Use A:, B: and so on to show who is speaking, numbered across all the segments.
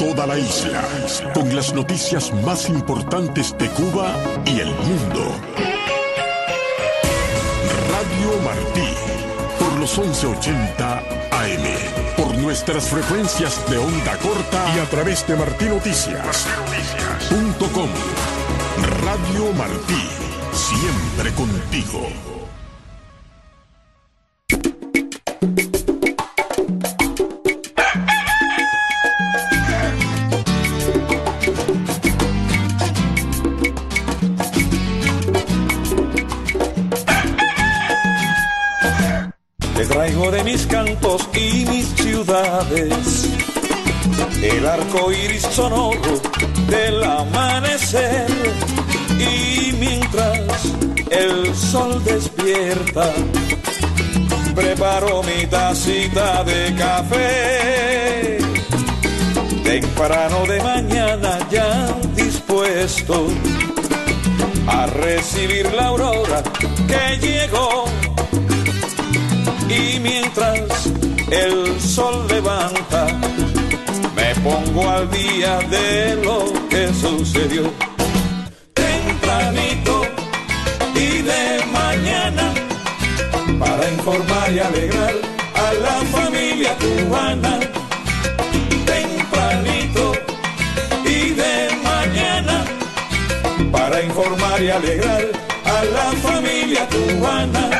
A: toda la isla, con las noticias más importantes de Cuba y el mundo. Radio Martí, por los 1180 AM, por nuestras frecuencias de onda corta y a través de martinoticias.com. Radio Martí, siempre contigo.
B: Traigo de mis cantos y mis ciudades el arco iris sonoro del amanecer, y mientras el sol despierta preparo mi tacita de café. Temprano de mañana ya dispuesto a recibir la aurora que llegó. Y mientras el sol levanta, me pongo al día de lo que sucedió. Tempranito y de mañana, para informar y alegrar a la familia cubana. Tempranito y de mañana, para informar y alegrar a la familia cubana.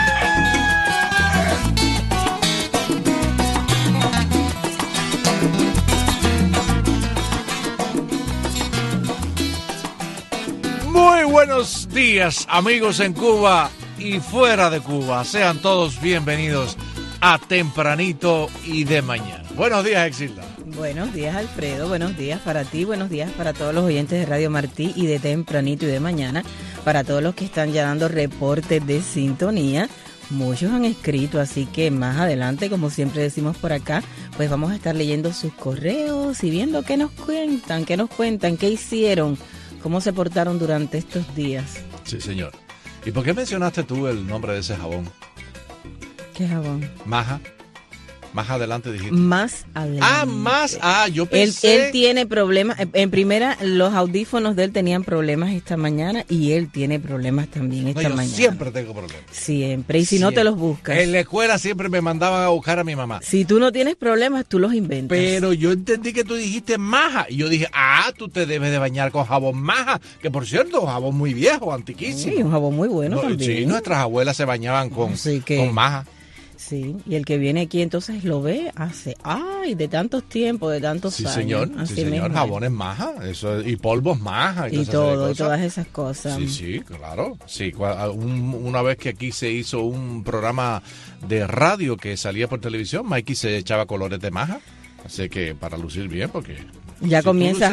C: Muy buenos días, amigos en Cuba y fuera de Cuba. Sean todos bienvenidos a Tempranito y de Mañana. Buenos días, Exilda.
D: Buenos días, Alfredo. Buenos días para ti. Buenos días para todos los oyentes de Radio Martí y de Tempranito y de Mañana. Para todos los que están ya dando reportes de sintonía. Muchos han escrito, así que más adelante, como siempre decimos por acá, pues vamos a estar leyendo sus correos y viendo qué nos cuentan, qué hicieron, cómo se portaron durante estos días.
C: Sí, señor. ¿Y por qué mencionaste tú el nombre de ese jabón?
D: ¿Qué jabón?
C: Maja. Más adelante dijiste.
D: Más adelante.
C: Yo pensé.
D: Él tiene problemas. En primera, los audífonos de él tenían problemas esta mañana y él tiene problemas también esta mañana.
C: Siempre tengo problemas.
D: Siempre. Y si no te los buscas.
C: En la escuela siempre me mandaban a buscar a mi mamá.
D: Si tú no tienes problemas, tú los inventas.
C: Pero yo entendí que tú dijiste Maja. Y yo dije, tú te debes de bañar con jabón Maja. Que por cierto, jabón muy viejo, antiquísimo.
D: Sí, un jabón muy bueno también.
C: Sí, nuestras abuelas se bañaban con Maja.
D: Sí, y el que viene aquí entonces lo ve, de tantos tiempos, de tantos años.
C: Sí, señor, jabones Maja, eso, y polvos Maja.
D: Y todo, y todas esas cosas.
C: Sí, claro. Sí, una vez que aquí se hizo un programa de radio que salía por televisión, Mikey se echaba colores de Maja, así que para lucir bien, porque...
D: Ya comienzas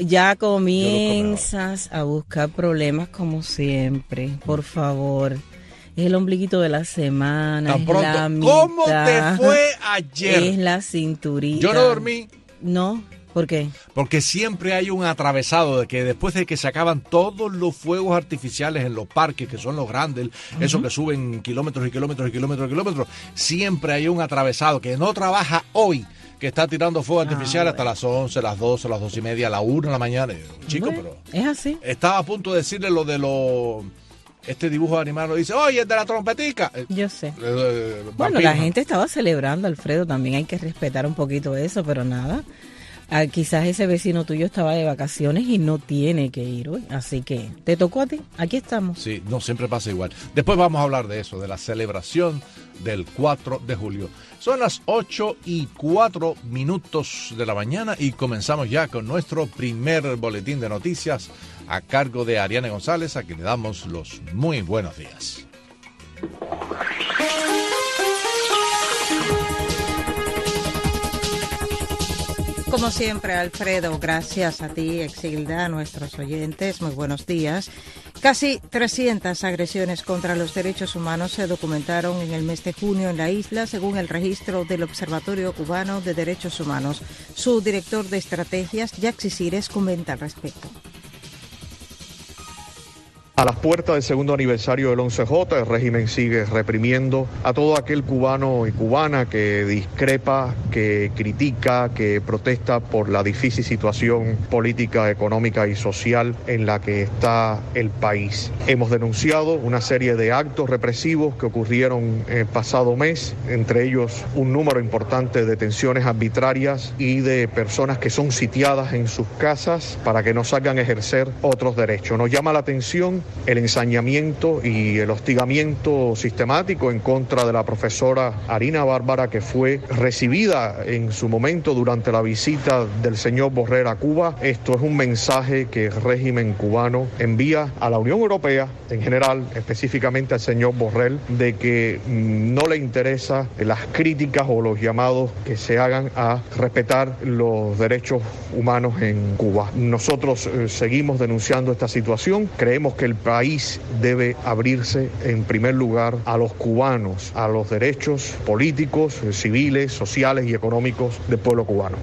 D: a buscar problemas como siempre, por favor. Es el ombliguito de la semana.
C: Tan pronto.
D: La mitad,
C: ¿Cómo te fue ayer?
D: Es la cinturita.
C: Yo no dormí.
D: No, ¿por qué?
C: Porque siempre hay un atravesado de que después de que se acaban todos los fuegos artificiales en los parques, que son los grandes, esos que suben kilómetros y kilómetros y kilómetros y kilómetros, siempre hay un atravesado que no trabaja hoy, que está tirando fuego artificial hasta las 11, las 12, las 2:30, la 1 de la mañana. Chico, pero...
D: Es así.
C: Estaba a punto de decirle lo de este dibujo animado, dice, oye, el de la trompetica.
D: Yo sé. Bueno, la gente estaba celebrando, Alfredo, también hay que respetar un poquito eso, pero nada. Quizás ese vecino tuyo estaba de vacaciones y no tiene que ir hoy, así que te tocó a ti, aquí estamos.
C: Sí, no, siempre pasa igual. Después vamos a hablar de eso, de la celebración del 4 de julio. Son las 8:04 de la mañana y comenzamos ya con nuestro primer boletín de noticias a cargo de Ariane González, a quien le damos los muy buenos días.
E: Como siempre, Alfredo, gracias a ti, Exilda, a nuestros oyentes, muy buenos días. Casi 300 agresiones contra los derechos humanos se documentaron en el mes de junio en la isla, según el registro del Observatorio Cubano de Derechos Humanos. Su director de estrategias, Yaxi Cires, comenta al respecto.
F: A las puertas del segundo aniversario del 11J, el régimen sigue reprimiendo a todo aquel cubano y cubana que discrepa, que critica, que protesta por la difícil situación política, económica y social en la que está el país. Hemos denunciado una serie de actos represivos que ocurrieron el pasado mes, entre ellos un número importante de detenciones arbitrarias y de personas que son sitiadas en sus casas para que no salgan a ejercer otros derechos. Nos llama la atención el ensañamiento y el hostigamiento sistemático en contra de la profesora Arina Bárbara, que fue recibida en su momento durante la visita del señor Borrell a Cuba. Esto es un mensaje que el régimen cubano envía a la Unión Europea en general, específicamente al señor Borrell, de que no le interesa las críticas o los llamados que se hagan a respetar los derechos humanos en Cuba. Nosotros seguimos denunciando esta situación. Creemos que el país debe abrirse en primer lugar a los cubanos, a los derechos políticos, civiles, sociales y económicos del pueblo cubano.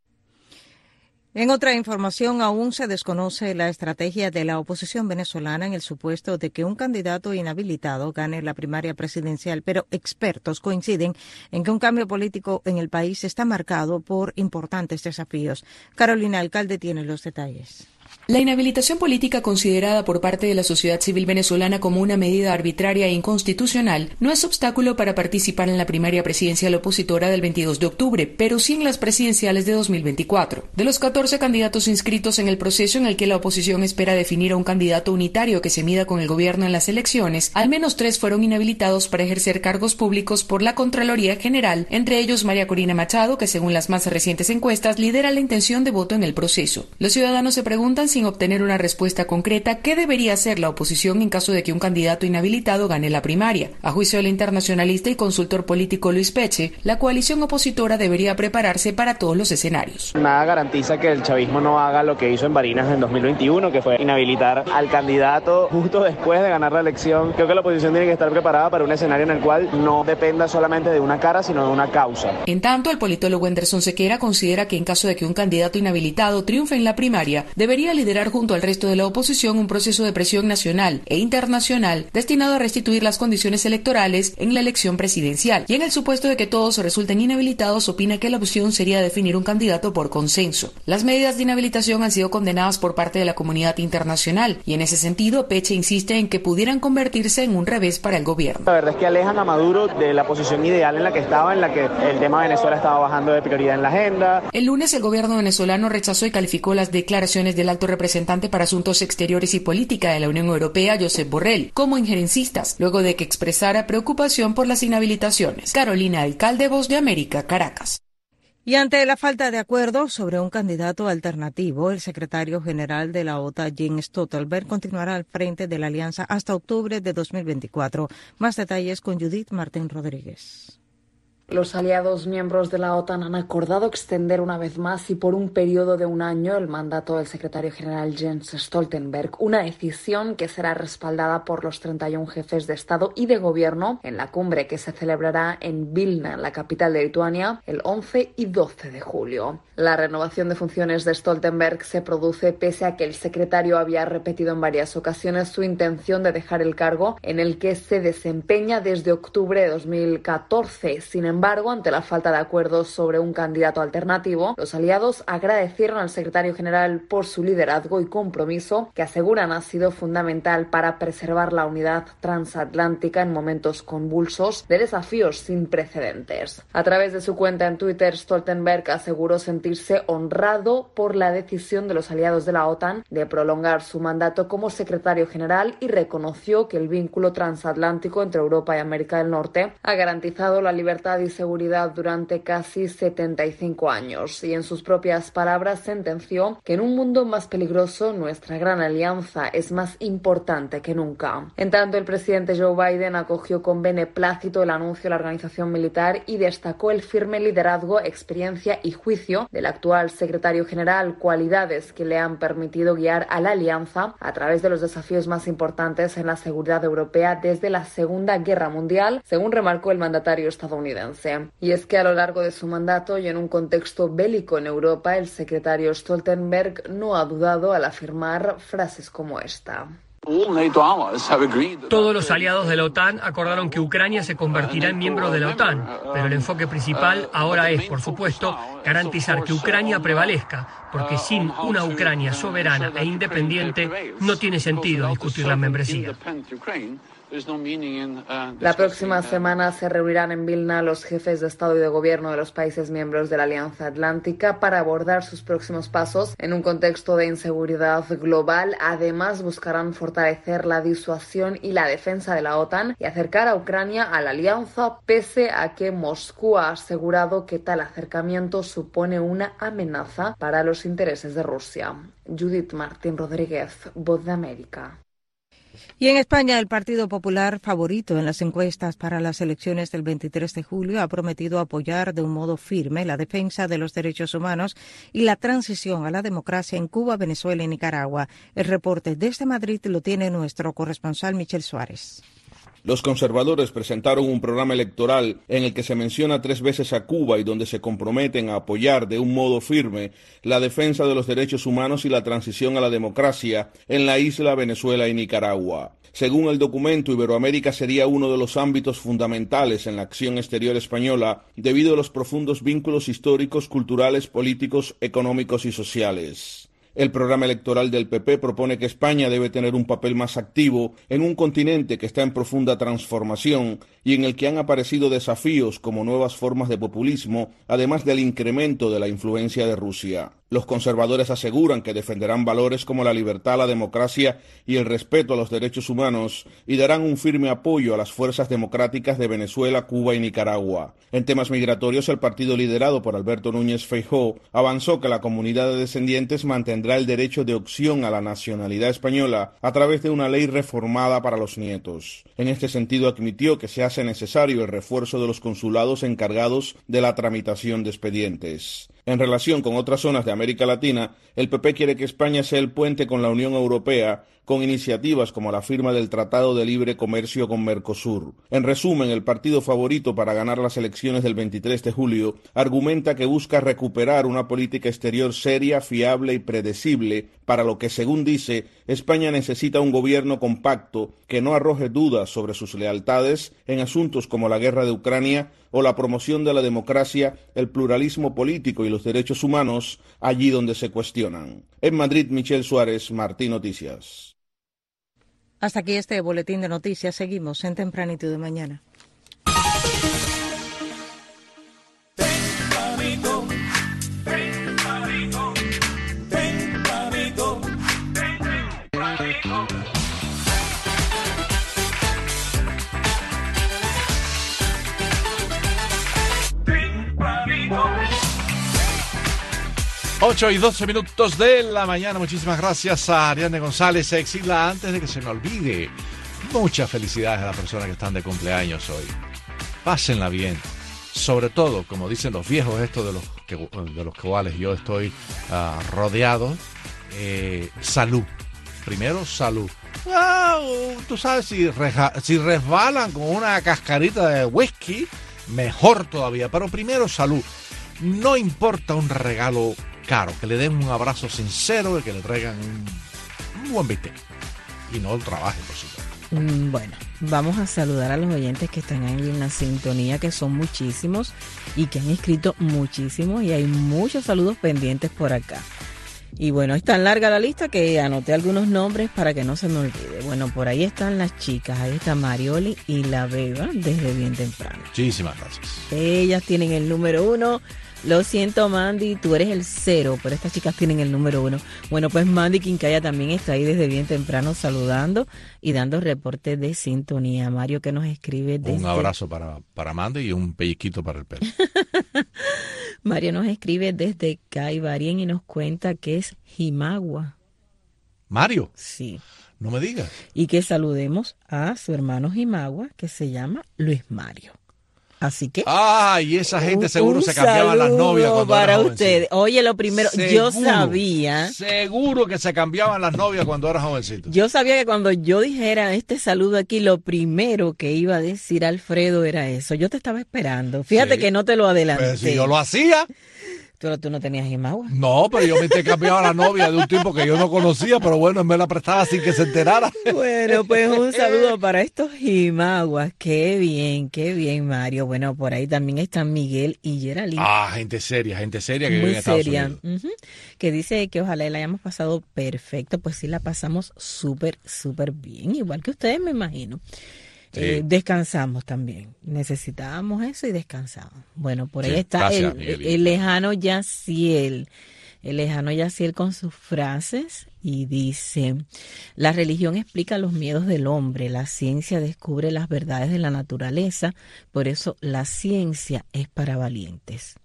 E: En otra información, aún se desconoce la estrategia de la oposición venezolana en el supuesto de que un candidato inhabilitado gane la primaria presidencial, pero expertos coinciden en que un cambio político en el país está marcado por importantes desafíos. Carolina Alcalde tiene los detalles.
G: La inhabilitación política considerada por parte de la sociedad civil venezolana como una medida arbitraria e inconstitucional no es obstáculo para participar en la primaria presidencial opositora del 22 de octubre, pero sí en las presidenciales de 2024. De los 14 candidatos inscritos en el proceso en el que la oposición espera definir a un candidato unitario que se mida con el gobierno en las elecciones, al menos 3 fueron inhabilitados para ejercer cargos públicos por la Contraloría General, entre ellos María Corina Machado, que según las más recientes encuestas lidera la intención de voto en el proceso. Los ciudadanos se preguntan, sin obtener una respuesta concreta, ¿qué debería hacer la oposición en caso de que un candidato inhabilitado gane la primaria? A juicio del internacionalista y consultor político Luis Peche, la coalición opositora debería prepararse para todos los escenarios.
H: Nada garantiza que el chavismo no haga lo que hizo en Barinas en 2021, que fue inhabilitar al candidato justo después de ganar la elección. Creo que la oposición tiene que estar preparada para un escenario en el cual no dependa solamente de una cara, sino de una causa.
G: En tanto, el politólogo Anderson Sequera considera que en caso de que un candidato inhabilitado triunfe en la primaria, debería liderar junto al resto de la oposición un proceso de presión nacional e internacional destinado a restituir las condiciones electorales en la elección presidencial. Y en el supuesto de que todos resulten inhabilitados, opina que la opción sería definir un candidato por consenso. Las medidas de inhabilitación han sido condenadas por parte de la comunidad internacional y en ese sentido Peche insiste en que pudieran convertirse en un revés para el gobierno.
H: La verdad es que alejan a Maduro de la posición ideal en la que estaba, en la que el tema de Venezuela estaba bajando de prioridad en la agenda.
G: El lunes el gobierno venezolano rechazó y calificó las declaraciones del alto representante para Asuntos Exteriores y Política de la Unión Europea, Josep Borrell, como injerencistas, luego de que expresara preocupación por las inhabilitaciones. Carolina Alcalde, Voz de América, Caracas.
E: Y ante la falta de acuerdo sobre un candidato alternativo, el secretario general de la OTAN, Jens Stoltenberg, continuará al frente de la alianza hasta octubre de 2024. Más detalles con Judith Martín Rodríguez.
I: Los aliados miembros de la OTAN han acordado extender una vez más y por un periodo de un año el mandato del secretario general Jens Stoltenberg, una decisión que será respaldada por los 31 jefes de Estado y de Gobierno en la cumbre que se celebrará en Vilna, la capital de Lituania, el 11 y 12 de julio. La renovación de funciones de Stoltenberg se produce pese a que el secretario había repetido en varias ocasiones su intención de dejar el cargo en el que se desempeña desde octubre de 2014. Sin embargo, ante la falta de acuerdos sobre un candidato alternativo, los aliados agradecieron al secretario general por su liderazgo y compromiso, que aseguran ha sido fundamental para preservar la unidad transatlántica en momentos convulsos de desafíos sin precedentes. A través de su cuenta en Twitter, Stoltenberg aseguró sentirse honrado por la decisión de los aliados de la OTAN de prolongar su mandato como secretario general y reconoció que el vínculo transatlántico entre Europa y América del Norte ha garantizado la libertad y seguridad durante casi 75 años. Y en sus propias palabras sentenció que en un mundo más peligroso nuestra gran alianza es más importante que nunca. En tanto, el presidente Joe Biden acogió con beneplácito el anuncio de la organización militar y destacó el firme liderazgo, experiencia y juicio del actual secretario general, cualidades que le han permitido guiar a la alianza a través de los desafíos más importantes en la seguridad europea desde la Segunda Guerra Mundial, según remarcó el mandatario estadounidense. Y es que a lo largo de su mandato y en un contexto bélico en Europa, el secretario Stoltenberg no ha dudado al afirmar frases como esta.
J: Todos los aliados de la OTAN acordaron que Ucrania se convertirá en miembro de la OTAN, pero el enfoque principal ahora es, por supuesto, garantizar que Ucrania prevalezca, porque sin una Ucrania soberana e independiente no tiene sentido discutir la membresía.
I: La próxima semana se reunirán en Vilna los jefes de Estado y de Gobierno de los países miembros de la Alianza Atlántica para abordar sus próximos pasos en un contexto de inseguridad global. Además, buscarán fortalecer la disuasión y la defensa de la OTAN y acercar a Ucrania a la alianza, pese a que Moscú ha asegurado que tal acercamiento supone una amenaza para los intereses de Rusia. Judith Martín Rodríguez, Voz de América.
E: Y en España, el Partido Popular, favorito en las encuestas para las elecciones del 23 de julio, ha prometido apoyar de un modo firme la defensa de los derechos humanos y la transición a la democracia en Cuba, Venezuela y Nicaragua. El reporte desde Madrid lo tiene nuestro corresponsal Michel Suárez.
K: Los conservadores presentaron un programa electoral en el que se menciona 3 veces a Cuba y donde se comprometen a apoyar de un modo firme la defensa de los derechos humanos y la transición a la democracia en la isla, Venezuela y Nicaragua. Según el documento, Iberoamérica sería uno de los ámbitos fundamentales en la acción exterior española debido a los profundos vínculos históricos, culturales, políticos, económicos y sociales. El programa electoral del PP propone que España debe tener un papel más activo en un continente que está en profunda transformación y en el que han aparecido desafíos como nuevas formas de populismo, además del incremento de la influencia de Rusia. Los conservadores aseguran que defenderán valores como la libertad, la democracia y el respeto a los derechos humanos y darán un firme apoyo a las fuerzas democráticas de Venezuela, Cuba y Nicaragua. En temas migratorios, el partido liderado por Alberto Núñez Feijóo avanzó que la comunidad de descendientes mantendrá el derecho de opción a la nacionalidad española a través de una ley reformada para los nietos. En este sentido, admitió que se hace necesario el refuerzo de los consulados encargados de la tramitación de expedientes. En relación con otras zonas de América Latina, el PP quiere que España sea el puente con la Unión Europea, con iniciativas como la firma del Tratado de Libre Comercio con Mercosur. En resumen, el partido favorito para ganar las elecciones del 23 de julio argumenta que busca recuperar una política exterior seria, fiable y predecible, para lo que, según dice, España necesita un gobierno compacto que no arroje dudas sobre sus lealtades en asuntos como la guerra de Ucrania o la promoción de la democracia, el pluralismo político y los derechos humanos allí donde se cuestionan. En Madrid, Michel Suárez, Martí Noticias.
E: Hasta aquí este boletín de noticias. Seguimos en Tempranito de Mañana.
B: Tempranito, tempranito, tempranito, tempranito.
C: 8:12 de la mañana. Muchísimas gracias a Ariane González. Exila, antes de que se me olvide, muchas felicidades a las personas que están de cumpleaños hoy. Pásenla bien. Sobre todo, como dicen los viejos, esto de los cuales yo estoy rodeado, salud. Primero, salud. Tú sabes, si resbalan con una cascarita de whisky, mejor todavía. Pero primero, salud. No importa un regalo caro, que le den un abrazo sincero y que le traigan un buen bistec. Y no trabaje, por supuesto.
D: Bueno, vamos a saludar a los oyentes que están ahí en la sintonía, que son muchísimos y que han escrito muchísimos, y hay muchos saludos pendientes por acá. Y bueno, es tan larga la lista que anoté algunos nombres para que no se me olvide. Bueno, por ahí están las chicas, ahí está Marioli y la Beba desde bien temprano.
C: Muchísimas gracias.
D: Ellas tienen el número 1. Lo siento, Mandy, tú eres el 0, pero estas chicas tienen el número 1. Bueno, pues Mandy Quincaya también está ahí desde bien temprano saludando y dando reportes de sintonía. Mario, que nos escribe desde...
C: Un abrazo para Mandy y un pellizquito para el pelo.
D: Mario nos escribe desde Caibarien y nos cuenta que es Jimagua.
C: ¿Mario?
D: Sí.
C: No me digas.
D: Y que saludemos a su hermano Jimagua, que se llama Luis Mario. Así que...
C: y esa gente seguro se cambiaban las novias cuando
D: para ustedes. Oye, lo primero, yo sabía...
C: Seguro que se cambiaban las novias cuando eras jovencito.
D: Yo sabía que cuando yo dijera este saludo aquí, lo primero que iba a decir Alfredo era eso. Yo te estaba esperando. Fíjate que no te lo adelanté.
C: Pero si yo lo hacía...
D: Pero tú no tenías Jimagua.
C: No, pero yo me intercambiaba la novia de un tipo que yo no conocía, pero bueno, él me la prestaba sin que se enterara.
D: Bueno, pues un saludo para estos Jimaguas. Qué bien, Mario. Bueno, por ahí también están Miguel y Geraldine.
C: Gente seria que vive
D: Muy
C: en Estados
D: seria.
C: Unidos.
D: Que dice que ojalá la hayamos pasado perfecto. Pues sí, la pasamos súper bien. Igual que ustedes, me imagino. Sí. Descansamos también. Necesitábamos eso y descansamos. Bueno, por ahí está el lejano Yaciel. El lejano Yaciel con sus frases y dice: la religión explica los miedos del hombre, la ciencia descubre las verdades de la naturaleza, por eso la ciencia es para valientes.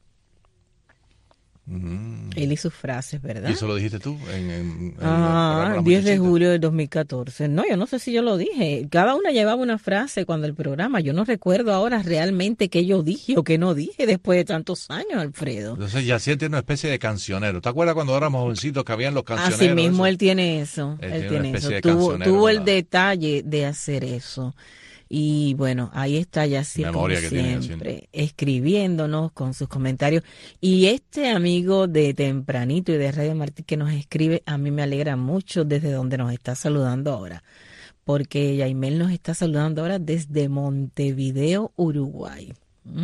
D: Él y sus frases, ¿verdad?
C: ¿Y eso lo dijiste tú? En
D: 10 de julio del 2014. No, yo no sé si yo lo dije. Cada una llevaba una frase cuando el programa. Yo no recuerdo ahora realmente qué yo dije o qué no dije después de tantos años, Alfredo.
C: Entonces Yaciel tiene una especie de cancionero. ¿Te acuerdas cuando éramos jovencitos que habían los cancioneros?
D: Así mismo él tiene eso. Él tiene eso. Tuvo el detalle de hacer eso. Y bueno, ahí está Yaciel, como siempre, escribiéndonos con sus comentarios. Y este amigo de Tempranito y de Radio Martí que nos escribe, a mí me alegra mucho desde donde nos está saludando ahora. Porque Yaimel nos está saludando ahora desde Montevideo, Uruguay.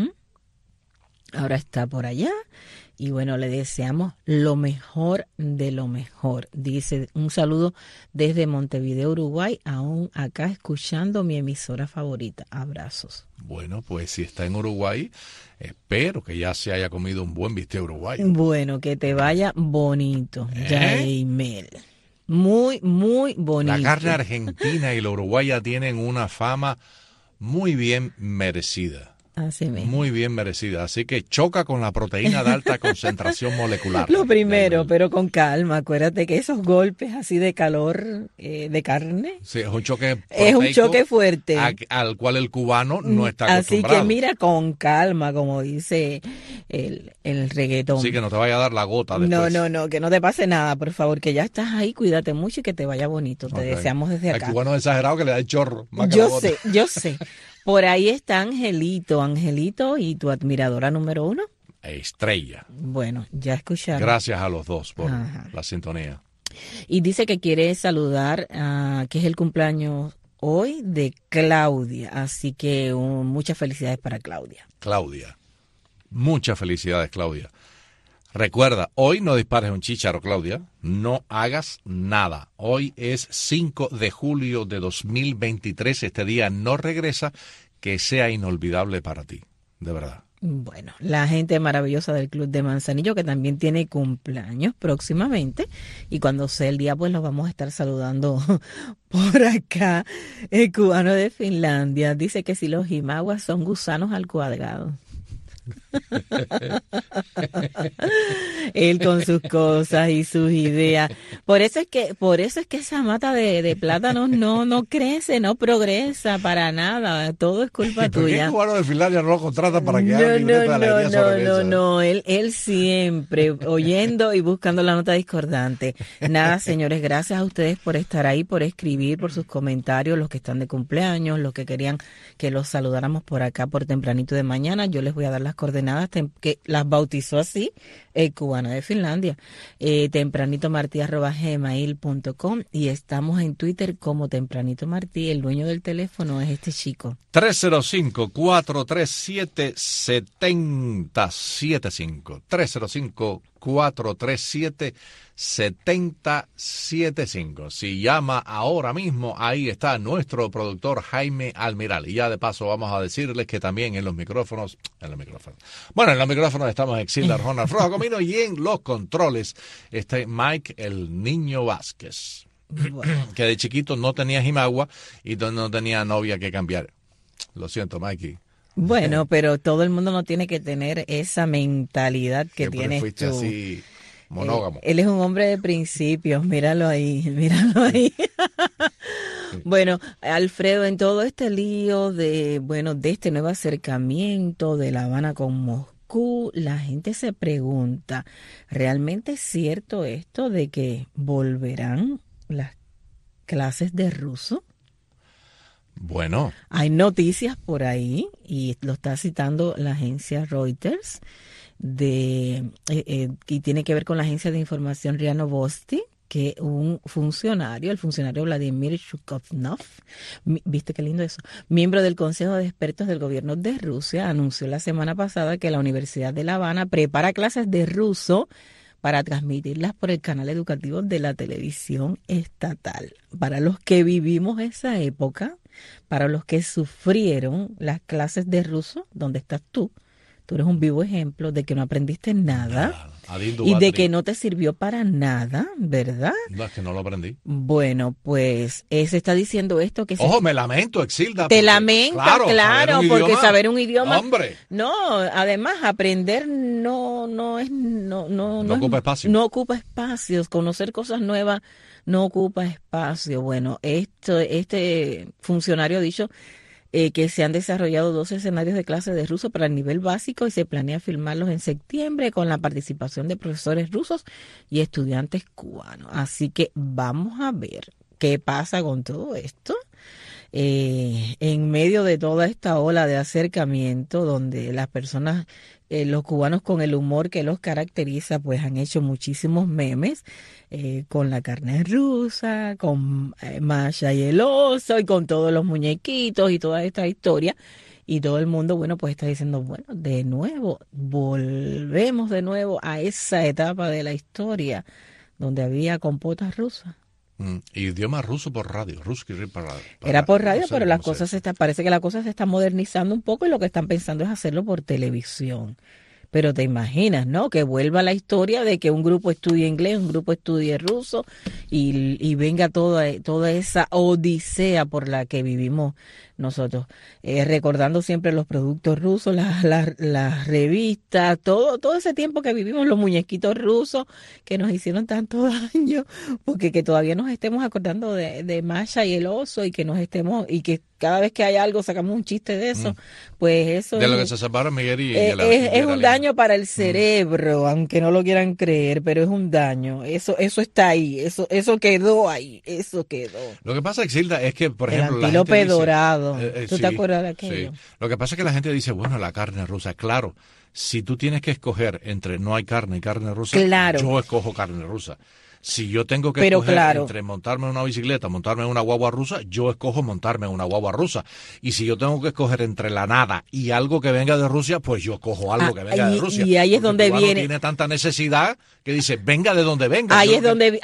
D: Ahora está por allá. Y bueno, le deseamos lo mejor de lo mejor. Dice, un saludo desde Montevideo, Uruguay, aún acá escuchando mi emisora favorita. Abrazos.
C: Bueno, pues si está en Uruguay, espero que ya se haya comido un buen bistec uruguayo.
D: Bueno, que te vaya bonito, Yaimel. Muy bonito.
C: La carne argentina y la uruguaya tienen una fama muy bien merecida.
D: Así mismo.
C: Muy bien merecida, así que choca con la proteína de alta concentración molecular.
D: Lo primero, pero con calma, acuérdate que esos golpes así de calor de carne,
C: sí, es un choque
D: fuerte
C: al cual el cubano no está acostumbrado.
D: Así que mira con calma, como dice el reggaetón.
C: Sí, que no te vaya a dar la gota después.
D: No, que no te pase nada, por favor, que ya estás ahí, cuídate mucho y que te vaya bonito. Te deseamos desde acá.
C: El cubano es exagerado que le da el chorro.
D: Yo sé. Por ahí está Angelito, ¿y tu admiradora número 1?
C: Estrella.
D: Bueno, ya escucharon.
C: Gracias a los dos por la sintonía.
D: Y dice que quiere saludar, que es el cumpleaños hoy de Claudia, así que muchas felicidades para Claudia.
C: Claudia, muchas felicidades, Claudia. Recuerda, hoy no dispares un chícharo, Claudia, no hagas nada. Hoy es 5 de julio de 2023, este día no regresa, que sea inolvidable para ti, de verdad.
D: Bueno, la gente maravillosa del Club de Manzanillo, que también tiene cumpleaños próximamente, y cuando sea el día, pues los vamos a estar saludando por acá. El cubano de Finlandia dice que si los jimaguas son gusanos al cuadrado. Él con sus cosas y sus ideas. Por eso es que esa mata de plátanos no crece, no progresa para nada. Todo es culpa tuya. ¿Por qué
C: el cubano de Finlandia no lo contrata para que haga libreta de alegría sobre eso?
D: No, él siempre oyendo y buscando la nota discordante. Nada, señores, gracias a ustedes por estar ahí, por escribir, por sus comentarios, los que están de cumpleaños, los que querían que los saludáramos por acá por tempranito de mañana. Yo les voy a dar las coordenadas que las bautizó así el cubano de Finlandia, tempranitomartí@gmail.com, y estamos en Twitter como Tempranito Martí. El dueño del teléfono es este chico.
C: 305-437-7075. 305-437-7075. Si llama ahora mismo, ahí está nuestro productor Jaime Almiral. Y ya de paso vamos a decirles que también en los micrófonos estamos Exilda Arjona, Alfredo Comino, y en los controles está Mike el Niño Vázquez. Bueno. Que de chiquito no tenía jimagua y no tenía novia que cambiar. Lo siento, Mikey.
D: Bueno, pero todo el mundo no tiene que tener esa mentalidad que tienes
C: fuiste
D: tú.
C: Así monógamo.
D: Él es un hombre de principios, míralo ahí. Bueno, Alfredo, en todo este lío de este nuevo acercamiento de La Habana con Moscú, la gente se pregunta, ¿realmente es cierto esto de que volverán las clases de ruso?
C: Bueno.
D: Hay noticias por ahí, y lo está citando la agencia Reuters, y tiene que ver con la agencia de información RIA Novosti, que el funcionario Vladimir Shukovnov, ¿viste qué lindo eso? Miembro del Consejo de Expertos del Gobierno de Rusia, anunció la semana pasada que la Universidad de La Habana prepara clases de ruso para transmitirlas por el canal educativo de la televisión estatal. Para los que vivimos esa época, para los que sufrieron las clases de ruso, ¿dónde estás tú? Tú eres un vivo ejemplo de que no aprendiste nada y de que no te sirvió para nada, ¿verdad?
C: No, es que no lo aprendí.
D: Bueno, pues se está diciendo esto que...
C: Ojo, me lamento, Exilda.
D: Te lamenta, claro, porque saber un idioma...
C: ¡Hombre!
D: No, además, aprender no
C: ocupa espacio.
D: No ocupa espacios, conocer cosas nuevas no ocupa espacio. Bueno, este funcionario ha dicho que se han desarrollado 2 escenarios de clases de ruso para el nivel básico y se planea filmarlos en septiembre con la participación de profesores rusos y estudiantes cubanos. Así que vamos a ver qué pasa con todo esto. En medio de toda esta ola de acercamiento donde las personas, los cubanos con el humor que los caracteriza, pues han hecho muchísimos memes con la carne rusa, con Masha y el oso y con todos los muñequitos y toda esta historia. Y todo el mundo, bueno, pues está diciendo, bueno, de nuevo, volvemos de nuevo a esa etapa de la historia donde había compotas rusas.
C: Idioma ruso por radio,
D: Era por radio, no sé, pero las cosas parece que la cosa se está modernizando un poco y lo que están pensando es hacerlo por televisión. Pero te imaginas, ¿no? Que vuelva la historia de que un grupo estudie inglés, un grupo estudie ruso y venga toda esa odisea por la que vivimos nosotros. Recordando siempre los productos rusos, las revistas, todo ese tiempo que vivimos, los muñequitos rusos que nos hicieron tanto daño, porque que todavía nos estemos acordando de Masha y el oso y que cada vez que hay algo sacamos un chiste de eso, pues eso
C: de lo que se separa Miguel y
D: es un daño para el cerebro, aunque no lo quieran creer, pero es un daño. Eso está ahí, eso quedó ahí, eso quedó.
C: Lo que pasa, Exilda, es que, por ejemplo,
D: el antílope dorado. ¿Tú
C: sí,
D: te acuerdas de aquello?
C: Sí. Lo que pasa es que la gente dice, bueno, la carne rusa, claro, si tú tienes que escoger entre no hay carne y carne rusa,
D: claro,
C: yo escojo carne rusa. Si yo tengo que escoger entre montarme en una bicicleta, montarme en una guagua rusa, yo escojo montarme en una guagua rusa. Y si yo tengo que escoger entre la nada y algo que venga de Rusia, pues yo cojo algo que venga de Rusia.
D: Y ahí es donde viene.
C: Tiene tanta necesidad que dice, venga de donde venga.
D: Ahí es donde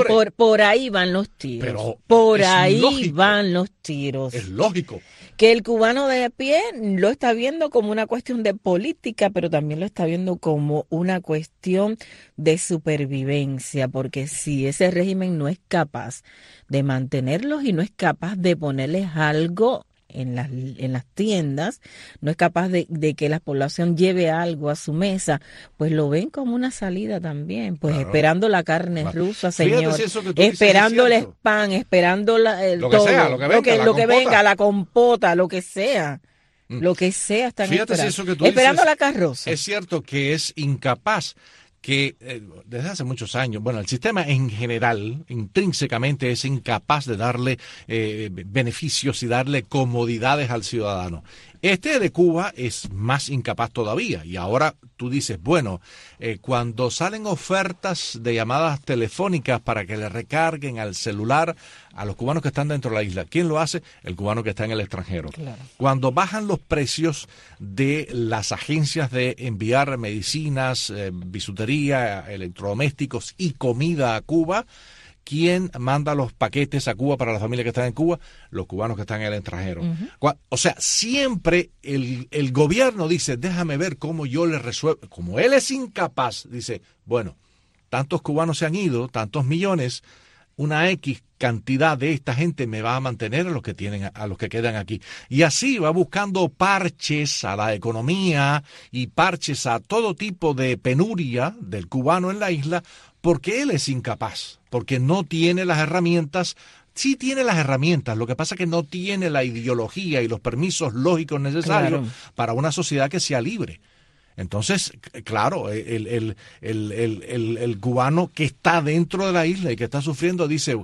D: por ahí van los tiros.
C: Pero
D: por ahí van los tiros.
C: Es lógico.
D: Que el cubano de a pie lo está viendo como una cuestión de política, pero también lo está viendo como una cuestión de supervivencia, porque si ese régimen no es capaz de mantenerlos y no es capaz de ponerles algo en las tiendas, no es capaz de que la población lleve algo a su mesa, pues lo ven como una salida también, pues claro, esperando la carne rusa, señor, si esperando el spam, esperando
C: lo
D: todo,
C: que sea, lo que venga,
D: la compota, lo que sea. Lo que sea están
C: fíjate
D: esperando,
C: si eso que tú
D: esperando
C: dices,
D: la carroza.
C: Es cierto que es incapaz, que desde hace muchos años, bueno, el sistema en general, intrínsecamente es incapaz de darle beneficios y darle comodidades al ciudadano. Este de Cuba es más incapaz todavía. Y ahora tú dices, bueno, cuando salen ofertas de llamadas telefónicas para que le recarguen al celular a los cubanos que están dentro de la isla, ¿quién lo hace? El cubano que está en el extranjero.
D: Claro.
C: Cuando bajan los precios de las agencias de enviar medicinas, bisutería, electrodomésticos y comida a Cuba, ¿quién manda los paquetes a Cuba para las familias que están en Cuba? Los cubanos que están en el extranjero. O sea, siempre el gobierno dice, déjame ver cómo yo le resuelvo. Como él es incapaz, dice, bueno, tantos cubanos se han ido, tantos millones, una X cantidad de esta gente me va a mantener a los que quedan aquí. Y así va buscando parches a la economía y parches a todo tipo de penuria del cubano en la isla, porque él es incapaz, porque no tiene las herramientas. Sí tiene las herramientas, lo que pasa es que no tiene la ideología y los permisos lógicos necesarios para una sociedad que sea libre. Entonces, claro, el cubano que está dentro de la isla y que está sufriendo dice,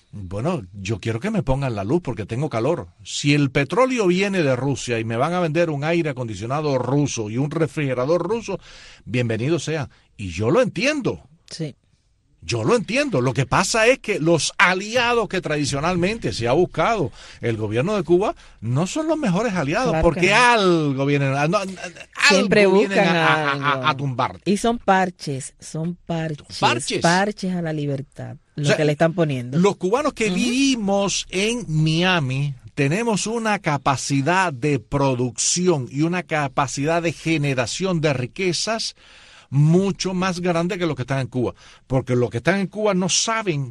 C: Bueno, yo quiero que me pongan la luz porque tengo calor. Si el petróleo viene de Rusia y me van a vender un aire acondicionado ruso y un refrigerador ruso, bienvenido sea. Y yo lo entiendo.
D: Sí.
C: Yo lo entiendo. Lo que pasa es que los aliados que tradicionalmente se ha buscado el gobierno de Cuba no son los mejores aliados, claro, porque algo vienen,
D: siempre
C: algo
D: buscan
C: vienen a tumbar.
D: Y son parches a la libertad, lo que le están poniendo.
C: Los cubanos que vivimos en Miami tenemos una capacidad de producción y una capacidad de generación de riquezas mucho más grande que los que están en Cuba, porque los que están en Cuba no saben,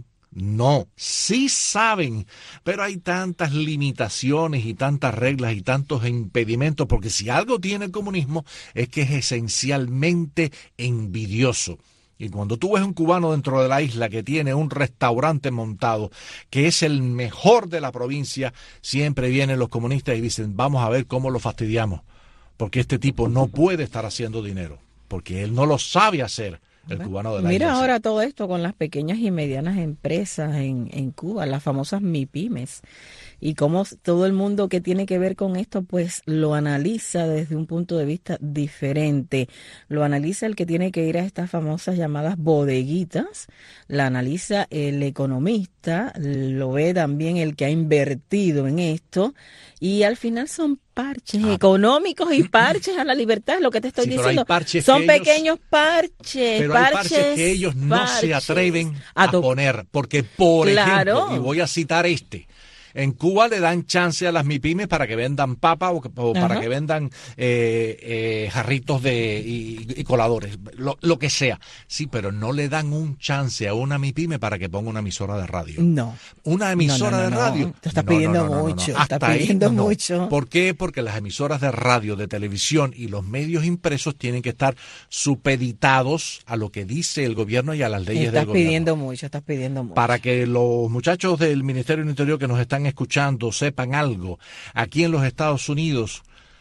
C: sí saben, pero hay tantas limitaciones y tantas reglas y tantos impedimentos, porque si algo tiene el comunismo es que es esencialmente envidioso. Y cuando tú ves un cubano dentro de la isla que tiene un restaurante montado, que es el mejor de la provincia, siempre vienen los comunistas y dicen, vamos a ver cómo lo fastidiamos, porque este tipo no puede estar haciendo dinero. Porque él no lo sabe hacer, el cubano de la isla.
D: Mira ahora todo esto con las pequeñas y medianas empresas en Cuba, las famosas MIPYMES, y cómo todo el mundo que tiene que ver con esto, pues lo analiza desde un punto de vista diferente. Lo analiza el que tiene que ir a estas famosas llamadas bodeguitas, la analiza el economista, lo ve también el que ha invertido en esto, y al final son parches económicos y parches a la libertad, es lo que te estoy diciendo. Son pequeños parches.
C: Pero hay parches que ellos no se atreven a poner, porque por ejemplo, y voy a citar en Cuba le dan chance a las MIPYMES para que vendan papa o para que vendan jarritos y coladores, lo que sea. Sí, pero no le dan un chance a una MIPYME para que ponga una emisora de radio.
D: No.
C: Una emisora de radio.
D: Te estás pidiendo mucho. Estás pidiendo mucho.
C: ¿Por qué? Porque las emisoras de radio, de televisión y los medios impresos tienen que estar supeditados a lo que dice el gobierno y a las leyes del gobierno.
D: Estás pidiendo mucho.
C: Para que los muchachos del Ministerio del Interior que nos están escuchando sepan algo, aquí en los Estados Unidos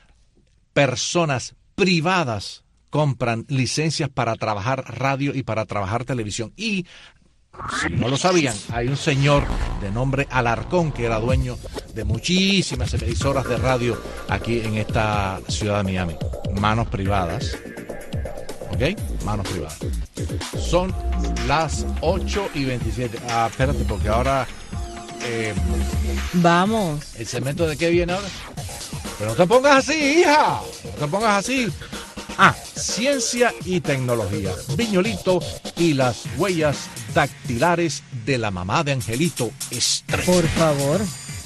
C: personas privadas compran licencias para trabajar radio y para trabajar televisión, y si no lo sabían, hay un señor de nombre Alarcón que era dueño de muchísimas emisoras de radio aquí en esta ciudad de Miami. Manos privadas, ¿ok? Manos privadas. Son las 8:27. Espérate, porque ahora
D: vamos.
C: ¿El segmento de qué viene ahora? Pero no te pongas así, hija. No te pongas así. Ciencia y tecnología. Viñolito y las huellas dactilares de la mamá de Angelito Estrella.
D: Por favor.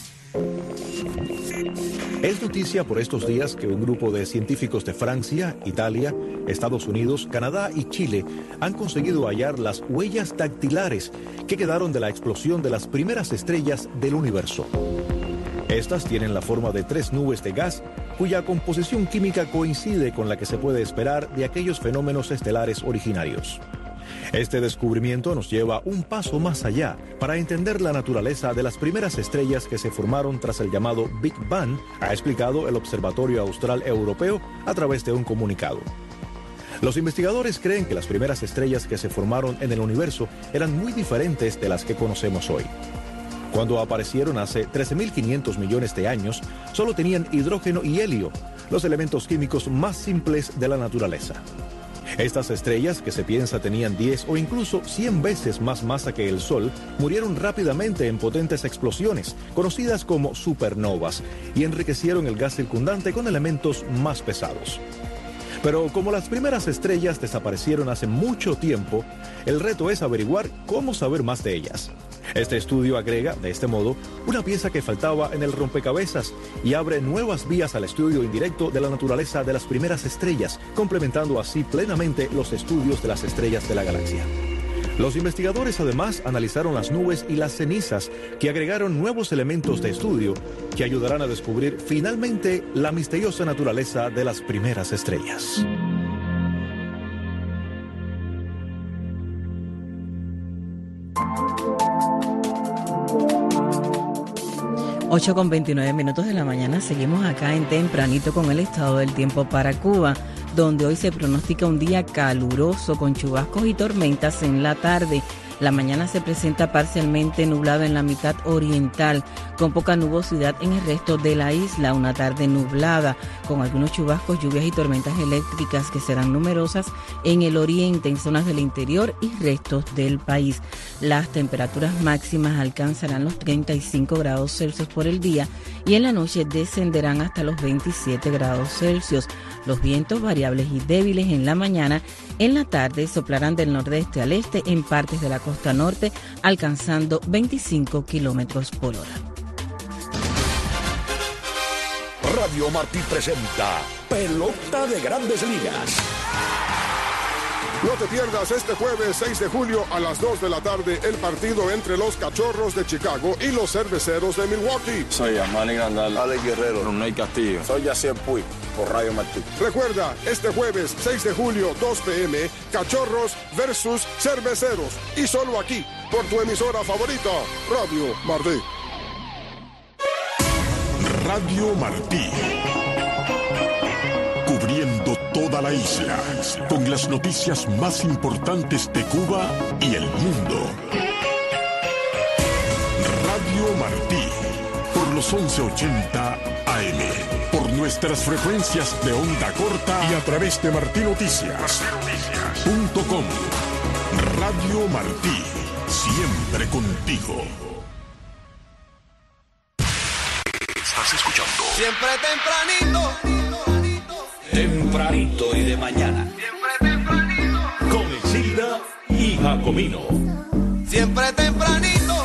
L: Es noticia por estos días que un grupo de científicos de Francia, Italia, Estados Unidos, Canadá y Chile han conseguido hallar las huellas dactilares que quedaron de la explosión de las primeras estrellas del universo. Estas tienen la forma de 3 nubes de gas cuya composición química coincide con la que se puede esperar de aquellos fenómenos estelares originarios. Este descubrimiento nos lleva un paso más allá para entender la naturaleza de las primeras estrellas que se formaron tras el llamado Big Bang, ha explicado el Observatorio Austral Europeo a través de un comunicado. Los investigadores creen que las primeras estrellas que se formaron en el universo eran muy diferentes de las que conocemos hoy. Cuando aparecieron hace 13.500 millones de años, solo tenían hidrógeno y helio, los elementos químicos más simples de la naturaleza. Estas estrellas, que se piensa tenían 10 o incluso 100 veces más masa que el Sol, murieron rápidamente en potentes explosiones, conocidas como supernovas, y enriquecieron el gas circundante con elementos más pesados. Pero como las primeras estrellas desaparecieron hace mucho tiempo, el reto es averiguar cómo saber más de ellas. Este estudio agrega, de este modo, una pieza que faltaba en el rompecabezas y abre nuevas vías al estudio indirecto de la naturaleza de las primeras estrellas, complementando así plenamente los estudios de las estrellas de la galaxia. Los investigadores además analizaron las nubes y las cenizas, que agregaron nuevos elementos de estudio que ayudarán a descubrir finalmente la misteriosa naturaleza de las primeras estrellas.
D: Ocho con 29 minutos de la mañana, seguimos acá en Tempranito con el estado del tiempo para Cuba, donde hoy se pronostica un día caluroso con chubascos y tormentas en la tarde. La mañana se presenta parcialmente nublada en la mitad oriental, con poca nubosidad en el resto de la isla. Una tarde nublada, con algunos chubascos, lluvias y tormentas eléctricas que serán numerosas en el oriente, en zonas del interior y restos del país. Las temperaturas máximas alcanzarán los 35 grados Celsius por el día y en la noche descenderán hasta los 27 grados Celsius. Los vientos variables y débiles en la mañana, en la tarde soplarán del nordeste al este en partes de la costa norte, alcanzando 25 kilómetros por hora.
A: Radio Martí presenta Pelota de Grandes Ligas.
M: No te pierdas este jueves 6 de julio a las 2 de la tarde el partido entre los Cachorros de Chicago y los Cerveceros de Milwaukee.
N: Soy Armani Grandal, Alex Guerrero, Ronald Castillo. Soy Yacier Puig, por Radio Martí.
M: Recuerda, este jueves 6 de julio, 2 p.m., Cachorros versus Cerveceros. Y solo aquí, por tu emisora favorita, Radio Martí.
A: Radio Martí. Cubriendo toda la isla, con las noticias más importantes de Cuba y el mundo. Radio Martí, por los 1180 AM, por nuestras frecuencias de onda corta y a través de martinoticias.com. Radio Martí, siempre contigo. Estás escuchando.
O: Siempre tempranito.
A: Tempranito y de mañana.
O: Siempre tempranito.
A: Con Isilda y Jacomino.
O: Siempre tempranito.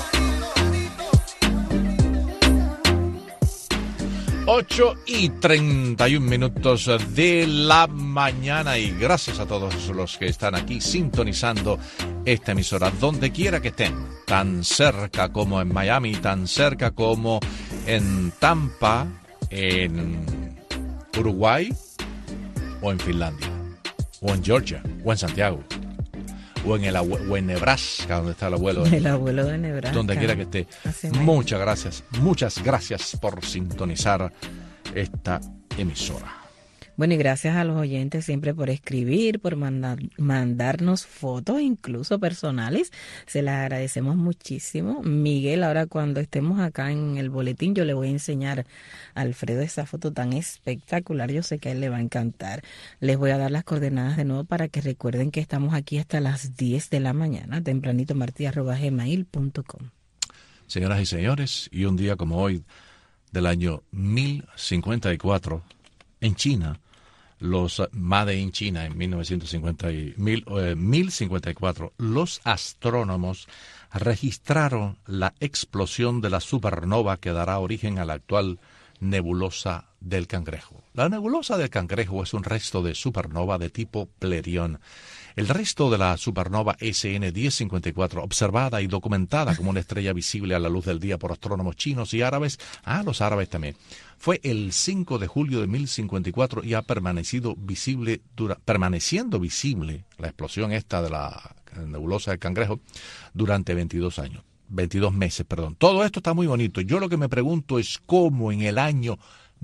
C: 8:31 de la mañana y gracias a todos los que están aquí sintonizando esta emisora, donde quiera que estén, tan cerca como en Miami, tan cerca como en Tampa, en Uruguay, o en Finlandia, o en Georgia, o en Santiago, o en Nebraska, donde está el abuelo
D: de Nebraska.
C: Donde quiera que esté. Muchas gracias por sintonizar esta emisora.
D: Bueno, y gracias a los oyentes siempre por escribir, por mandarnos fotos, incluso personales. Se las agradecemos muchísimo. Miguel, ahora cuando estemos acá en el boletín, yo le voy a enseñar a Alfredo esa foto tan espectacular. Yo sé que a él le va a encantar. Les voy a dar las coordenadas de nuevo para que recuerden que estamos aquí hasta las 10 de la mañana, tempranitomarti@gmail.com.
C: Señoras y señores, y un día como hoy, del año 1054, en China, los Made in China en 1054, los astrónomos registraron la explosión de la supernova que dará origen a la actual nebulosa del Cangrejo. La nebulosa del Cangrejo es un resto de supernova de tipo Pleiadion. El resto de la supernova SN 1054, observada y documentada como una estrella visible a la luz del día por astrónomos chinos y árabes, los árabes también, fue el 5 de julio de 1054 y ha permaneciendo visible la explosión esta de la nebulosa del Cangrejo durante 22 meses. Todo esto está muy bonito. Yo lo que me pregunto es cómo en el año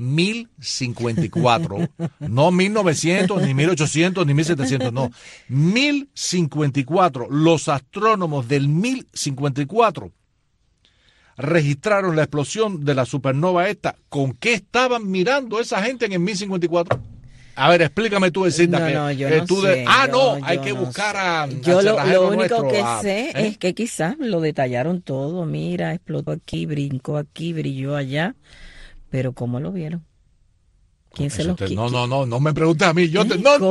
C: 1054, no 1900, ni 1800, ni 1700, no, 1054, los astrónomos del 1054 registraron la explosión de la supernova esta. ¿Con qué estaban mirando esa gente en el 1054? A ver, explícame tú, Ecinda.
D: Yo no sé.
C: Hay que buscar a...
D: Yo lo único que sé es que quizás lo detallaron todo. Mira, explotó aquí, brincó aquí, brilló allá. Pero ¿cómo lo vieron? ¿Quién se los quitó?
C: No me preguntes a mí. Yo me respondas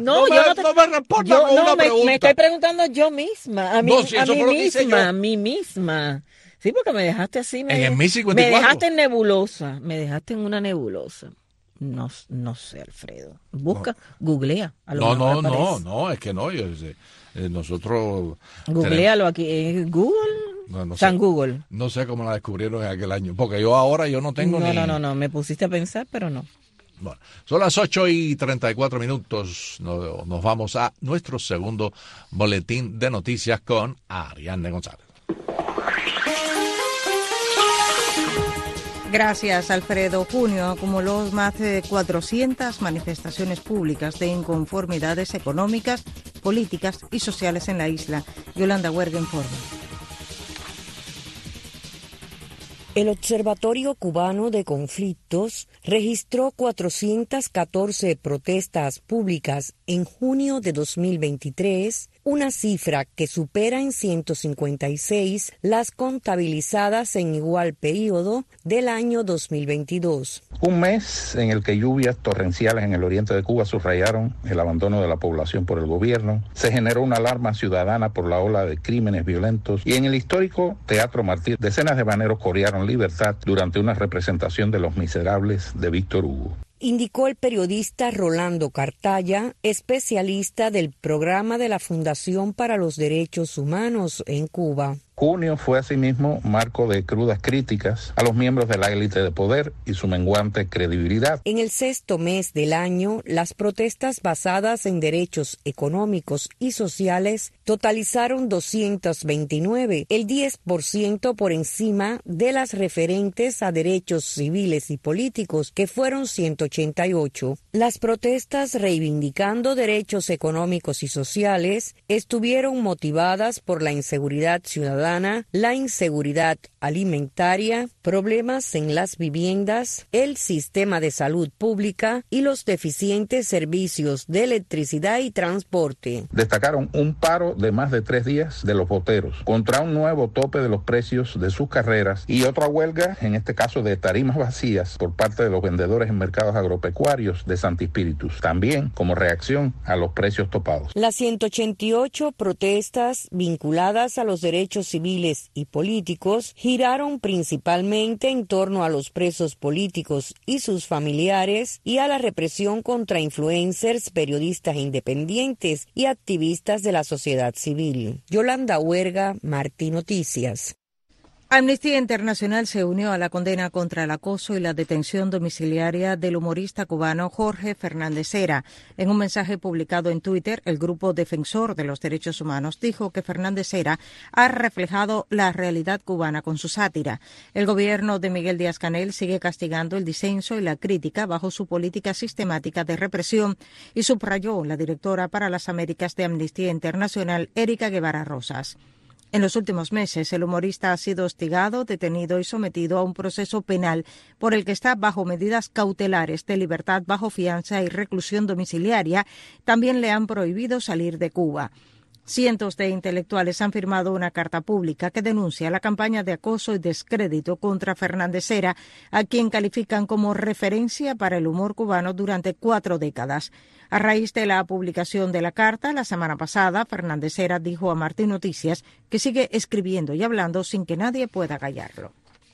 C: una pregunta.
D: Me estoy preguntando yo misma. A mí misma. Sí, porque me dejaste así.
C: En el 1054.
D: Me dejaste en nebulosa. Me dejaste en una nebulosa. No sé, Alfredo. Googlea.
C: No, es que no. Nosotros...
D: Googlealo aquí. ¿Google?
C: No
D: San Google.
C: No sé cómo la descubrieron en aquel año. Porque yo no tengo ni...
D: No. Me pusiste a pensar, pero no.
C: Bueno, son las 8:34. Nos vamos a nuestro segundo boletín de noticias con Ariadne González.
E: Gracias, Alfredo. Junio acumuló más de 400 manifestaciones públicas de inconformidades económicas políticas y sociales en la isla. Yolanda Huerga informa.
P: El Observatorio Cubano de Conflictos registró 414 protestas públicas en junio de 2023, una cifra que supera en 156 las contabilizadas en igual periodo del año 2022.
Q: Un mes en el que lluvias torrenciales en el oriente de Cuba subrayaron el abandono de la población por el gobierno, se generó una alarma ciudadana por la ola de crímenes violentos y en el histórico Teatro Martí decenas de baneros corearon libertad durante una representación de Los Miserables de Víctor Hugo.
P: Indicó el periodista Rolando Cartaya, especialista del programa de la Fundación para los Derechos Humanos en Cuba.
Q: Junio fue asimismo marco de crudas críticas a los miembros de la élite de poder y su menguante credibilidad.
P: En el sexto mes del año, las protestas basadas en derechos económicos y sociales totalizaron 229, el 10% por encima de las referentes a derechos civiles y políticos, que fueron 188. Las protestas reivindicando derechos económicos y sociales estuvieron motivadas por la inseguridad ciudadana, la inseguridad alimentaria, problemas en las viviendas, el sistema de salud pública y los deficientes servicios de electricidad y transporte.
Q: Destacaron un paro de más de 3 días de los boteros contra un nuevo tope de los precios de sus carreras y otra huelga, en este caso de tarimas vacías, por parte de los vendedores en mercados agropecuarios de Santi Spíritus, también como reacción a los precios topados.
P: Las 188 protestas vinculadas a los derechos civiles y políticos giraron principalmente en torno a los presos políticos y sus familiares y a la represión contra influencers, periodistas independientes y activistas de la sociedad civil. Yolanda Huerga, Martí Noticias.
E: Amnistía Internacional se unió a la condena contra el acoso y la detención domiciliaria del humorista cubano Jorge Fernández Cera. En un mensaje publicado en Twitter, el grupo defensor de los derechos humanos dijo que Fernández Cera ha reflejado la realidad cubana con su sátira. El gobierno de Miguel Díaz-Canel sigue castigando el disenso y la crítica bajo su política sistemática de represión, y subrayó la directora para las Américas de Amnistía Internacional, Erika Guevara Rosas. En los últimos meses, el humorista ha sido hostigado, detenido y sometido a un proceso penal por el que está bajo medidas cautelares de libertad bajo fianza y reclusión domiciliaria. También le han prohibido salir de Cuba. Cientos de intelectuales han firmado una carta pública que denuncia la campaña de acoso y descrédito contra Fernández Cera, a quien califican como referencia para el humor cubano durante 4 décadas. A raíz de la publicación de la carta, la semana pasada, Fernández Cera dijo a Martí Noticias que sigue escribiendo y hablando sin que nadie pueda callarlo.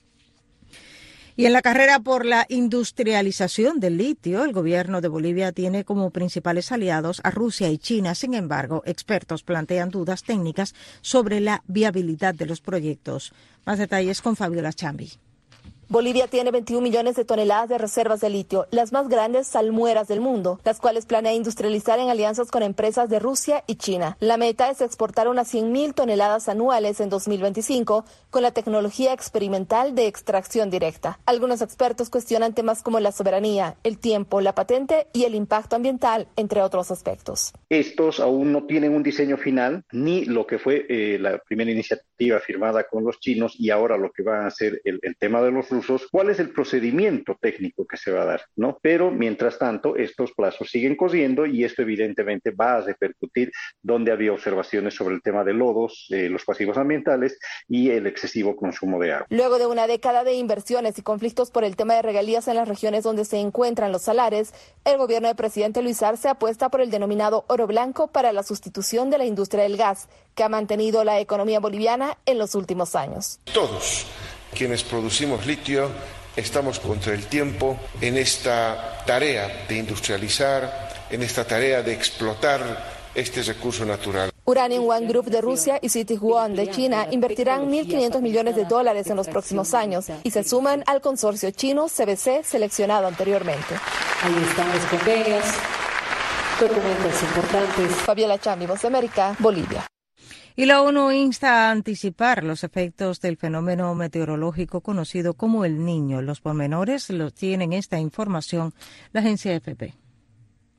E: Y en la carrera por la industrialización del litio, el gobierno de Bolivia tiene como principales aliados a Rusia y China. Sin embargo, expertos plantean dudas técnicas sobre la viabilidad de los proyectos. Más detalles con Fabiola Chambi.
R: Bolivia tiene 21 millones de toneladas de reservas de litio, las más grandes salmueras del mundo, las cuales planea industrializar en alianzas con empresas de Rusia y China. La meta es exportar unas 100.000 toneladas anuales en 2025 con la tecnología experimental de extracción directa. Algunos expertos cuestionan temas como la soberanía, el tiempo, la patente y el impacto ambiental, entre otros aspectos.
S: Estos aún no tienen un diseño final, ni lo que fue la primera iniciativa firmada con los chinos y ahora lo que va a ser el tema de los rusos. ¿Cuál es el procedimiento técnico que se va a dar? ¿No? Pero mientras tanto estos plazos siguen corriendo y esto evidentemente va a repercutir donde había observaciones sobre el tema de lodos, los pasivos ambientales y el excesivo consumo de agua.
R: Luego de una década de inversiones y conflictos por el tema de regalías en las regiones donde se encuentran los salares, el gobierno del presidente Luis Arce apuesta por el denominado oro blanco para la sustitución de la industria del gas, que ha mantenido la economía boliviana en los últimos años.
T: Todos quienes producimos litio estamos contra el tiempo en esta tarea de industrializar, en esta tarea de explotar este recurso natural.
R: Uranium One Group de Rusia y Citic One de China invertirán $1.500 millones en los próximos años y se suman al consorcio chino CBC seleccionado anteriormente.
U: Ahí están los convenios, documentos importantes.
R: Fabiola Chambi, Voz de América, Bolivia.
E: Y la ONU insta a anticipar los efectos del fenómeno meteorológico conocido como el Niño. Los pormenores los tienen esta información la agencia AFP.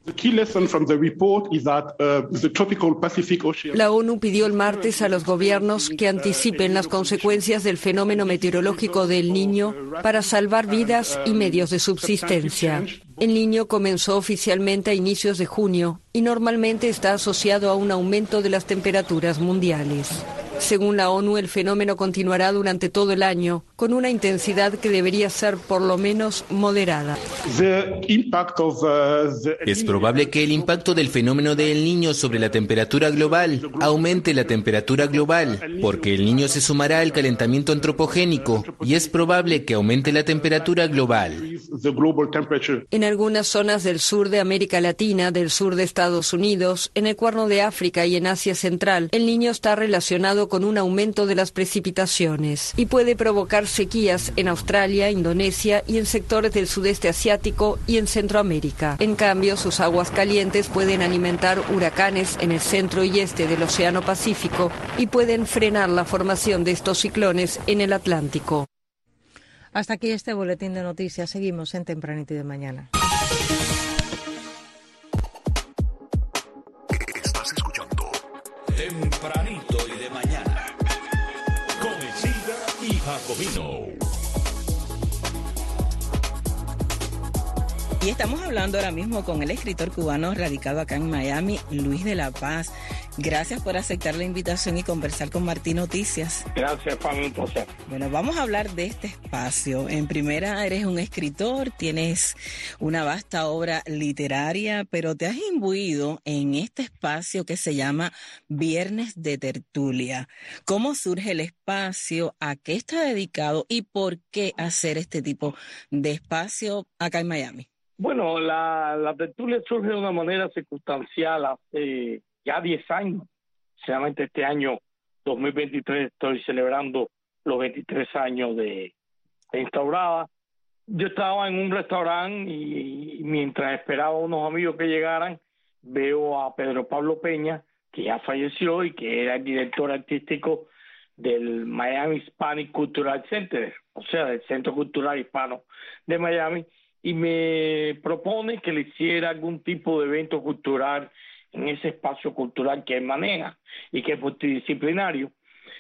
U: La ONU pidió el martes a los gobiernos que anticipen las consecuencias del fenómeno meteorológico del Niño para salvar vidas y medios de subsistencia. El Niño comenzó oficialmente a inicios de junio y normalmente está asociado a un aumento de las temperaturas mundiales. Según la ONU, el fenómeno continuará durante todo el año, con una intensidad que debería ser por lo menos moderada.
F: Es probable que el impacto del fenómeno del Niño sobre la temperatura global aumente la temperatura global, porque el Niño se sumará al calentamiento antropogénico y es probable que aumente la temperatura global.
U: En algunas zonas del sur de América Latina, del sur de Estados Unidos, en el Cuerno de África y en Asia Central, el Niño está relacionado con un aumento de las precipitaciones y puede provocar sequías en Australia, Indonesia y en sectores del sudeste asiático y en Centroamérica. En cambio, sus aguas calientes pueden alimentar huracanes en el centro y este del Océano Pacífico y pueden frenar la formación de estos ciclones en el Atlántico.
E: Hasta aquí este boletín de noticias. Seguimos en Tempranito y de Mañana.
A: Estás escuchando Tempranito y de Mañana con Isidra y Jacobino.
D: Y estamos hablando ahora mismo con el escritor cubano radicado acá en Miami, Luis de la Paz. Gracias por aceptar la invitación y conversar con Martí Noticias.
V: Gracias, para mí, placer.
D: Bueno, vamos a hablar de este espacio. En primera, eres un escritor, tienes una vasta obra literaria, pero te has imbuido en este espacio que se llama Viernes de Tertulia. ¿Cómo surge el espacio? ¿A qué está dedicado? ¿Y por qué hacer este tipo de espacio acá en Miami?
V: Bueno, la tertulia surge de una manera circunstancial hace ya 10 años. Realmente este año 2023 estoy celebrando los 23 años de instaurada. Yo estaba en un restaurante y mientras esperaba a unos amigos que llegaran, veo a Pedro Pablo Peña, que ya falleció y que era el director artístico del Miami Hispanic Cultural Center, o sea, del Centro Cultural Hispano de Miami, y me propone que le hiciera algún tipo de evento cultural en ese espacio cultural que él maneja y que es multidisciplinario.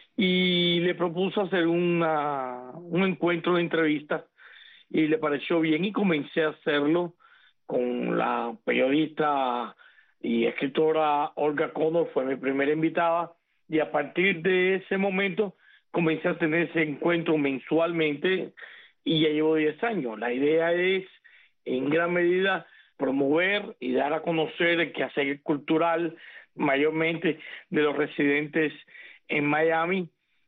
V: Y le propuso hacer un encuentro de entrevistas y le pareció bien y comencé a hacerlo con la periodista y escritora Olga Connor, fue mi primera invitada, y a partir de ese momento comencé a tener ese encuentro mensualmente y ya llevo 10 años. La idea es, en gran medida, promover y dar a conocer el quehacer cultural, mayormente de los residentes en Miami,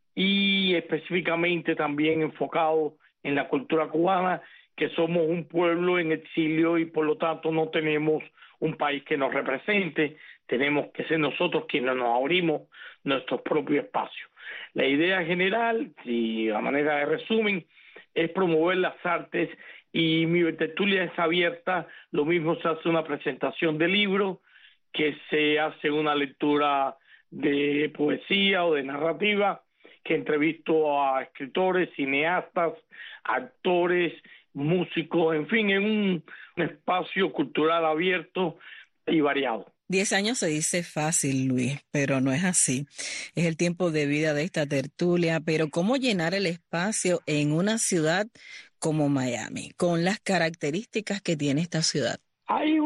V: y específicamente también enfocado en la cultura cubana, que somos un pueblo en exilio y por lo tanto no tenemos un país que nos represente, tenemos que ser nosotros quienes nos abrimos nuestros propios espacios. La idea general, y a manera de resumen, es promover las artes, y mi tertulia es abierta. Lo mismo se hace una presentación de libro, que se hace una lectura de poesía o de narrativa, que entrevisto a escritores, cineastas, actores, músicos, en fin, en un espacio cultural abierto y variado.
D: 10 años se dice fácil, Luis, pero no es así. Es el tiempo de vida de esta tertulia, pero ¿cómo llenar el espacio en una ciudad como Miami, con las características que tiene esta ciudad?
V: Hay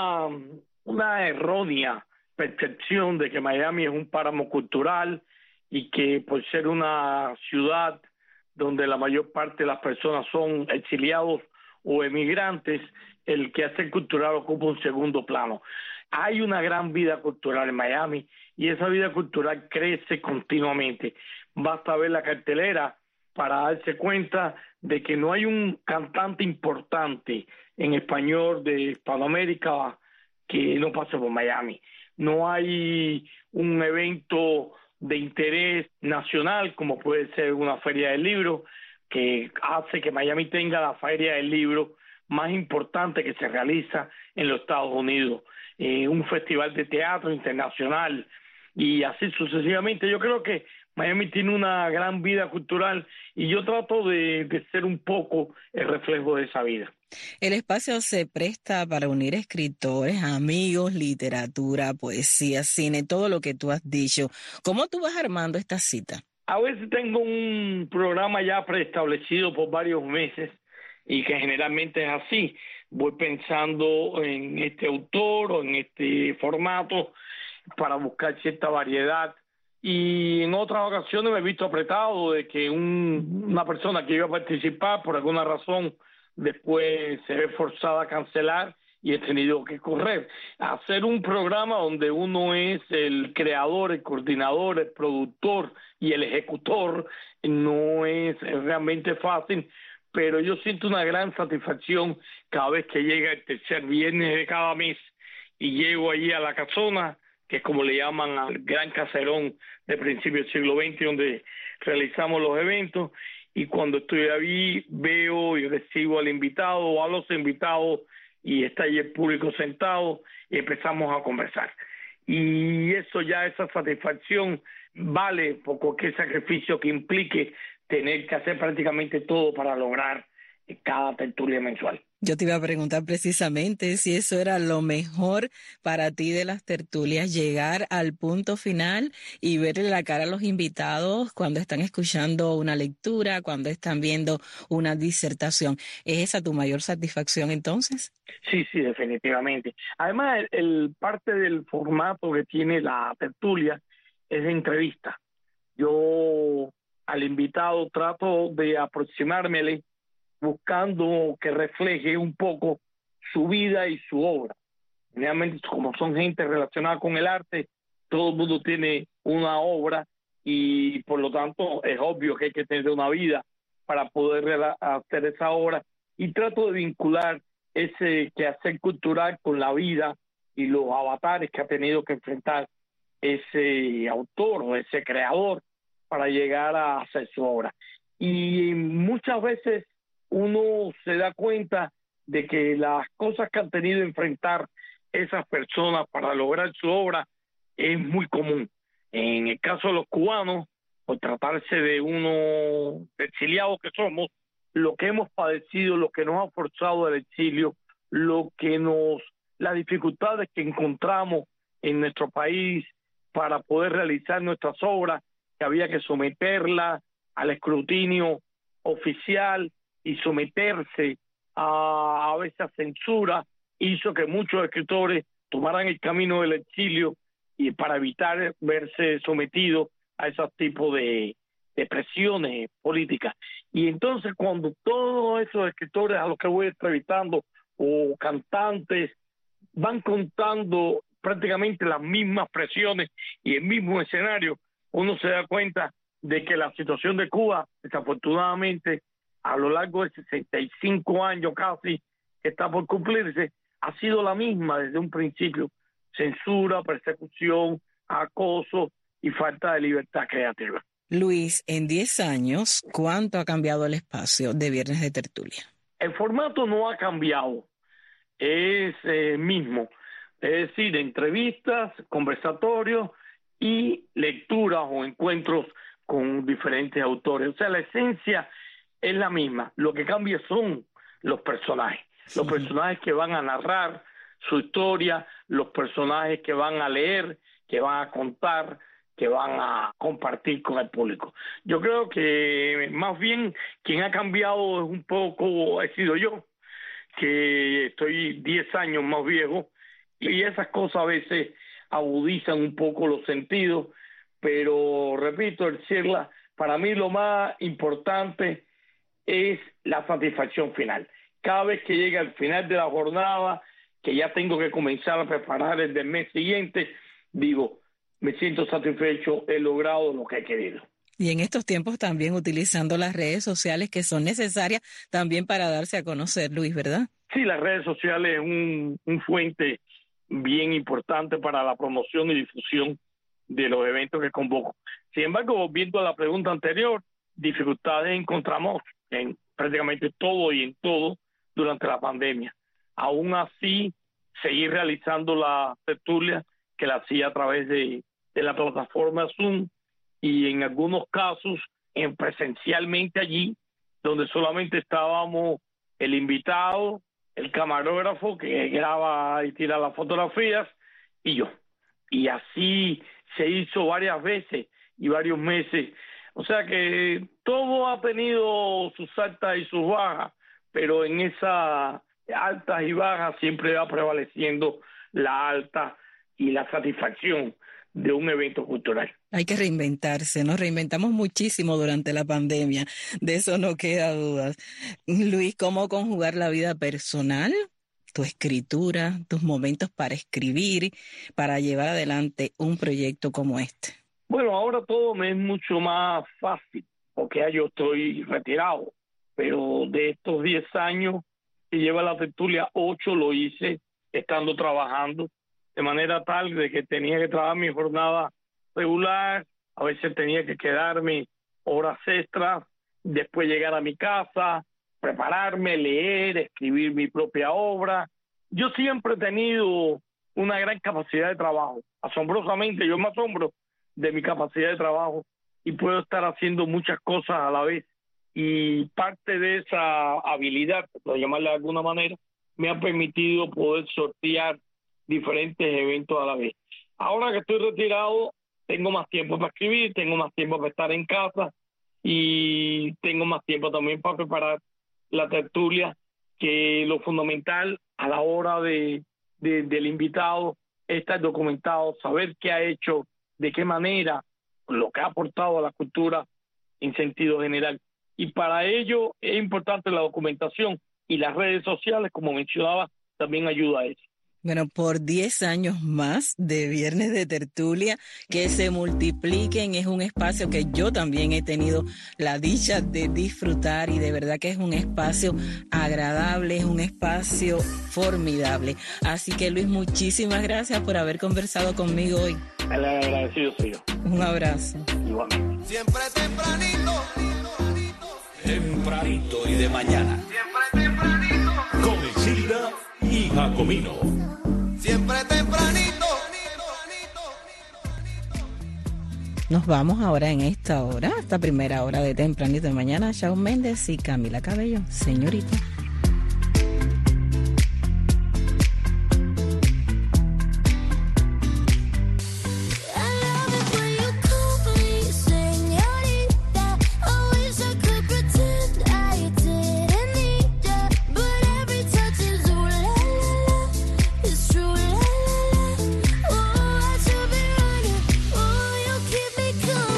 V: una errónea percepción de que Miami es un páramo cultural y que por ser una ciudad donde la mayor parte de las personas son exiliados o emigrantes, el quehacer cultural ocupa un segundo plano. Hay una gran vida cultural en Miami y esa vida cultural crece continuamente. Basta ver la cartelera para darse cuenta de que no hay un cantante importante en español de Hispanoamérica que no pase por Miami. No hay un evento de interés nacional como puede ser una feria del libro, que hace que Miami tenga la feria del libro más importante que se realiza en los Estados Unidos, un festival de teatro internacional y así sucesivamente. Yo creo que Miami tiene una gran vida cultural y yo trato de ser un poco el reflejo de esa vida.
D: El espacio se presta para unir escritores, amigos, literatura, poesía, cine, todo lo que tú has dicho. ¿Cómo tú vas armando esta cita?
V: A veces tengo un programa ya preestablecido por varios meses y que generalmente es así. Voy pensando en este autor o en este formato para buscar cierta variedad. Y en otras ocasiones me he visto apretado de que una persona que iba a participar por alguna razón después se ve forzada a cancelar y he tenido que correr. Hacer un programa donde uno es el creador, el coordinador, el productor y el ejecutor no es realmente fácil, pero yo siento una gran satisfacción cada vez que llega el tercer viernes de cada mes y llego allí a la casona, que es como le llaman al gran caserón de principios del siglo XX, donde realizamos los eventos, y cuando estoy ahí veo y recibo al invitado o a los invitados y está ahí el público sentado y empezamos a conversar. Y eso ya, esa satisfacción vale por cualquier sacrificio que implique tener que hacer prácticamente todo para lograr cada tertulia mensual.
D: Yo te iba a preguntar precisamente si eso era lo mejor para ti de las tertulias, llegar al punto final y verle la cara a los invitados cuando están escuchando una lectura, cuando están viendo una disertación. ¿Es esa tu mayor satisfacción entonces?
V: Sí, definitivamente. Además, el parte del formato que tiene la tertulia es de entrevista. Yo al invitado trato de aproximármele buscando que refleje un poco su vida y su obra. Realmente, como son gente relacionada con el arte, todo el mundo tiene una obra y por lo tanto es obvio que hay que tener una vida para poder hacer esa obra, y trato de vincular ese quehacer cultural con la vida y los avatares que ha tenido que enfrentar ese autor o ese creador para llegar a hacer su obra. Y muchas veces uno se da cuenta de que las cosas que han tenido que enfrentar esas personas para lograr su obra es muy común. En el caso de los cubanos, por tratarse de unos exiliados que somos, lo que hemos padecido, lo que nos ha forzado el exilio, las dificultades que encontramos en nuestro país para poder realizar nuestras obras, que había que someterlas al escrutinio oficial y someterse a veces a censura, hizo que muchos escritores tomaran el camino del exilio y para evitar verse sometidos a esos tipos de presiones políticas. Y entonces cuando todos esos escritores a los que voy entrevistando o cantantes van contando prácticamente las mismas presiones y el mismo escenario, uno se da cuenta de que la situación de Cuba, desafortunadamente, a lo largo de 65 años casi que está por cumplirse, ha sido la misma desde un principio: censura, persecución, acoso y falta de libertad creativa.
D: Luis, en 10 años, ¿cuánto ha cambiado el espacio de Viernes de Tertulia?
V: El formato no ha cambiado, es el mismo, es decir, entrevistas, conversatorios y lecturas o encuentros con diferentes autores. O sea, la esencia es la misma, lo que cambia son los personajes. Los personajes que van a narrar su historia, los personajes que van a leer, que van a contar, que van a compartir con el público. Yo creo que más bien quien ha cambiado es un poco, he sido yo, que estoy 10 años más viejo, y esas cosas a veces agudizan un poco los sentidos, pero repito, el Cirla, para mí lo más importante es la satisfacción final. Cada vez que llega el final de la jornada, que ya tengo que comenzar a preparar el del mes siguiente, digo, me siento satisfecho, he logrado lo que he querido.
D: Y en estos tiempos también utilizando las redes sociales, que son necesarias también para darse a conocer, Luis, ¿verdad?
V: Sí, las redes sociales es un fuente bien importante para la promoción y difusión de los eventos que convoco. Sin embargo, volviendo a la pregunta anterior, dificultades encontramos en prácticamente todo y en todo durante la pandemia. Aún así, seguir realizando la tertulia, que la hacía a través de la plataforma Zoom, y en algunos casos presencialmente allí, donde solamente estábamos el invitado, el camarógrafo que graba y tira las fotografías y yo. Y así se hizo varias veces y varios meses. O sea que todo ha tenido sus altas y sus bajas, pero en esas altas y bajas siempre va prevaleciendo la alta y la satisfacción de un evento cultural.
D: Hay que reinventarse, nos reinventamos muchísimo durante la pandemia, de eso no queda dudas. Luis, ¿cómo conjugar la vida personal, tu escritura, tus momentos para escribir, para llevar adelante un proyecto como este?
V: Bueno, ahora todo me es mucho más fácil, porque ya yo estoy retirado, pero de estos 10 años que lleva la tertulia, 8 lo hice estando trabajando, de manera tal de que tenía que trabajar mi jornada regular, a veces tenía que quedarme horas extras, después llegar a mi casa, prepararme, leer, escribir mi propia obra. Yo siempre he tenido una gran capacidad de trabajo. Asombrosamente, yo me asombro de mi capacidad de trabajo y puedo estar haciendo muchas cosas a la vez. Y parte de esa habilidad, por llamarla de alguna manera, me ha permitido poder sortear diferentes eventos a la vez. Ahora que estoy retirado, tengo más tiempo para escribir, tengo más tiempo para estar en casa y tengo más tiempo también para preparar la tertulia, que lo fundamental a la hora del invitado es estar documentado, saber qué ha hecho, de qué manera, lo que ha aportado a la cultura en sentido general. Y para ello es importante la documentación y las redes sociales, como mencionaba, también ayuda a eso.
D: Bueno, por 10 años más de Viernes de Tertulia, que se multipliquen, es un espacio que yo también he tenido la dicha de disfrutar y de verdad que es un espacio agradable, es un espacio formidable. Así que Luis, muchísimas gracias por haber conversado conmigo hoy.
V: El agradecido soy yo.
D: Un abrazo.
V: Igualmente.
O: Siempre tempranito.
A: Tempranito y de mañana.
O: Siempre tempranito.
A: Con Isilda y Jacomino.
O: Siempre tempranito.
D: Nos vamos ahora en esta primera hora de Tempranito de Mañana, Shawn Méndez y Camila Cabello. Señorita.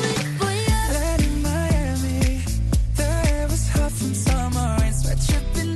G: Miami, the air was hot from summer rain, sweat dripping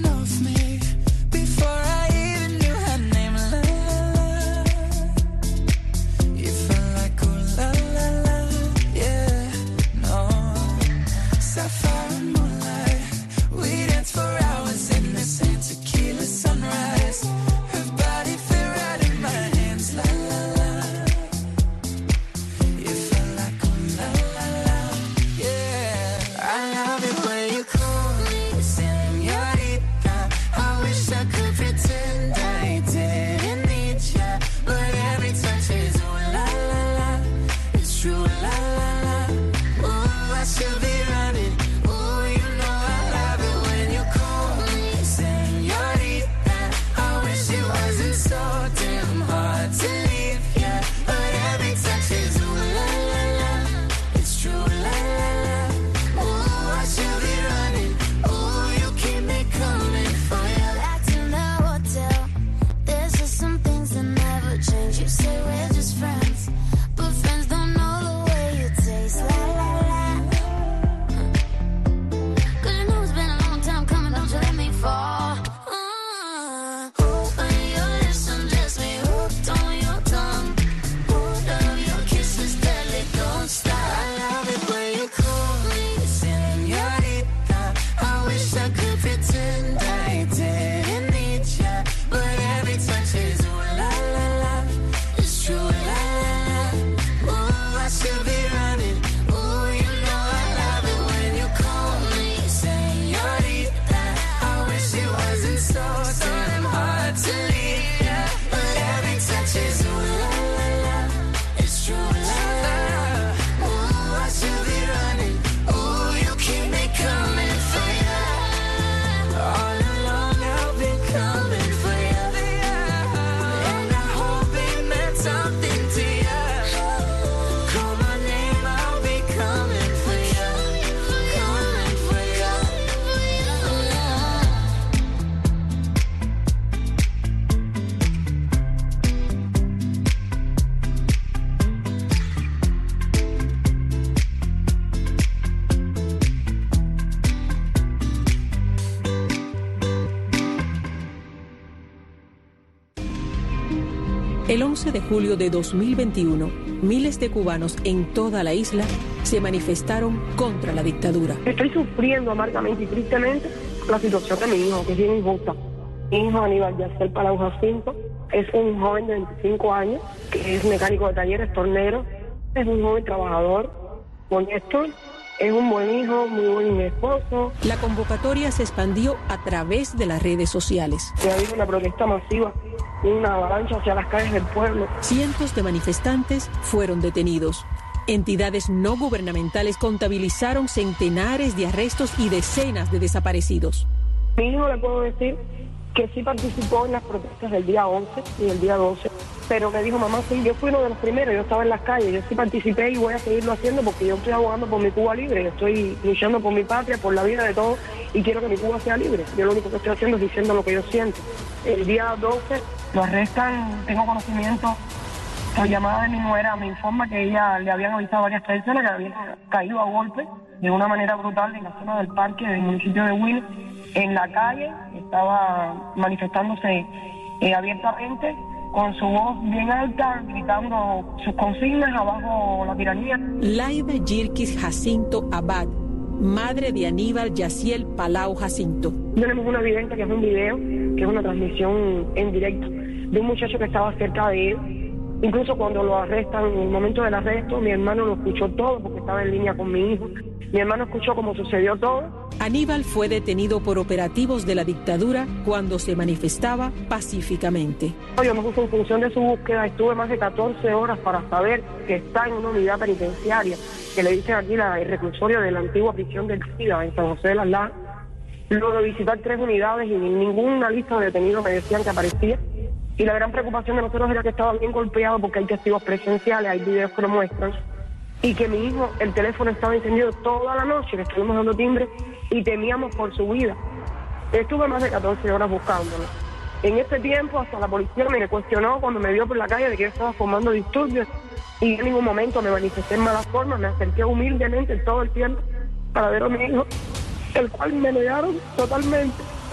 G: El 11 de julio de 2021, miles de cubanos en toda la isla se manifestaron contra la dictadura.
H: Estoy sufriendo amargamente y tristemente la situación de mi hijo, que es bien injusta. Mi hijo Aníbal Yaciel Palau Jacinto es un joven de 25 años, que es mecánico de talleres, tornero, es un joven trabajador, honesto, es un buen hijo, muy buen esposo.
G: La convocatoria se expandió a través de las redes sociales.
H: Ha habido una protesta masiva, una avalancha hacia las calles del pueblo.
G: Cientos de manifestantes fueron detenidos. Entidades no gubernamentales contabilizaron centenares de arrestos y decenas de desaparecidos.
H: Mi hijo, le puedo decir que sí participó en las protestas del día 11 y del día 12, pero me dijo, mamá, sí, yo fui uno de los primeros, yo estaba en las calles, yo sí participé y voy a seguirlo haciendo porque yo estoy abogando por mi Cuba libre, yo estoy luchando por mi patria, por la vida de todos y quiero que mi Cuba sea libre. Yo lo único que estoy haciendo es diciendo lo que yo siento. El día 12 lo arrestan, tengo conocimiento, por llamada de mi nuera me informa que ella le habían avisado a varias personas que habían caído a golpe de una manera brutal en la zona del parque del municipio de Huila, en la calle, estaba manifestándose abiertamente, con su voz bien alta, gritando sus consignas abajo la tiranía.
G: Laida Yirkis Jacinto Abad, madre de Aníbal Yaciel Palau Jacinto.
H: Tenemos una evidencia que es un video, que es una transmisión en directo de un muchacho que estaba cerca de él. Incluso cuando lo arrestan, en el momento del arresto, mi hermano lo escuchó todo porque estaba en línea con mi hijo. Mi hermano escuchó cómo sucedió todo.
G: Aníbal fue detenido por operativos de la dictadura cuando se manifestaba pacíficamente.
H: Yo me puse en función de su búsqueda, estuve más de 14 horas para saber que está en una unidad penitenciaria, que le dicen aquí el reclusorio de la antigua prisión del SIDA en San José de las Lajas. Luego de visitar 3 unidades y ninguna lista de detenidos me decían que aparecía. Y la gran preocupación de nosotros era que estaba bien golpeado porque hay testigos presenciales, hay videos que lo muestran, y que mi hijo, el teléfono estaba encendido toda la noche, le estuvimos dando timbre y temíamos por su vida. Estuve más de 14 horas buscándolo. En este tiempo hasta la policía me cuestionó cuando me vio por la calle de que yo estaba formando disturbios y en ningún momento me manifesté en malas formas, me acerqué humildemente todo el tiempo para ver a mi hijo, el cual me negaron totalmente.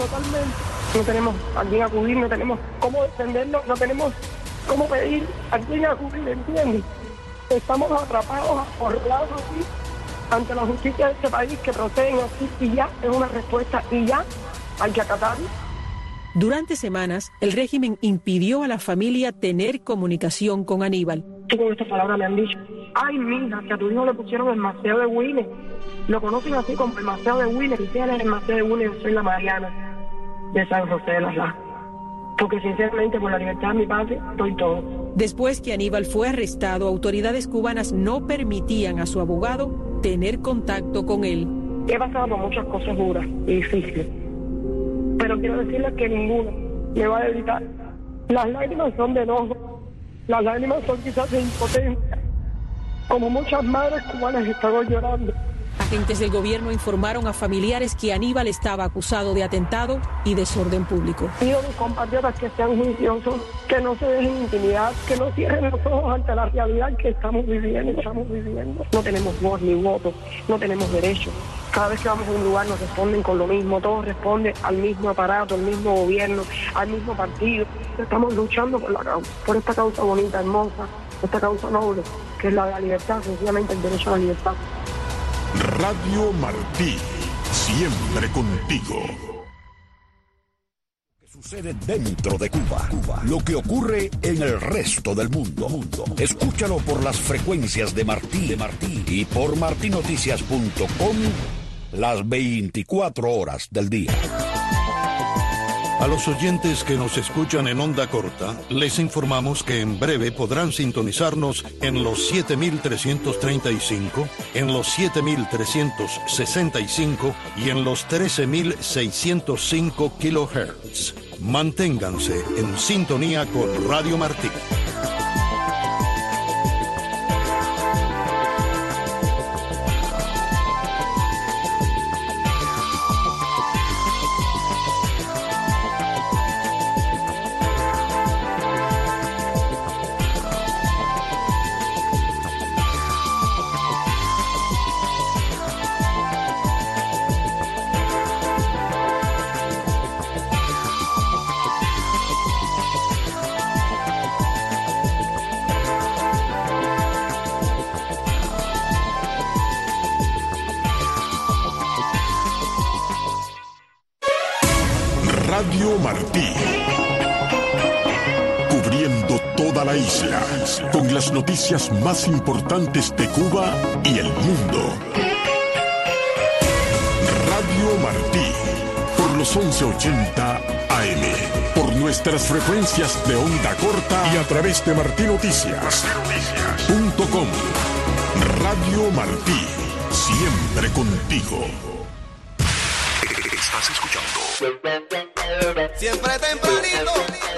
H: No tenemos a quién acudir, no tenemos cómo defendernos, no tenemos cómo pedir a quién acudir, ¿entiendes? Estamos atrapados, acorralados así, ante la justicia de este país que proceden así y ya es una respuesta y ya hay que acatarlo.
G: Durante semanas, el régimen impidió a la familia tener comunicación con Aníbal.
H: Con estas palabras me han dicho, ay mija, que a tu hijo le pusieron el Maceo de Winner. Lo conocen así como el Maceo de Winner, y si él es el Maceo de Winner, yo soy la Mariana de San José de las Lajas. Porque sinceramente por la libertad de mi patria doy todo.
G: Después que Aníbal fue arrestado, autoridades cubanas no permitían a su abogado tener contacto con él.
H: He pasado por muchas cosas duras y difíciles, pero quiero decirles que ninguna me va a evitar. Las lágrimas son de enojo, las lágrimas son quizás de impotencia, como muchas madres cubanas están hoy llorando.
G: Agentes del gobierno informaron a familiares que Aníbal estaba acusado de atentado y desorden público.
H: Pido a mis compatriotas que sean juiciosos, que no se dejen intimidar, que no cierren los ojos ante la realidad que estamos viviendo. No tenemos voz ni voto, no tenemos derecho. Cada vez que vamos a un lugar nos responden con lo mismo, todos responden al mismo aparato, al mismo gobierno, al mismo partido. Estamos luchando por la causa, por esta causa bonita, hermosa, esta causa noble, que es la de la libertad, sencillamente el derecho a la libertad.
A: Radio Martí, siempre contigo.
W: Lo que sucede dentro de Cuba, lo que ocurre en el resto del mundo. Escúchalo por las frecuencias de Martí y por martinoticias.com las 24 horas del día.
X: A los oyentes que nos escuchan en onda corta, les informamos que en breve podrán sintonizarnos en los 7.335, en los 7.365 y en los 13.605 kHz. Manténganse en sintonía con Radio Martí.
A: Radio Martí. Cubriendo toda la isla con las noticias más importantes de Cuba y el mundo. Radio Martí, por los 1180 AM, por nuestras frecuencias de onda corta y a través de martinoticias.com. Radio Martí, siempre contigo. Estás escuchando.
O: Siempre tempranito.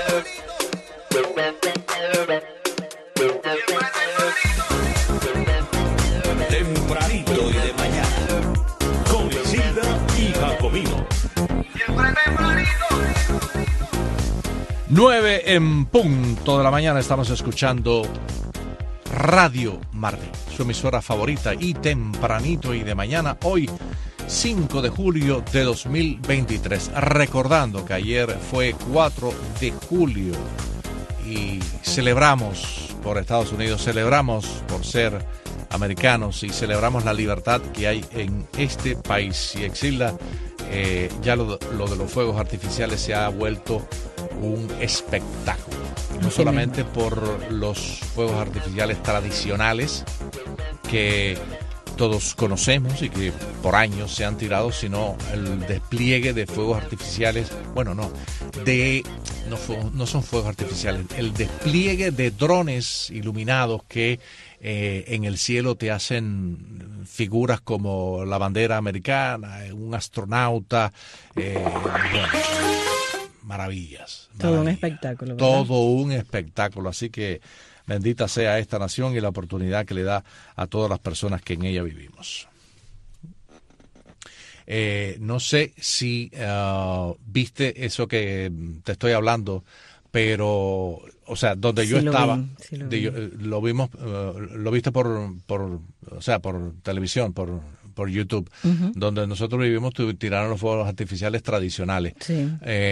W: Tempranito y de mañana, con Isilda y Jacobino.
O: Siempre tempranito.
C: 9 en punto de la mañana, estamos escuchando Radio Martí, su emisora favorita, y tempranito y de mañana, hoy 5 de julio de 2023. Recordando que ayer fue 4 de julio y celebramos por Estados Unidos, celebramos por ser americanos y celebramos la libertad que hay en este país. Y Exilda, ya lo de los fuegos artificiales se ha vuelto un espectáculo. No solamente por los fuegos artificiales tradicionales que todos conocemos y que por años se han tirado, sino el despliegue de fuegos artificiales, bueno, no son fuegos artificiales, el despliegue de drones iluminados que en el cielo te hacen figuras como la bandera americana, un astronauta, maravillas.
D: Todo un espectáculo, ¿verdad?
C: Todo un espectáculo, así que bendita sea esta nación y la oportunidad que le da a todas las personas que en ella vivimos. No sé si viste eso que te estoy hablando, pero, o sea, donde yo estaba, lo vimos, lo viste por televisión, por YouTube, donde nosotros vivimos, tiraron los fuegos artificiales tradicionales.
D: Sí.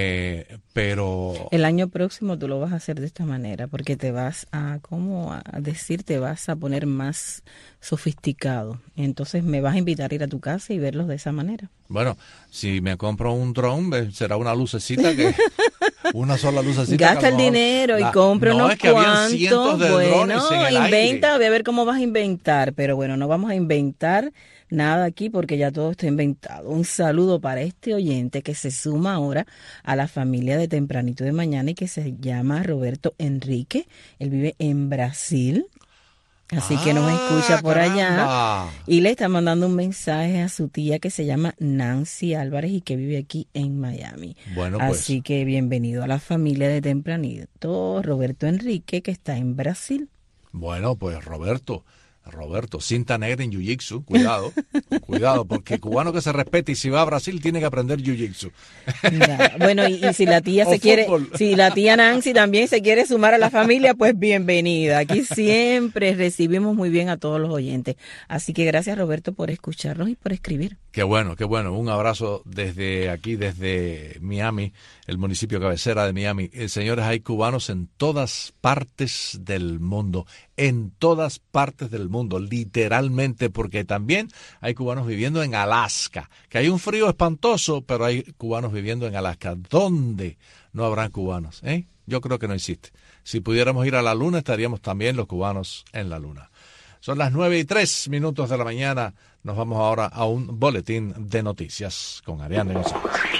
C: Pero
D: el año próximo tú lo vas a hacer de esta manera, porque te vas a te vas a poner más sofisticado. Entonces me vas a invitar a ir a tu casa y verlos de esa manera.
C: Bueno, si me compro un dron, será una lucecita una sola lucecita.
D: Gasta el dinero y compra unos cuantos. Bueno, inventa, ve a ver cómo vas a inventar. Pero bueno, no vamos a inventar nada aquí porque ya todo está inventado. Un saludo para este oyente que se suma ahora a la familia de Tempranito de Mañana y que se llama Roberto Enrique. Él vive en Brasil. Así que nos escucha por allá y le está mandando un mensaje a su tía que se llama Nancy Álvarez y que vive aquí en Miami.
C: Bueno, pues.
D: Así que bienvenido a la familia de Tempranito, Roberto Enrique, que está en Brasil.
C: Bueno, pues Roberto, cinta negra en Jiu-Jitsu, cuidado, porque cubano que se respete y si va a Brasil tiene que aprender Jiu-Jitsu.
D: Bueno, y si la tía si la tía Nancy también se quiere sumar a la familia, pues bienvenida. Aquí siempre recibimos muy bien a todos los oyentes. Así que gracias, Roberto, por escucharnos y por escribir.
C: Qué bueno. Un abrazo desde aquí, desde Miami, el municipio cabecera de Miami. Señores, hay cubanos en todas partes del mundo. En todas partes del mundo, literalmente, porque también hay cubanos viviendo en Alaska, que hay un frío espantoso, pero hay cubanos viviendo en Alaska. ¿Dónde no habrán cubanos? Yo creo que no existe. Si pudiéramos ir a la luna, estaríamos también los cubanos en la luna. Son las 9:03 de la mañana. Nos vamos ahora a un boletín de noticias con Ariane González.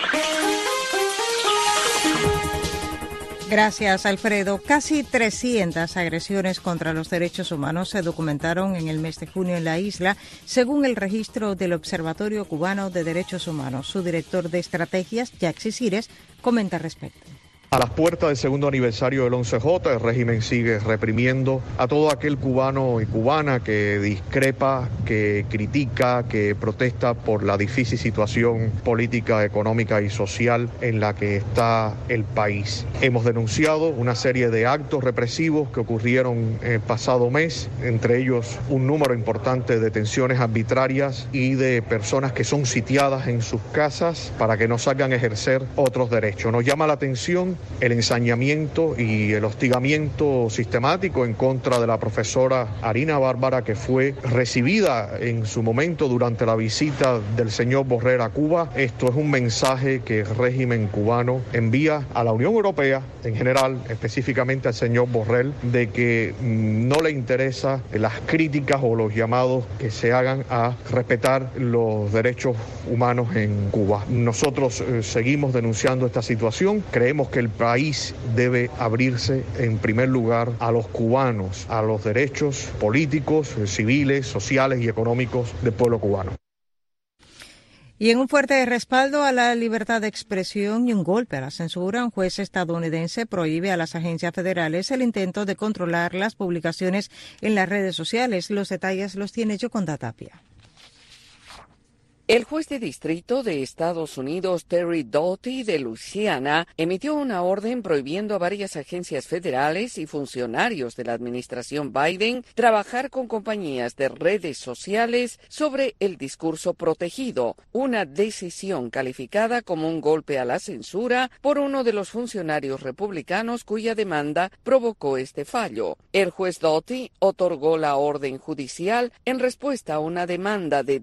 E: Gracias, Alfredo. Casi 300 agresiones contra los derechos humanos se documentaron en el mes de junio en la isla, según el registro del Observatorio Cubano de Derechos Humanos. Su director de estrategias, Yaxi Cires, comenta al respecto.
B: A las puertas del segundo aniversario del 11J, el régimen sigue reprimiendo a todo aquel cubano y cubana que discrepa, que critica, que protesta por la difícil situación política, económica y social en la que está el país. Hemos denunciado una serie de actos represivos que ocurrieron el pasado mes, entre ellos un número importante de detenciones arbitrarias y de personas que son sitiadas en sus casas para que no salgan a ejercer otros derechos. Nos llama la atención el ensañamiento y el hostigamiento sistemático en contra de la profesora Arina Bárbara, que fue recibida en su momento durante la visita del señor Borrell a Cuba. Esto es un mensaje que el régimen cubano envía a la Unión Europea en general, específicamente al señor Borrell, de que no le interesa las críticas o los llamados que se hagan a respetar los derechos humanos en Cuba. Nosotros seguimos denunciando esta situación. Creemos que el país debe abrirse en primer lugar a los cubanos, a los derechos políticos, civiles, sociales y económicos del pueblo cubano.
E: Y en un fuerte respaldo a la libertad de expresión y un golpe a la censura, un juez estadounidense prohíbe a las agencias federales el intento de controlar las publicaciones en las redes sociales. Los detalles los tiene Yoconda Tapia.
I: El juez de distrito de Estados Unidos, Terry Doughty, de Luisiana, emitió una orden prohibiendo a varias agencias federales y funcionarios de la administración Biden trabajar con compañías de redes sociales sobre el discurso protegido, una decisión calificada como un golpe a la censura por uno de los funcionarios republicanos cuya demanda provocó este fallo. El juez Doughty otorgó la orden judicial en respuesta a una demanda de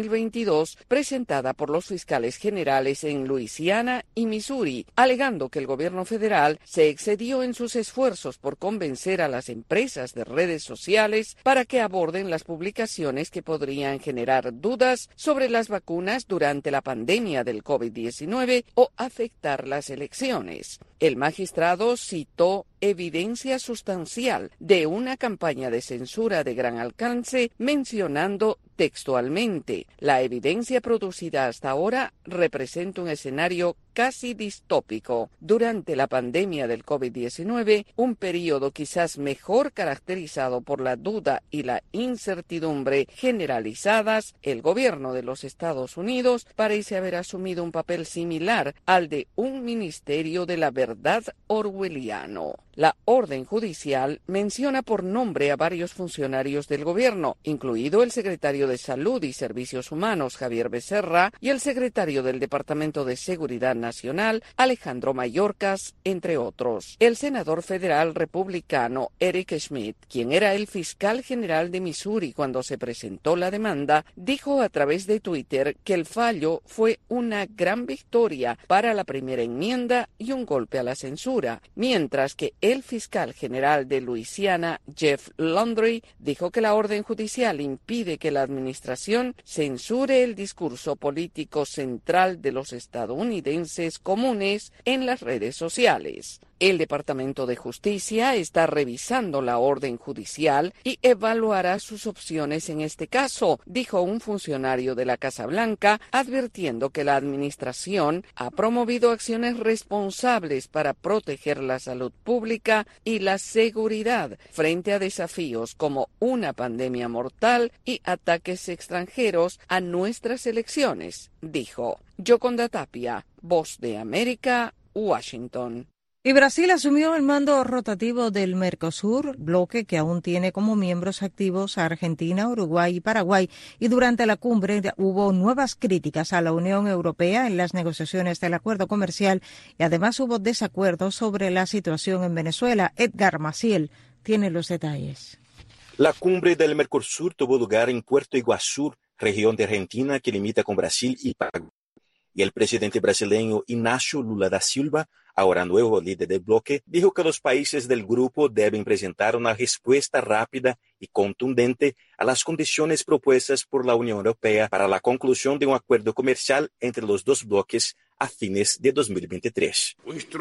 I: 2022 presentada por los fiscales generales en Luisiana y Missouri, alegando que el gobierno federal se excedió en sus esfuerzos por convencer a las empresas de redes sociales para que aborden las publicaciones que podrían generar dudas sobre las vacunas durante la pandemia del COVID-19 o afectar las elecciones. El magistrado citó evidencia sustancial de una campaña de censura de gran alcance, mencionando textualmente: la evidencia producida hasta ahora representa un escenario casi distópico. Durante la pandemia del COVID-19, un periodo quizás mejor caracterizado por la duda y la incertidumbre generalizadas, el gobierno de los Estados Unidos parece haber asumido un papel similar al de un ministerio de la verdad orwelliano. La orden judicial menciona por nombre a varios funcionarios del gobierno, incluido el secretario de Salud y Servicios Humanos, Javier Becerra, y el secretario del Departamento de Seguridad Nacional, Alejandro Mayorkas, entre otros. El senador federal republicano Eric Schmidt, quien era el fiscal general de Missouri cuando se presentó la demanda, dijo a través de Twitter que el fallo fue una gran victoria para la primera enmienda y un golpe a la censura, mientras que el fiscal general de Luisiana, Jeff Landry, dijo que la orden judicial impide que la administración censure el discurso político central de los estadounidenses comunes en las redes sociales. El Departamento de Justicia está revisando la orden judicial y evaluará sus opciones en este caso, dijo un funcionario de la Casa Blanca, advirtiendo que la administración ha promovido acciones responsables para proteger la salud pública y la seguridad frente a desafíos como una pandemia mortal y ataques extranjeros a nuestras elecciones, dijo. Yoconda Tapia, Voz de América, Washington.
E: Y Brasil asumió el mando rotativo del Mercosur, bloque que aún tiene como miembros activos a Argentina, Uruguay y Paraguay. Y durante la cumbre hubo nuevas críticas a la Unión Europea en las negociaciones del acuerdo comercial y además hubo desacuerdos sobre la situación en Venezuela. Edgar Maciel tiene los detalles.
J: La cumbre del Mercosur tuvo lugar en Puerto Iguazú, región de Argentina que limita con Brasil y Paraguay. Y el presidente brasileño Inácio Lula da Silva, ahora nuevo líder del bloque, dijo que los países del grupo deben presentar una respuesta rápida y contundente a las condiciones propuestas por la Unión Europea para la conclusión de un acuerdo comercial entre los dos bloques a fines de 2023.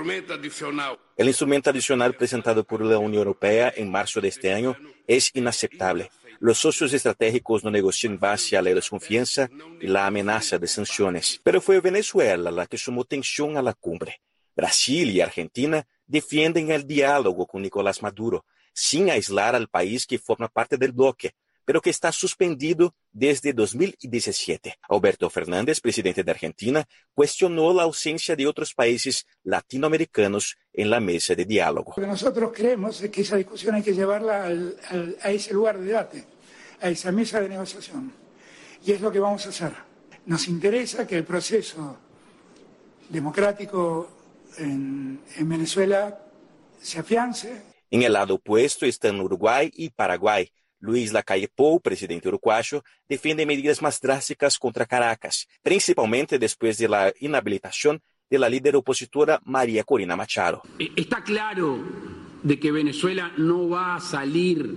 J: El instrumento adicional presentado por la Unión Europea en marzo de este año es inaceptable. Los socios estratégicos no negocian en base a la desconfianza y la amenaza de sanciones. Pero fue Venezuela la que sumó tensión a la cumbre. Brasil y Argentina defienden el diálogo con Nicolás Maduro, sin aislar al país que forma parte del bloque, pero que está suspendido desde 2017. Alberto Fernández, presidente de Argentina, cuestionó la ausencia de otros países latinoamericanos en la mesa de diálogo.
K: Lo que nosotros creemos es que esa discusión hay que llevarla a ese lugar de debate, a esa mesa de negociación. Y es lo que vamos a hacer. Nos interesa que el proceso democrático en Venezuela se afiance.
J: En el lado opuesto están Uruguay y Paraguay. Luis Lacalle Pou, presidente uruguayo, defiende medidas más drásticas contra Caracas, principalmente después de la inhabilitación de la líder opositora María Corina Machado.
L: Está claro de que Venezuela no va a salir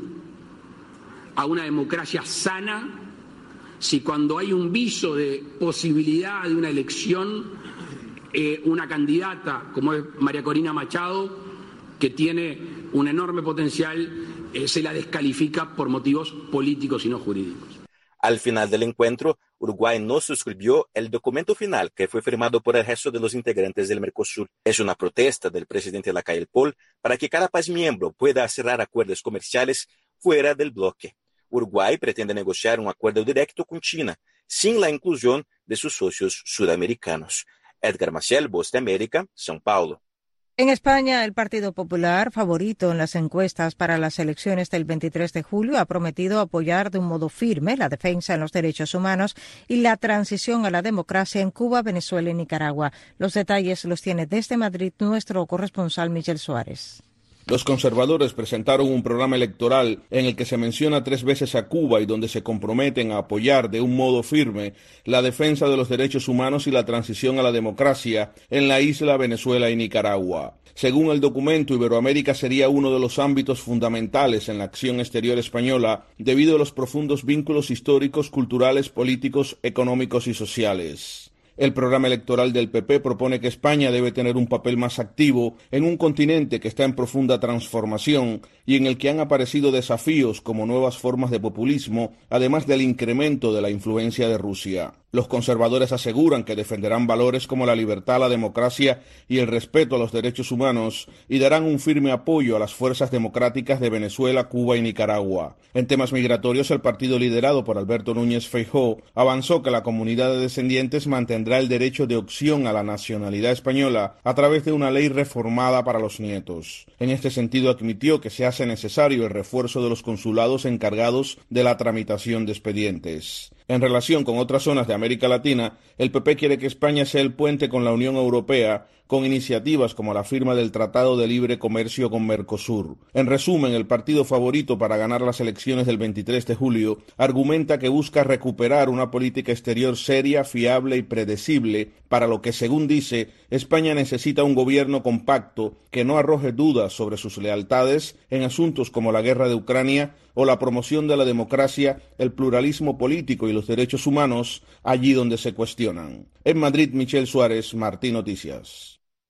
L: a una democracia sana si cuando hay un viso de posibilidad de una elección, una candidata como es María Corina Machado, que tiene un enorme potencial, se la descalifica por motivos políticos y no jurídicos.
J: Al final del encuentro, Uruguay no suscribió el documento final que fue firmado por el resto de los integrantes del Mercosur. Es una protesta del presidente Lacalle Pou para que cada país miembro pueda cerrar acuerdos comerciales fuera del bloque. Uruguay pretende negociar un acuerdo directo con China, sin la inclusión de sus socios sudamericanos. Edgar Maciel, Voz de América, São Paulo.
E: En España, el Partido Popular, favorito en las encuestas para las elecciones del 23 de julio, ha prometido apoyar de un modo firme la defensa de los derechos humanos y la transición a la democracia en Cuba, Venezuela y Nicaragua. Los detalles los tiene desde Madrid nuestro corresponsal Michel Suárez.
M: Los conservadores presentaron un programa electoral en el que se menciona 3 veces a Cuba y donde se comprometen a apoyar de un modo firme la defensa de los derechos humanos y la transición a la democracia en la isla, Venezuela y Nicaragua. Según el documento, Iberoamérica sería uno de los ámbitos fundamentales en la acción exterior española debido a los profundos vínculos históricos, culturales, políticos, económicos y sociales. El programa electoral del PP propone que España debe tener un papel más activo en un continente que está en profunda transformación y en el que han aparecido desafíos como nuevas formas de populismo, además del incremento de la influencia de Rusia. Los conservadores aseguran que defenderán valores como la libertad, la democracia y el respeto a los derechos humanos y darán un firme apoyo a las fuerzas democráticas de Venezuela, Cuba y Nicaragua. En temas migratorios, el partido liderado por Alberto Núñez Feijóo avanzó que la comunidad de descendientes mantendrá el derecho de opción a la nacionalidad española a través de una ley reformada para los nietos. En este sentido, admitió que se hace necesario el refuerzo de los consulados encargados de la tramitación de expedientes. En relación con otras zonas de América Latina, el PP quiere que España sea el puente con la Unión Europea, con iniciativas como la firma del Tratado de Libre Comercio con Mercosur. En resumen, el partido favorito para ganar las elecciones del 23 de julio argumenta que busca recuperar una política exterior seria, fiable y predecible, para lo que, según dice, España necesita un gobierno compacto que no arroje dudas sobre sus lealtades en asuntos como la guerra de Ucrania o la promoción de la democracia, el pluralismo político y los derechos humanos allí donde se cuestionan. En Madrid, Michel Suárez, Martín Noticias.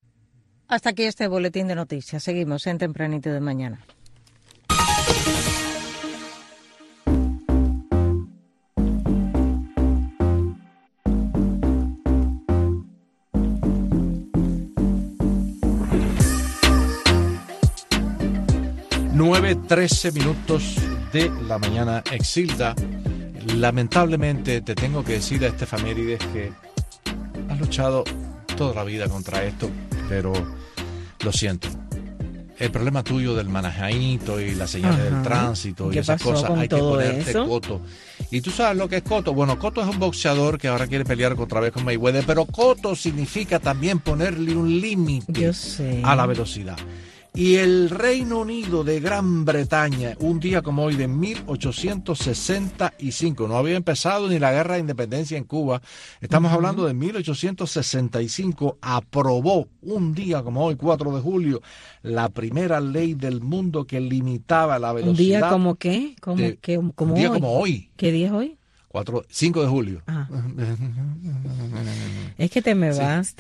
E: Hasta aquí este boletín de noticias. Seguimos en Tempranito de Mañana.
C: Nueve 13 minutos de la mañana. Exilda, lamentablemente te tengo que decir a Estefamérides que has luchado toda la vida contra esto, pero lo siento. El problema tuyo del manejadito y las señales del tránsito y esas cosas, hay que ponerte eso? Cotto. ¿Y tú sabes lo que es Cotto? Bueno, Cotto es un boxeador que ahora quiere pelear otra vez con Mayweather, pero Cotto significa también ponerle un límite a la velocidad. Y el Reino Unido de Gran Bretaña, un día como hoy de 1865, no había empezado ni la guerra de independencia en Cuba, estamos hablando de 1865, aprobó un día como hoy, 4 de julio, la primera ley del mundo que limitaba la velocidad.
D: ¿Un día como qué? ¿Como
C: un día hoy? Como hoy.
D: ¿Qué día es hoy?
C: 5 de julio.
D: Ah. Es que te me vas.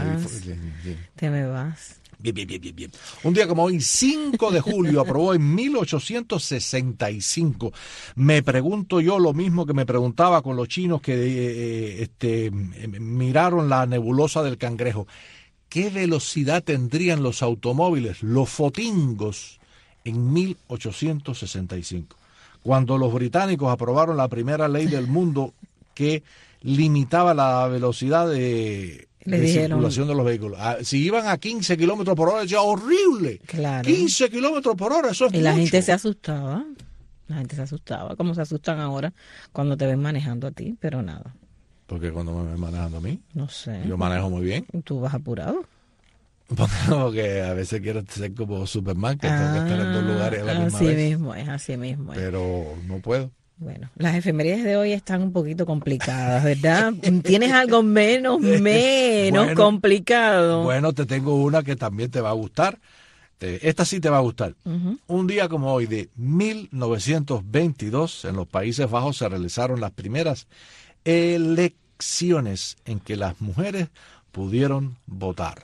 C: Bien. Un día como hoy, 5 de julio, aprobó en 1865. Me pregunto yo lo mismo que me preguntaba con los chinos que miraron la nebulosa del Cangrejo. ¿Qué velocidad tendrían los automóviles, los fotingos, en 1865? Cuando los británicos aprobaron la primera ley del mundo que limitaba la velocidad de circulación de los vehículos. Si iban a 15 kilómetros por hora, decía horrible.
D: Claro.
C: 15 kilómetros por hora, eso es mucho.
D: Y la gente se asustaba. Como se asustan ahora cuando te ven manejando a ti, pero nada.
C: ¿Por qué cuando me ven manejando a mí?
D: No sé.
C: Yo manejo muy bien.
D: ¿Tú vas apurado?
C: Porque a veces quiero ser como Superman, que tengo que estar en dos lugares a la misma vez.
D: Así mismo es.
C: Pero no puedo.
D: Bueno, las efemérides de hoy están un poquito complicadas, ¿verdad? ¿Tienes algo menos complicado?
C: Bueno, te tengo una que también te va a gustar. Esta sí te va a gustar. Un día como hoy de 1922, en los Países Bajos se realizaron las primeras elecciones en que las mujeres pudieron votar.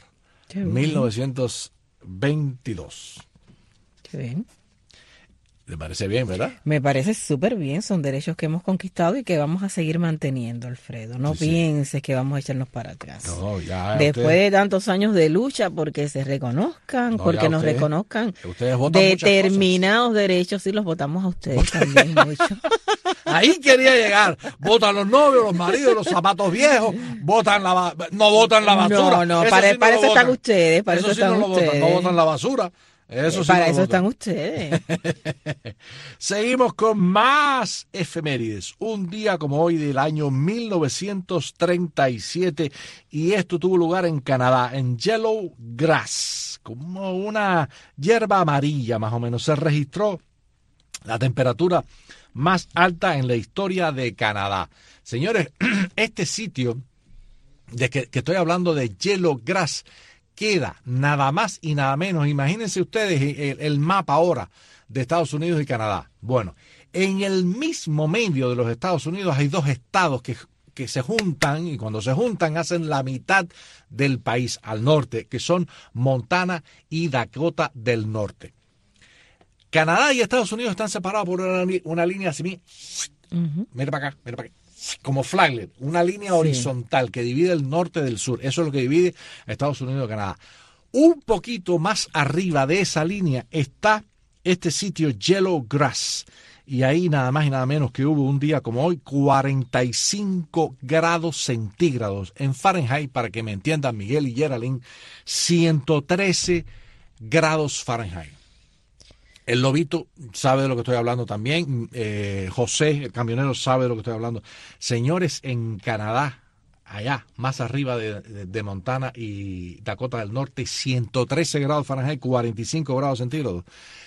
C: 1922.
D: Qué bien.
C: ¿Le parece bien, verdad?
D: Me parece súper bien. Son derechos que hemos conquistado y que vamos a seguir manteniendo, Alfredo. No pienses que vamos a echarnos para atrás.
C: No, ya.
D: Después de tantos años de lucha, porque se reconozcan, porque nos reconozcan determinados derechos, sí los votamos a ustedes también mucho.
C: Ahí quería llegar. Votan los novios, los maridos, los zapatos viejos, no votan la basura.
D: No, para eso están ustedes. Para eso están ustedes.
C: No votan la basura. Eso sí,
D: para eso están ustedes.
C: Seguimos con más efemérides. Un día como hoy del año 1937, y esto tuvo lugar en Canadá, en Yellow Grass, como una hierba amarilla más o menos. Se registró la temperatura más alta en la historia de Canadá. Señores, este sitio de que estoy hablando de Yellow Grass queda nada más y nada menos, imagínense ustedes el mapa ahora de Estados Unidos y Canadá. Bueno, en el mismo medio de los Estados Unidos hay dos estados que se juntan, y cuando se juntan hacen la mitad del país al norte, que son Montana y Dakota del Norte. Canadá y Estados Unidos están separados por una línea así, mira para acá, como flaglet, una línea horizontal que divide el norte del sur. Eso es lo que divide a Estados Unidos y Canadá. Un poquito más arriba de esa línea está este sitio Yellow Grass. Y ahí nada más y nada menos que hubo un día como hoy 45 grados centígrados en Fahrenheit, para que me entiendan Miguel y Geraldine, 113 grados Fahrenheit. El Lobito sabe de lo que estoy hablando también. José, el camionero, sabe de lo que estoy hablando. Señores, en Canadá, allá, más arriba de Montana y Dakota del Norte, 113 grados Fahrenheit, 45 grados centígrados.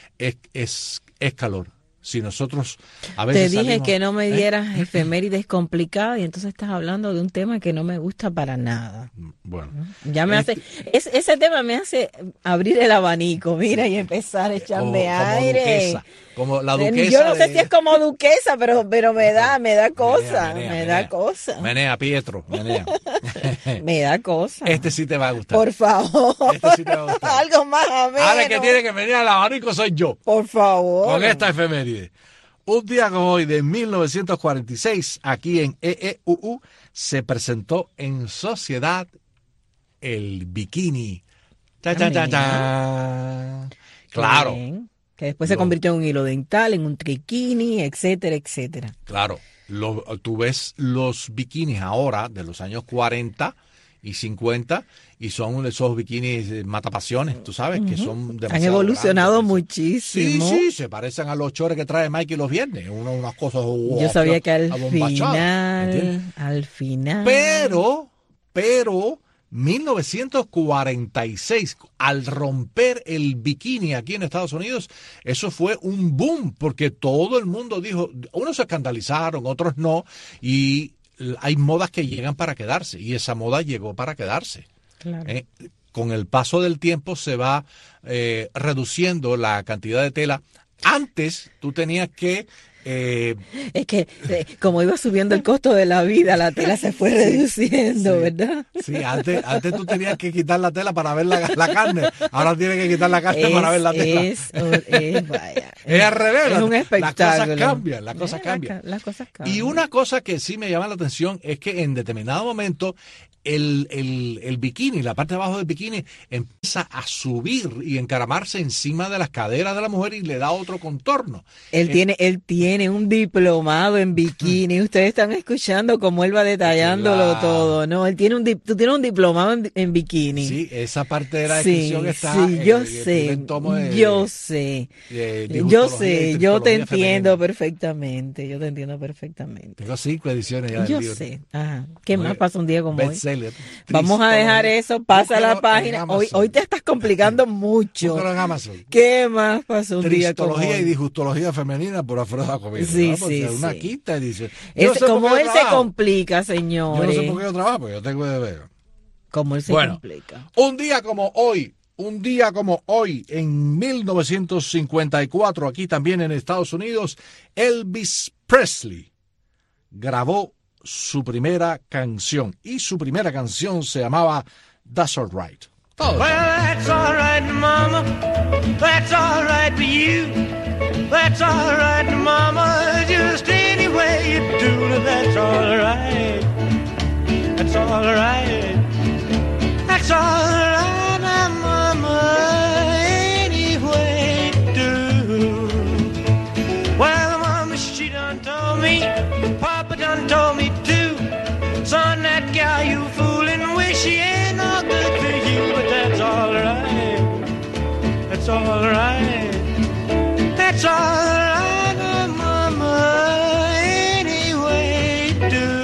C: Es calor. Si nosotros a veces
D: te dije
C: salimos,
D: que no me dieras efemérides complicadas, y entonces estás hablando de un tema que no me gusta para nada.
C: Bueno,
D: ya me hace ese tema me hace abrir el abanico, mira, y empezar a echarme aire.
C: Como la duquesa.
D: Yo no sé si es como duquesa, pero me da cosa, me da cosa.
C: Menea, Pietro, menea.
D: Me da cosa.
C: Este sí te va a gustar.
D: Por favor.
C: Este sí te va a gustar.
D: Algo más ameno.
C: Ahora que tiene que venir al abanico soy yo.
D: Por favor.
C: Con esta efeméride. Un día como hoy de 1946, aquí en EEUU, se presentó en sociedad el bikini. Claro.
D: Bien. Que después se convirtió en un hilo dental, en un triquini, etcétera, etcétera.
C: Claro. Tú ves los bikinis ahora de los años 40 y 50 y son esos bikinis matapasiones, tú sabes, que son demasiado
D: han evolucionado
C: grandes.
D: Muchísimo.
C: Sí, se parecen a los chores que trae Mikey los viernes, unas cosas.
D: Yo sabía que al final.
C: Pero 1946, al romper el bikini aquí en Estados Unidos, eso fue un boom, porque todo el mundo dijo, unos se escandalizaron, otros no, y hay modas que llegan para quedarse, y esa moda llegó para quedarse.
D: Claro.
C: Con el paso del tiempo se va reduciendo la cantidad de tela. Antes tú tenías que...
D: es que como iba subiendo el costo de la vida, la tela se fue reduciendo, ¿verdad?
C: Sí, antes tú tenías que quitar la tela para ver la carne. Ahora tienes que quitar la carne para ver la tela.
D: Vaya,
C: es al revés.
D: Es un espectáculo.
C: Las cosas cambian.
D: Las cosas cambian.
C: Y una cosa que sí me llama la atención es que en determinado momento el bikini, la parte de abajo del bikini, empieza a subir y encaramarse encima de las caderas de la mujer y le da otro contorno.
D: Él tiene un diplomado en bikini. Ustedes están escuchando cómo él va detallándolo todo, ¿no? Tú tienes un diplomado en bikini.
C: Sí, esa parte de la descripción está.
D: Sí, yo sé. Yo te entiendo perfectamente.
C: Tengo 5 ediciones ya del libro.
D: Yo sé. Ajá. ¿Qué más pasa un día como hoy?
C: familia.
D: Vamos a dejar eso, pasa a la página. Hoy te estás complicando mucho.
C: Búscalo en Amazon.
D: ¿Qué más pasó un día como
C: Tristología
D: hoy?
C: y disgustología femenina por Alfredo Jacobino.
D: Sí,
C: sí. Una
D: sí.
C: quinta edición.
D: Como él se complica, señores.
C: Yo no sé por qué yo trabajo, porque yo tengo de ver.
D: Como él se complica.
C: Un día como hoy, en 1954, aquí también en Estados Unidos, Elvis Presley grabó su primera canción. Y su primera canción se llamaba That's All Right.
O: Well, that's all right, mama. That's all right for you. That's all right, mama. Just any way you do it, that's all right. That's all right. That's all right, mama. Any way you do. Well, mama, she done told me. Papa done told me too. Son, that gal you fooling with, she ain't no good for you. But that's all right. That's all right. That's all right, mama. Any way you do.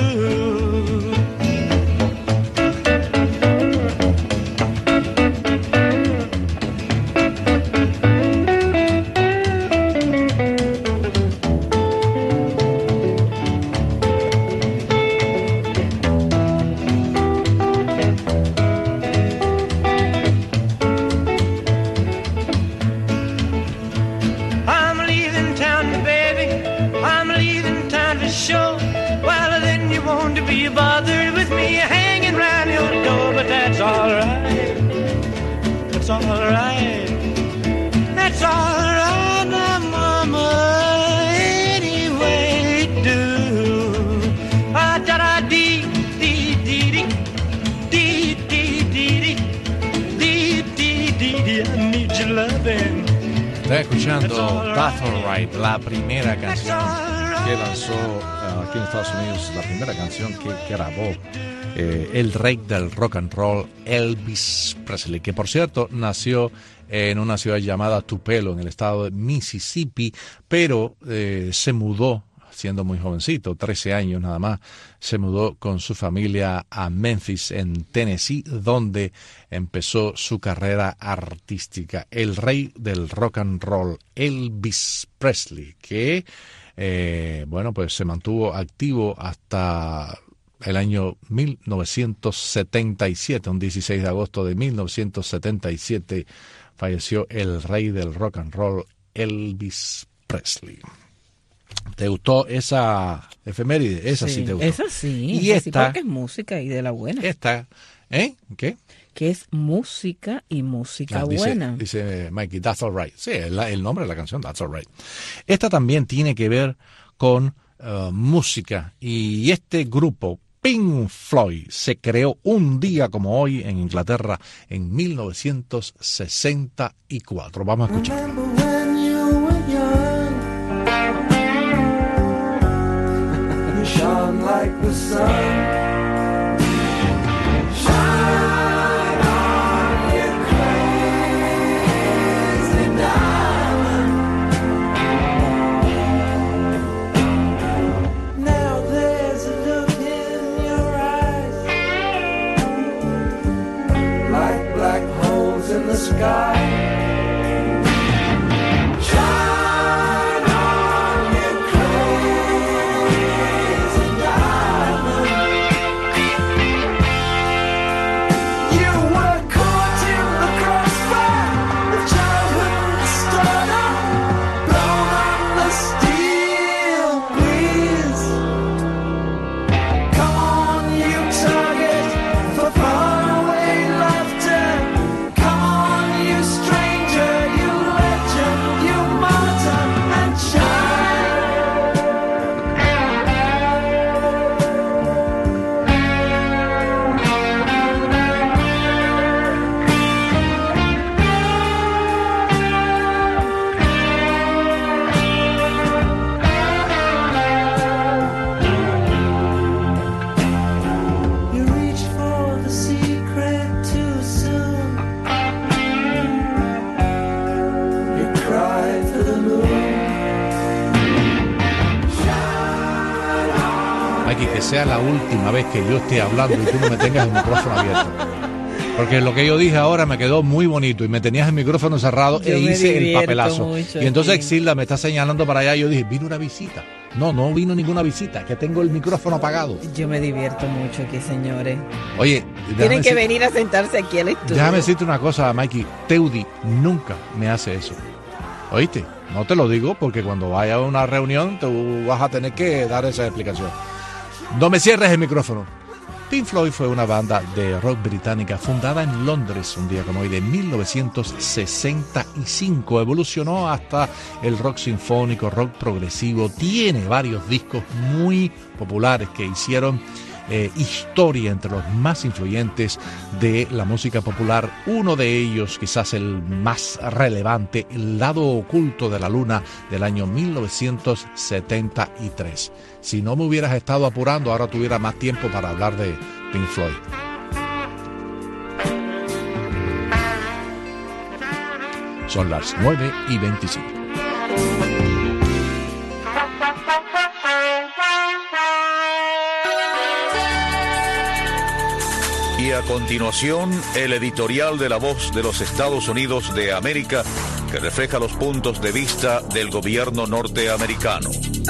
O: Show. Well, then you won't be bothered with me hanging around your door, but that's all right. That's all right. That's all right, now, mama. Any way you do. Ah, da da dee dee dee dee dee dee dee dee dee dee dee. I need your loving.
C: Está escuchando That's All Right, la primera canción que lanzó aquí en Estados Unidos, la primera canción que grabó el rey del rock and roll, Elvis Presley, que por cierto nació en una ciudad llamada Tupelo, en el estado de Mississippi, pero se mudó siendo muy jovencito, 13 años nada más, se mudó con su familia a Memphis, en Tennessee, donde empezó su carrera artística. El rey del rock and roll, Elvis Presley, que pues se mantuvo activo hasta el año 1977, un 16 de agosto de 1977, falleció el rey del rock and roll, Elvis Presley. ¿Te gustó esa efeméride? Esa sí te gustó.
D: Esa sí.
C: Y
D: esa
C: esta,
D: sí, porque es música y de la buena.
C: Esta, ¿qué?
D: Que es música y música buena.
C: Dice Mikey, That's All Right. Sí, el nombre de la canción, That's All Right. Esta también tiene que ver con música. Y este grupo, Pink Floyd, se creó un día como hoy en Inglaterra en 1964. Vamos a escuchar.
O: Shone like the sun. Shine on, you crazy diamond. Now there's a look in your eyes, like black holes in the sky. Straight
C: sea la última vez que yo esté hablando y tú no me tengas el micrófono abierto. Porque lo que yo dije ahora me quedó muy bonito y me tenías el micrófono cerrado e hice el papelazo. Y entonces Exilda me está señalando para allá y yo dije, vino una visita. No vino ninguna visita, que tengo el micrófono apagado.
D: Yo me divierto mucho aquí, señores.
C: Oye,
D: tienen que venir a sentarse aquí al estudio.
C: Déjame decirte una cosa, Mikey. Teudi nunca me hace eso. ¿Oíste? No te lo digo porque cuando vaya a una reunión tú vas a tener que dar esa explicación. No me cierres el micrófono. Pink Floyd fue una banda de rock británica fundada en Londres un día como hoy de 1965. Evolucionó hasta el rock sinfónico, rock progresivo. Tiene varios discos muy populares que hicieron historia entre los más influyentes de la música popular. Uno de ellos, quizás el más relevante, El lado oculto de la luna, del año 1973. Si no me hubieras estado apurando, ahora tuviera más tiempo para hablar de Pink Floyd. Son las 9:25.
W: Y a continuación, el editorial de La Voz de los Estados Unidos de América, que refleja los puntos de vista del gobierno norteamericano.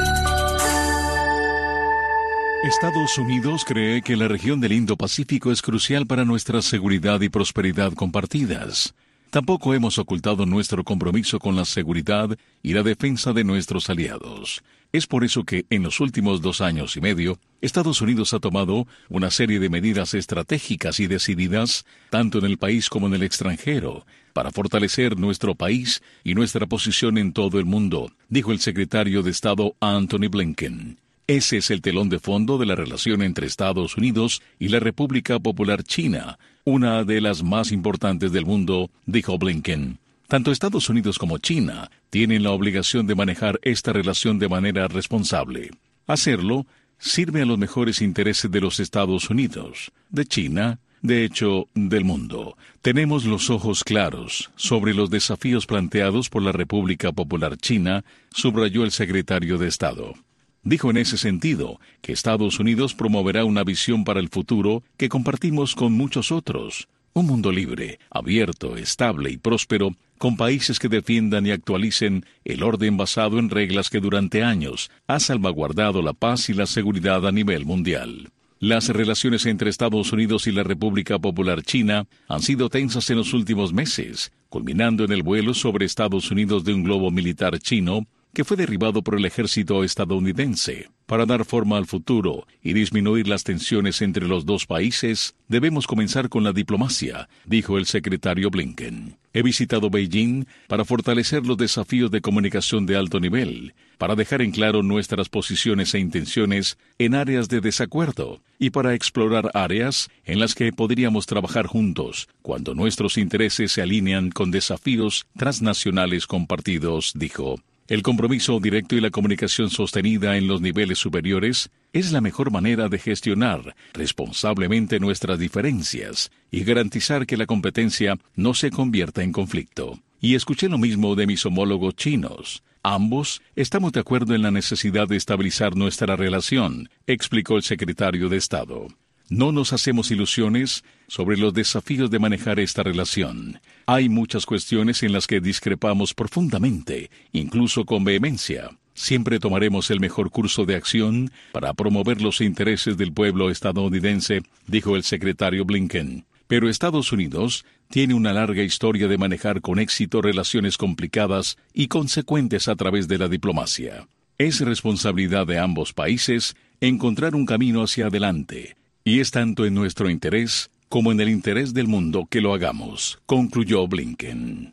N: Estados Unidos cree que la región del Indo-Pacífico es crucial para nuestra seguridad y prosperidad compartidas. Tampoco hemos ocultado nuestro compromiso con la seguridad y la defensa de nuestros aliados. Es por eso que en los últimos 2 años y medio, Estados Unidos ha tomado una serie de medidas estratégicas y decididas, tanto en el país como en el extranjero, para fortalecer nuestro país y nuestra posición en todo el mundo, dijo el secretario de Estado Antony Blinken. Ese es el telón de fondo de la relación entre Estados Unidos y la República Popular China, una de las más importantes del mundo, dijo Blinken. Tanto Estados Unidos como China tienen la obligación de manejar esta relación de manera responsable. Hacerlo sirve a los mejores intereses de los Estados Unidos, de China, de hecho, del mundo. Tenemos los ojos claros sobre los desafíos planteados por la República Popular China, subrayó el secretario de Estado. Dijo en ese sentido que Estados Unidos promoverá una visión para el futuro que compartimos con muchos otros. Un mundo libre, abierto, estable y próspero, con países que defiendan y actualicen el orden basado en reglas que durante años ha salvaguardado la paz y la seguridad a nivel mundial. Las relaciones entre Estados Unidos y la República Popular China han sido tensas en los últimos meses, culminando en el vuelo sobre Estados Unidos de un globo militar chino que fue derribado por el ejército estadounidense. Para dar forma al futuro y disminuir las tensiones entre los dos países, debemos comenzar con la diplomacia, dijo el secretario Blinken. He visitado Beijing para fortalecer los desafíos de comunicación de alto nivel, para dejar en claro nuestras posiciones e intenciones en áreas de desacuerdo y para explorar áreas en las que podríamos trabajar juntos cuando nuestros intereses se alinean con desafíos transnacionales compartidos, dijo. El compromiso directo y la comunicación sostenida en los niveles superiores es la mejor manera de gestionar responsablemente nuestras diferencias y garantizar que la competencia no se convierta en conflicto. Y escuché lo mismo de mis homólogos chinos. Ambos estamos de acuerdo en la necesidad de estabilizar nuestra relación, explicó el secretario de Estado. No nos hacemos ilusiones sobre los desafíos de manejar esta relación. Hay muchas cuestiones en las que discrepamos profundamente, incluso con vehemencia. Siempre tomaremos el mejor curso de acción para promover los intereses del pueblo estadounidense, dijo el secretario Blinken. Pero Estados Unidos tiene una larga historia de manejar con éxito relaciones complicadas y consecuentes a través de la diplomacia. Es responsabilidad de ambos países encontrar un camino hacia adelante. Y es tanto en nuestro interés como en el interés del mundo que lo hagamos, concluyó Blinken.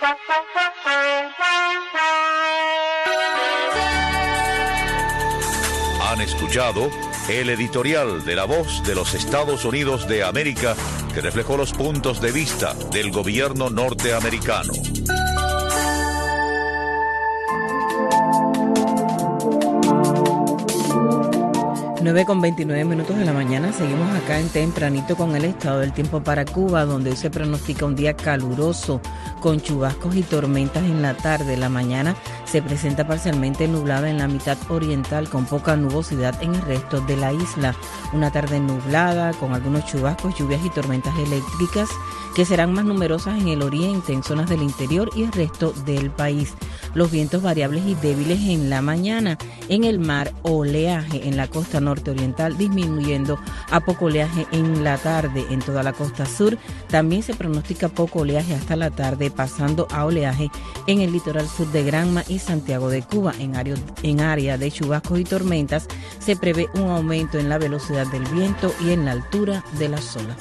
W: Han escuchado el editorial de La Voz de los Estados Unidos de América, que reflejó los puntos de vista del gobierno norteamericano.
D: 9:29 de la mañana, seguimos acá en Tempranito con el estado del tiempo para Cuba, donde hoy se pronostica un día caluroso con chubascos y tormentas en la tarde. La mañana se presenta parcialmente nublada en la mitad oriental con poca nubosidad en el resto de la isla. Una tarde nublada con algunos chubascos, lluvias y tormentas eléctricas que serán más numerosas en el oriente, en zonas del interior y el resto del país. Los vientos variables y débiles en la mañana. En el mar, oleaje en la costa norte oriental, disminuyendo a poco oleaje en la tarde. En toda la costa sur también se pronostica poco oleaje hasta la tarde, pasando a oleaje en el litoral sur de Granma y Santiago de Cuba. En área de chubascos y tormentas se prevé un aumento en la velocidad del viento y en la altura de las olas.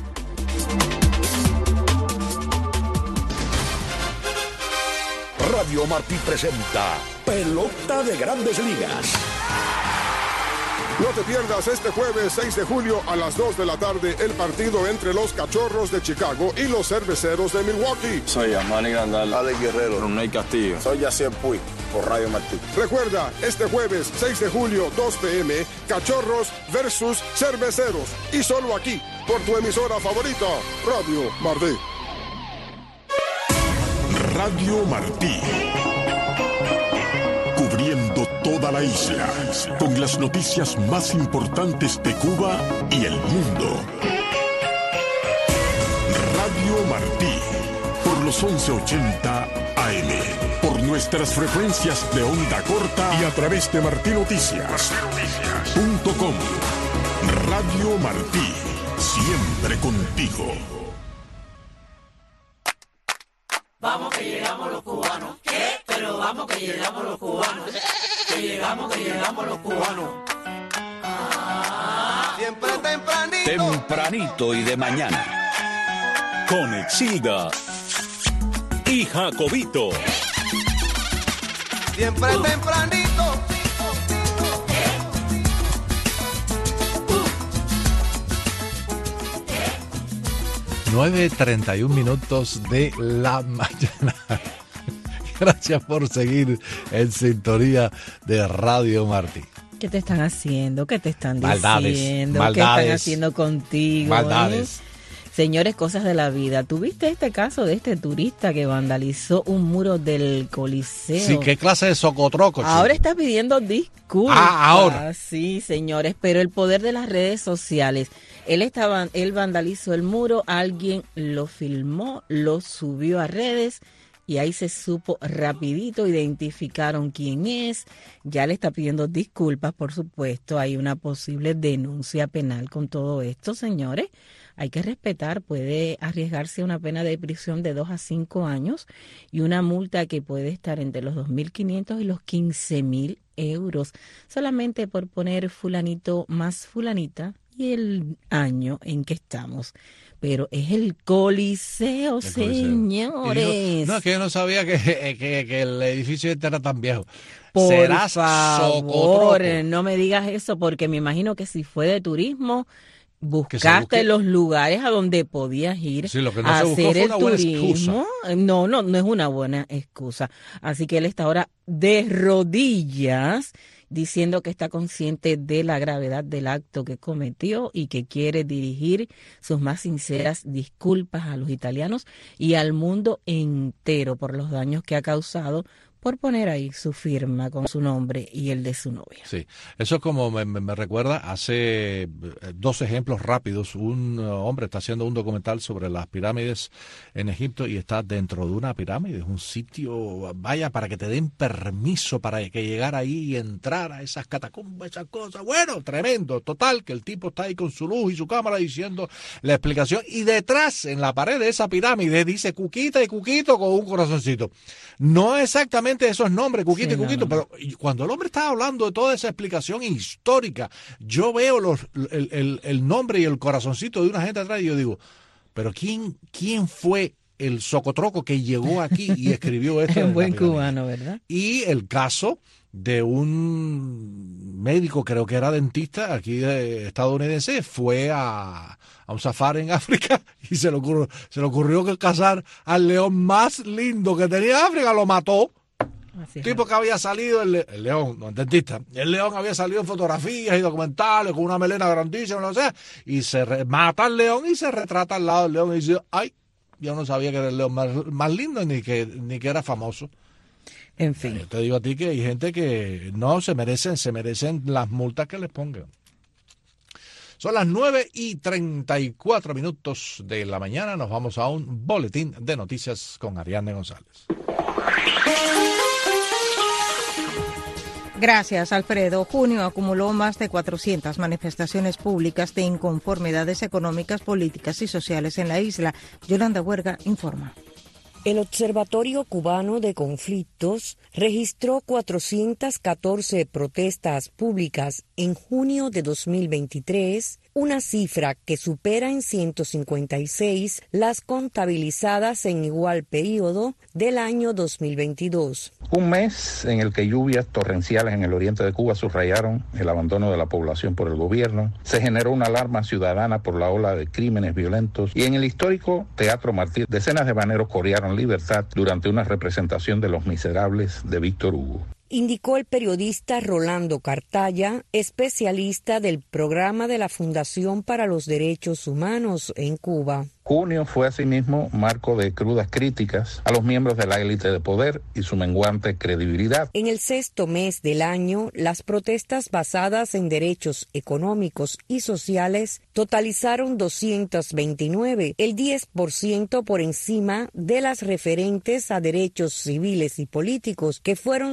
W: Radio Martí presenta Pelota de Grandes Ligas.
P: No te pierdas este jueves 6 de julio a las 2 de la tarde el partido entre los Cachorros de Chicago y los Cerveceros de Milwaukee.
Q: Soy Amani Grandal, Alex Guerrero, Roney Castillo.
P: Soy Yacier Puig, por Radio Martí. Recuerda, este jueves 6 de julio, 2 p.m., Cachorros versus Cerveceros. Y solo aquí, por tu emisora favorita, Radio Martí.
A: Radio Martí. Cubriendo toda la isla con las noticias más importantes de Cuba y el mundo. Radio Martí, por los 1180 AM, por nuestras frecuencias de onda corta y a través de martinoticias.com. Radio Martí, siempre contigo.
O: Vamos que llegamos los cubanos. ¿Qué? Pero vamos que llegamos los cubanos. Que llegamos los cubanos.
W: Siempre tempranito y de mañana.
S: Con Exilda y Jacobito.
W: Siempre tempranito.
C: 9:31 de la mañana. Gracias por seguir en sintonía de Radio Martí.
D: ¿Qué te están haciendo? ¿Qué te están
C: maldades,
D: diciendo?
C: maldades,
D: ¿qué están haciendo contigo?
C: Maldades.
D: Señores, cosas de la vida. ¿Tuviste este caso de este turista que vandalizó un muro del Coliseo?
C: Sí, ¿qué clase de socotroco?
D: Ahora está pidiendo disculpas.
C: Ahora.
D: Sí, señores, pero el poder de las redes sociales. Él vandalizó el muro, alguien lo filmó, lo subió a redes y ahí se supo rapidito, identificaron quién es. Ya le está pidiendo disculpas, por supuesto. Hay una posible denuncia penal con todo esto, señores. Hay que respetar, puede arriesgarse a una pena de prisión de 2 a 5 años y una multa que puede estar entre los 2.500 y los 15.000 euros, solamente por poner fulanito más fulanita y el año en que estamos. Pero es el Coliseo, señores.
C: No, es que yo no sabía que el edificio este era tan viejo.
D: Por
C: Serás
D: favor,
C: socotroco.
D: no me digas eso, porque me imagino que si fue de turismo, buscaste los lugares a donde podías ir
C: Sí, lo que no
D: a
C: se buscó
D: hacer
C: fue
D: el
C: una buena
D: turismo. No es una buena excusa. Así que él está ahora de rodillas diciendo que está consciente de la gravedad del acto que cometió y que quiere dirigir sus más sinceras disculpas a los italianos y al mundo entero por los daños que ha causado por poner ahí su firma con su nombre y el de su novia.
C: Sí, eso como me recuerda, hace 2 ejemplos rápidos. Un hombre está haciendo un documental sobre las pirámides en Egipto y está dentro de una pirámide, un sitio, vaya, para que te den permiso para que llegar ahí y entrar a esas catacumbas, esas cosas. Bueno, tremendo, total, que el tipo está ahí con su luz y su cámara diciendo la explicación y detrás, en la pared de esa pirámide, dice Cuquita y Cuquito con un corazoncito. No exactamente esos nombres, Cuquito y Cuquito, pero cuando el hombre está hablando de toda esa explicación histórica, yo veo el nombre y el corazoncito de una gente atrás y yo digo, pero ¿quién fue el socotroco que llegó aquí y escribió esto?
D: Un buen cubano, ¿verdad?
C: Y el caso de un médico, creo que era dentista, aquí estadounidense, fue a un safari en África y se le ocurrió que cazar al león más lindo que tenía África, lo mató. Tipo que había salido, el león, no, el dentista, el león había salido en fotografías y documentales con una melena grandísima, no sé, y mata al león y se retrata al lado del león y dice, ay, yo no sabía que era el león más lindo ni que era famoso.
E: En fin.
C: Yo te digo a ti que hay gente que no se merecen las multas que les pongan. Son las 9:34 de la mañana. Nos vamos a un boletín de noticias con Ariadne González.
E: Gracias, Alfredo. Junio acumuló más de 400 manifestaciones públicas de inconformidades económicas, políticas y sociales en la isla. Yolanda Huerga informa.
F: El Observatorio Cubano de Conflictos registró 414 protestas públicas en junio de 2023, una cifra que supera en 156 las contabilizadas en igual periodo del año 2022.
R: Un mes en el que lluvias torrenciales en el oriente de Cuba subrayaron el abandono de la población por el gobierno, se generó una alarma ciudadana por la ola de crímenes violentos y en el histórico Teatro Martí decenas de baneros corearon libertad durante una representación de Los Miserables de Víctor Hugo.
F: Indicó el periodista Rolando Cartaya, especialista del programa de la Fundación para los Derechos Humanos en Cuba.
R: Junio fue asimismo marco de crudas críticas a los miembros de la élite de poder y su menguante credibilidad.
F: En el sexto mes del año, las protestas basadas en derechos económicos y sociales totalizaron 229, el 10% por encima de las referentes a derechos civiles y políticos, que fueron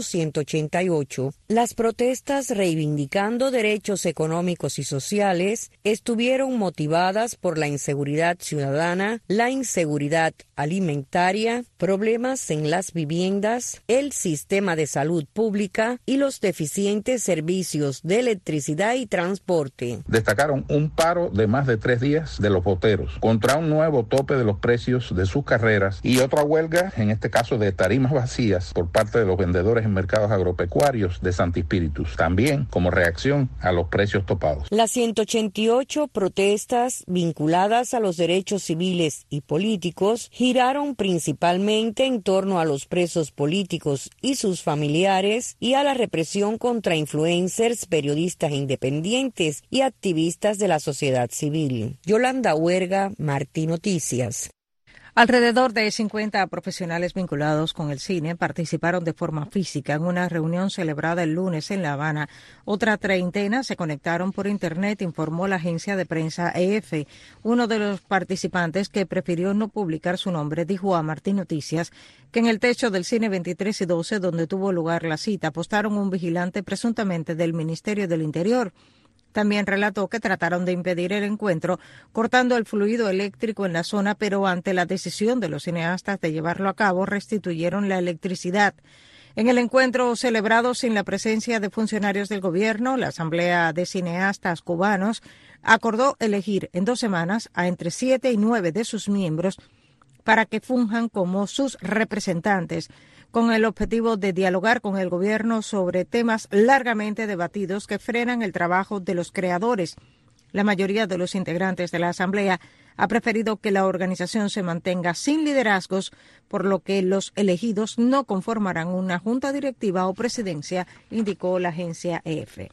F: 188. Las protestas reivindicando derechos económicos y sociales estuvieron motivadas por la inseguridad ciudadana, la inseguridad alimentaria, problemas en las viviendas, el sistema de salud pública y los deficientes servicios de electricidad y transporte.
R: Destacaron un paro de más de 3 días de los boteros contra un nuevo tope de los precios de sus carreras y otra huelga, en este caso de tarimas vacías, por parte de los vendedores en mercados agropecuarios de Santi Espíritus, también como reacción a los precios topados.
F: Las 188 protestas vinculadas a los derechos civiles y políticos giraron principalmente en torno a los presos políticos y sus familiares y a la represión contra influencers, periodistas independientes y activistas de la sociedad civil. Yolanda Huerga, Martí Noticias.
E: Alrededor de 50 profesionales vinculados con el cine participaron de forma física en una reunión celebrada el lunes en La Habana. Otra treintena se conectaron por Internet, informó la agencia de prensa EF. Uno de los participantes, que prefirió no publicar su nombre, dijo a Martí Noticias que en el techo del cine 23 y 12, donde tuvo lugar la cita, postaron un vigilante presuntamente del Ministerio del Interior. También relató que trataron de impedir el encuentro cortando el fluido eléctrico en la zona, pero ante la decisión de los cineastas de llevarlo a cabo, restituyeron la electricidad. En el encuentro celebrado sin la presencia de funcionarios del gobierno, la Asamblea de Cineastas Cubanos acordó elegir en 2 semanas a entre 7 y 9 de sus miembros para que funjan como sus representantes, con el objetivo de dialogar con el gobierno sobre temas largamente debatidos que frenan el trabajo de los creadores. La mayoría de los integrantes de la Asamblea ha preferido que la organización se mantenga sin liderazgos, por lo que los elegidos no conformarán una junta directiva o presidencia, indicó la agencia EF.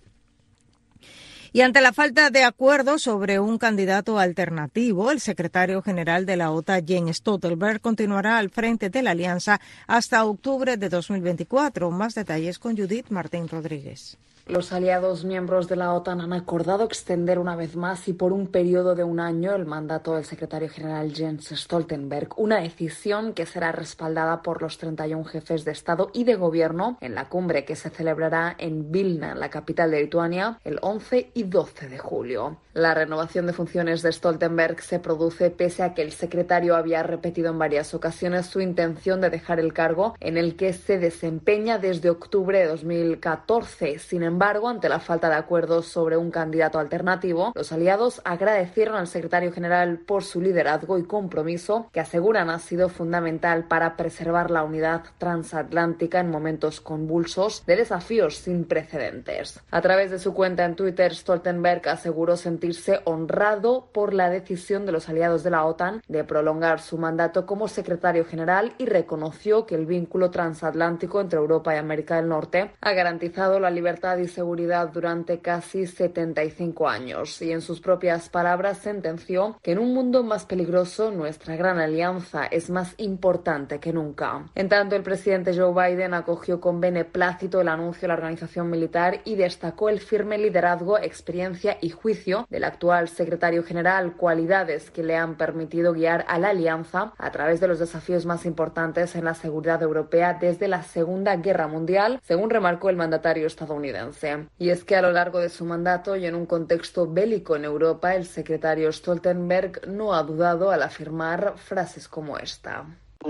E: Y ante la falta de acuerdo sobre un candidato alternativo, el secretario general de la OTAN, Jens Stoltenberg, continuará al frente de la alianza hasta octubre de 2024. Más detalles con Judith Martín Rodríguez.
T: Los aliados miembros de la OTAN han acordado extender una vez más y por un periodo de 1 año el mandato del secretario general Jens Stoltenberg, una decisión que será respaldada por los 31 jefes de Estado y de Gobierno en la cumbre que se celebrará en Vilna, la capital de Lituania, el 11 y 12 de julio. La renovación de funciones de Stoltenberg se produce pese a que el secretario había repetido en varias ocasiones su intención de dejar el cargo en el que se desempeña desde octubre de 2014. Sin embargo, ante la falta de acuerdos sobre un candidato alternativo, los aliados agradecieron al secretario general por su liderazgo y compromiso, que aseguran ha sido fundamental para preservar la unidad transatlántica en momentos convulsos de desafíos sin precedentes. A través de su cuenta en Twitter, Stoltenberg aseguró sentirse honrado por la decisión de los aliados de la OTAN de prolongar su mandato como secretario general y reconoció que el vínculo transatlántico entre Europa y América del Norte ha garantizado la libertad y seguridad durante casi 75 años. Y en sus propias palabras sentenció que en un mundo más peligroso nuestra gran alianza es más importante que nunca. En tanto, el presidente Joe Biden acogió con beneplácito el anuncio de la organización militar y destacó el firme liderazgo, experiencia y juicio del actual secretario general, cualidades que le han permitido guiar a la alianza a través de los desafíos más importantes en la seguridad europea desde la Segunda Guerra Mundial, según remarcó el mandatario estadounidense. Y es que a lo largo de su mandato y en un contexto bélico en Europa, el secretario Stoltenberg no ha dudado al afirmar frases como esta.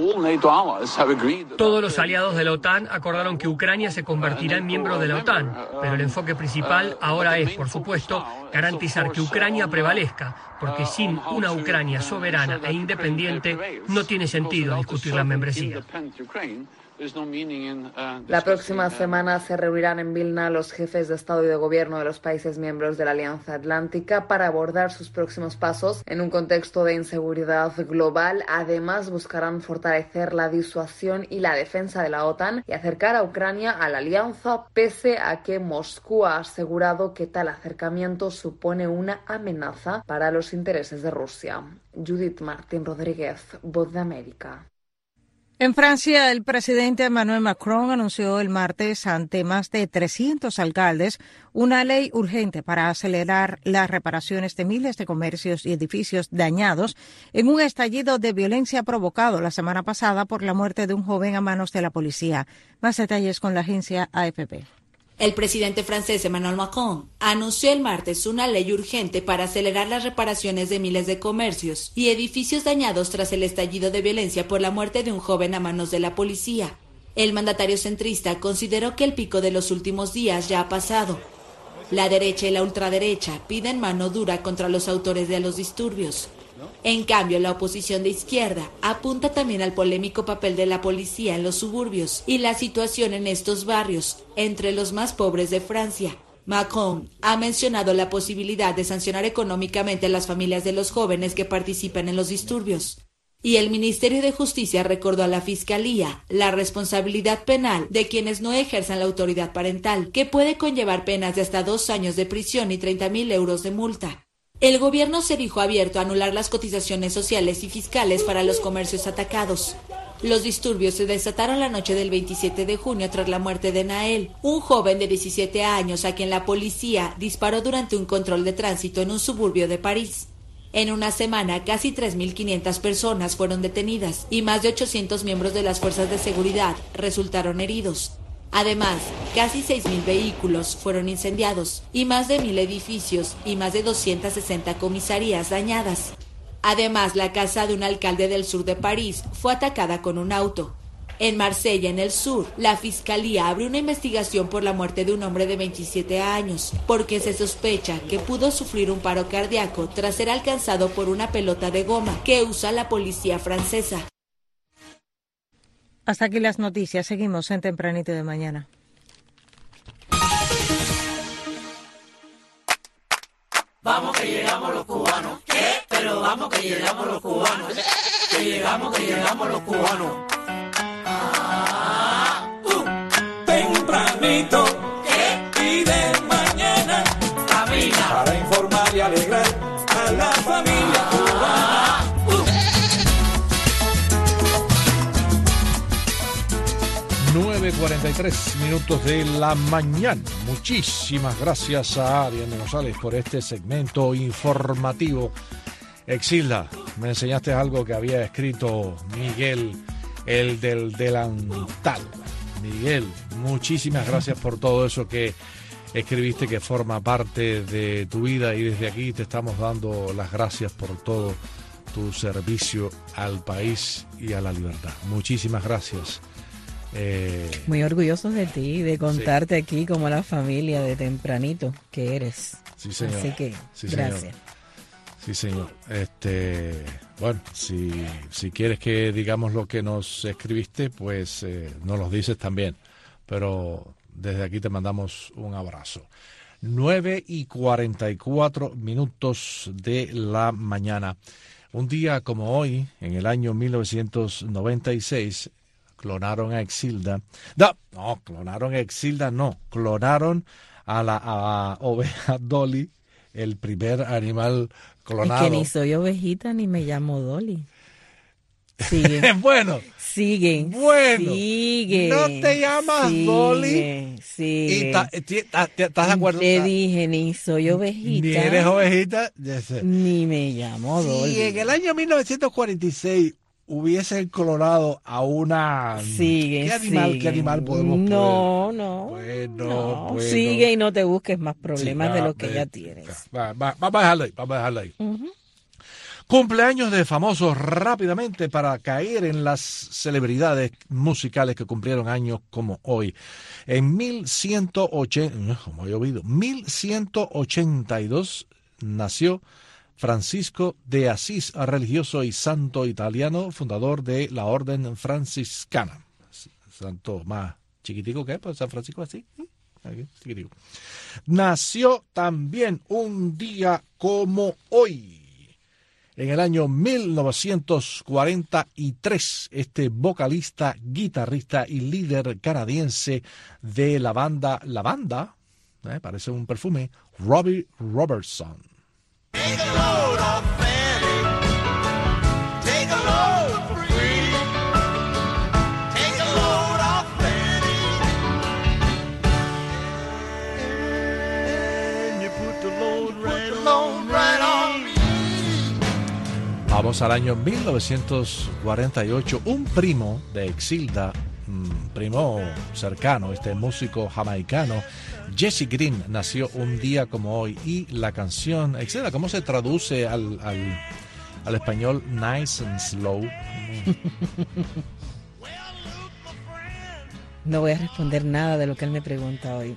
G: Todos los aliados de la OTAN acordaron que Ucrania se convertirá en miembro de la OTAN, pero el enfoque principal ahora es, por supuesto, garantizar que Ucrania prevalezca, porque sin una Ucrania soberana e independiente no tiene sentido discutir la membresía.
T: La próxima semana se reunirán en Vilna los jefes de Estado y de Gobierno de los países miembros de la Alianza Atlántica para abordar sus próximos pasos en un contexto de inseguridad global. Además, buscarán fortalecer la disuasión y la defensa de la OTAN y acercar a Ucrania a la alianza, pese a que Moscú ha asegurado que tal acercamiento supone una amenaza para los intereses de Rusia. Judith Martín Rodríguez, Voz de América.
E: En Francia, el presidente Emmanuel Macron anunció el martes ante más de 300 alcaldes una ley urgente para acelerar las reparaciones de miles de comercios y edificios dañados en un estallido de violencia provocado la semana pasada por la muerte de un joven a manos de la policía. Más detalles con la agencia AFP.
H: El presidente francés Emmanuel Macron anunció el martes una ley urgente para acelerar las reparaciones de miles de comercios y edificios dañados tras el estallido de violencia por la muerte de un joven a manos de la policía. El mandatario centrista consideró que el pico de los últimos días ya ha pasado. La derecha y la ultraderecha piden mano dura contra los autores de los disturbios. En cambio, la oposición de izquierda apunta también al polémico papel de la policía en los suburbios y la situación en estos barrios, entre los más pobres de Francia. Macron ha mencionado la posibilidad de sancionar económicamente a las familias de los jóvenes que participan en los disturbios. Y el Ministerio de Justicia recordó a la Fiscalía la responsabilidad penal de quienes no ejerzan la autoridad parental, que puede conllevar penas de hasta 2 años de prisión y 30.000 euros de multa. El gobierno se dijo abierto a anular las cotizaciones sociales y fiscales para los comercios atacados. Los disturbios se desataron la noche del 27 de junio tras la muerte de Nael, un joven de 17 años a quien la policía disparó durante un control de tránsito en un suburbio de París. En una semana, casi 3.500 personas fueron detenidas y más de 800 miembros de las fuerzas de seguridad resultaron heridos. Además, casi 6.000 vehículos fueron incendiados y más de 1.000 edificios y más de 260 comisarías dañadas. Además, la casa de un alcalde del sur de París fue atacada con un auto. En Marsella, en el sur, la Fiscalía abrió una investigación por la muerte de un hombre de 27 años, porque se sospecha que pudo sufrir un paro cardíaco tras ser alcanzado por una pelota de goma que usa la policía francesa.
E: Hasta aquí las noticias. Seguimos en Tempranito de Mañana.
O: Vamos que llegamos los cubanos. ¿Qué? Pero vamos que llegamos los cubanos. Que llegamos los cubanos. Tempranito. ¿Qué? Y de mañana. Camina. Para informar y alegrar a la familia cubana.
C: 9:43 minutos de la mañana. Muchísimas gracias a Ariane González por este segmento informativo. Exilda, me enseñaste algo que había escrito Miguel, el del delantal. Miguel, muchísimas gracias por todo eso que escribiste, que forma parte de tu vida, y desde aquí te estamos dando las gracias por todo tu servicio al país y a la libertad. Muchísimas gracias.
D: Muy orgullosos de ti, de contarte aquí como la familia de tempranito que eres.
C: Sí, señor.
D: Así que,
C: sí,
D: gracias.
C: Señor. Sí, señor. Bueno, si quieres que digamos lo que nos escribiste, pues nos lo dices también. Pero desde aquí te mandamos un abrazo. 9:44 de la mañana. Un día como hoy, en el año 1996, clonaron a Exilda. Clonaron a la oveja Dolly, el primer animal clonado.
D: Es que ni soy ovejita ni me llamo Dolly. Sigue.
C: Bueno.
D: Sigue.
C: No te llamas Dolly.
D: Sigue.
C: ¿Estás de acuerdo?
D: Te dije, ni soy ovejita.
C: Ni eres ovejita.
D: Ni me llamo Dolly.
C: Si en el año 1946 hubiesen clonado a una...
D: Sigue.
C: ¿Qué animal podemos poner?
D: No. Sigue y no te busques más problemas de lo que ya tienes.
C: Vamos a dejarlo ahí. Cumpleaños de famosos rápidamente para caer en las celebridades musicales que cumplieron años como hoy. En 1182 nació Francisco de Asís, religioso y santo italiano, fundador de la orden franciscana. Santo más chiquitico que es, pues San Francisco así. Aquí, chiquitico. Nació también un día como hoy. En el año 1943, este vocalista, guitarrista y líder canadiense de la banda, parece un perfume, Robbie Robertson.
O: Take a load off Fanny. Take a load for free. Take a load off Fanny. And you put the load right on me.
C: Vamos al año 1948. Un primo de Exilda, primo cercano, este músico jamaicano, Jesse Green, nació un día como hoy. Y la canción, Exilda, ¿cómo se traduce al español? Nice and Slow.
D: No voy a responder nada de lo que él me pregunta hoy.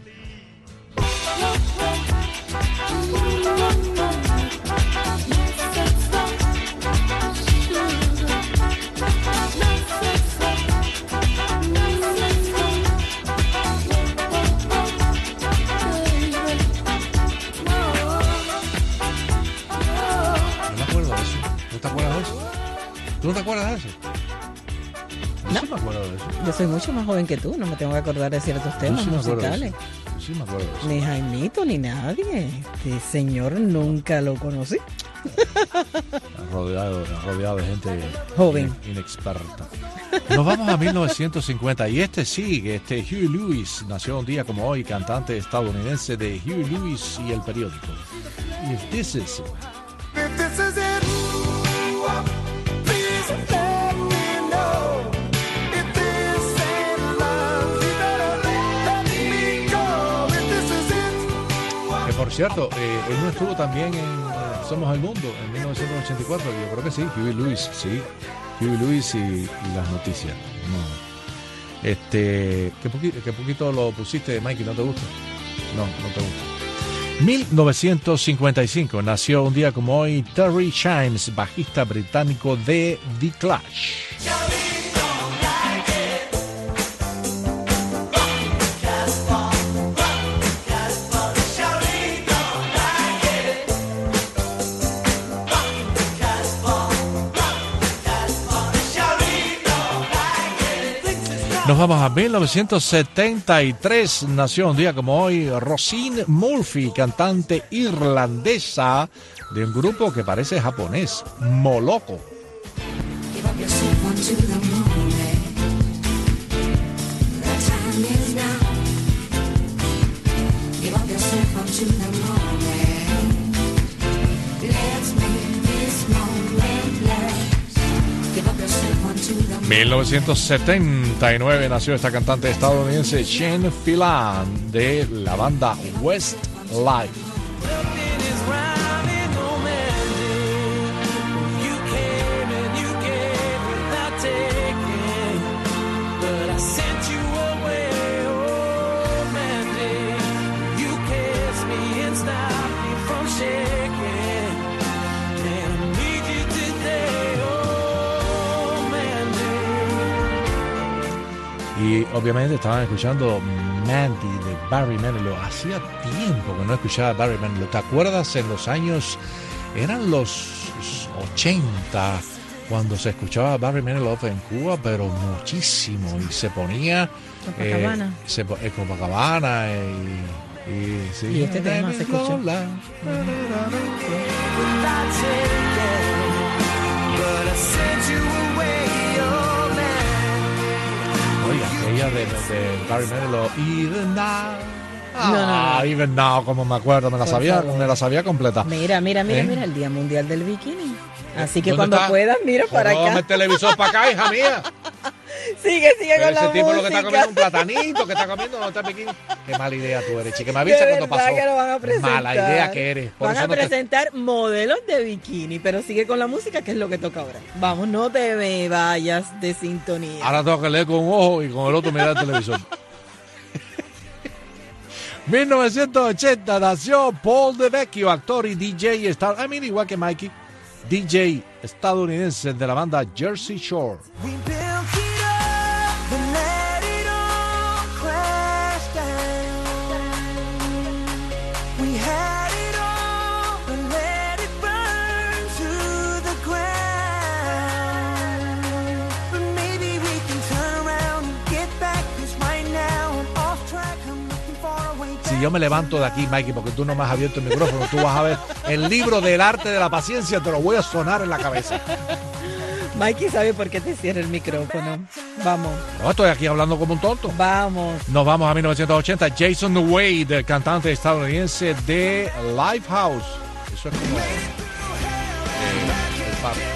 C: ¿Tú no te acuerdas de eso?
D: No.
C: Sí me acuerdo de eso.
D: Yo soy mucho más joven que tú, no me tengo que acordar de ciertos temas musicales.
C: Yo sí me acuerdo de eso.
D: Ni Jaimito, ni nadie. Este señor nunca lo conocí.
C: Rodeado de gente
D: joven,
C: inexperta. Nos vamos a 1950 y Huey Lewis nació un día como hoy, cantante estadounidense de Huey Lewis y el periódico. If this is it. Por cierto, él no estuvo también en Somos el Mundo en 1984, yo creo que sí, Huey Lewis y las noticias. No. ¿Qué poquito lo pusiste, Mikey? ¿No te gusta? No te gusta. 1955 nació un día como hoy Terry Chimes, bajista británico de The Clash. Nos vamos a 1973, nació un día como hoy Roisin Murphy, cantante irlandesa de un grupo que parece japonés, Moloko. En 1979 nació esta cantante estadounidense Shane Phelan de la banda Westlife.
O: I sent you
C: Y obviamente estaban escuchando Mandy de Barry Manilow. Hacía tiempo que no escuchaba a Barry Manilow. ¿Te acuerdas en los años, eran los 80, cuando se escuchaba a Barry Manilow en Cuba, pero muchísimo? Y se ponía
D: Copacabana.
C: Copacabana sí,
D: y este tema se escuchó.
C: Oye, aquella de Barry Manilow, Even Now.
D: No.
C: Even Now, como me acuerdo, me la sabía completa.
D: Mira, el Día Mundial del Bikini. Así que
C: ¿Dónde
D: cuando
C: está?
D: puedas, mira para acá.
C: Toma el televisor para acá, hija mía.
D: Sigue
C: Pero
D: con la
C: ese tipo
D: música.
C: lo que está comiendo un platanito, que está comiendo no está bikini. Qué mala idea tú eres, chica. Me avisa
D: De
C: cuando
D: verdad
C: pasó.
D: que lo van a presentar.
C: Mala idea que eres. Por
D: Van
C: eso
D: a
C: no te-
D: presentar modelos de bikini, pero sigue con la música, que es lo que toca ahora. Vamos, no te me vayas de sintonía.
C: Ahora tengo que leer con un ojo y con el otro mirar el televisor. 1980 nació Paul DeVecchio, actor y DJ igual que Mikey, DJ estadounidense de la banda Jersey Shore. Si yo me levanto de aquí, Mikey, porque tú no me has abierto el micrófono, tú vas a ver el libro del arte de la paciencia, te lo voy a sonar en la cabeza.
D: Mikey sabe por qué te cierra el micrófono. Vamos.
C: No, estoy aquí hablando como un tonto.
D: Vamos.
C: Nos vamos a 1980. Jason Wade, el cantante estadounidense de Lifehouse. Eso es como el paro.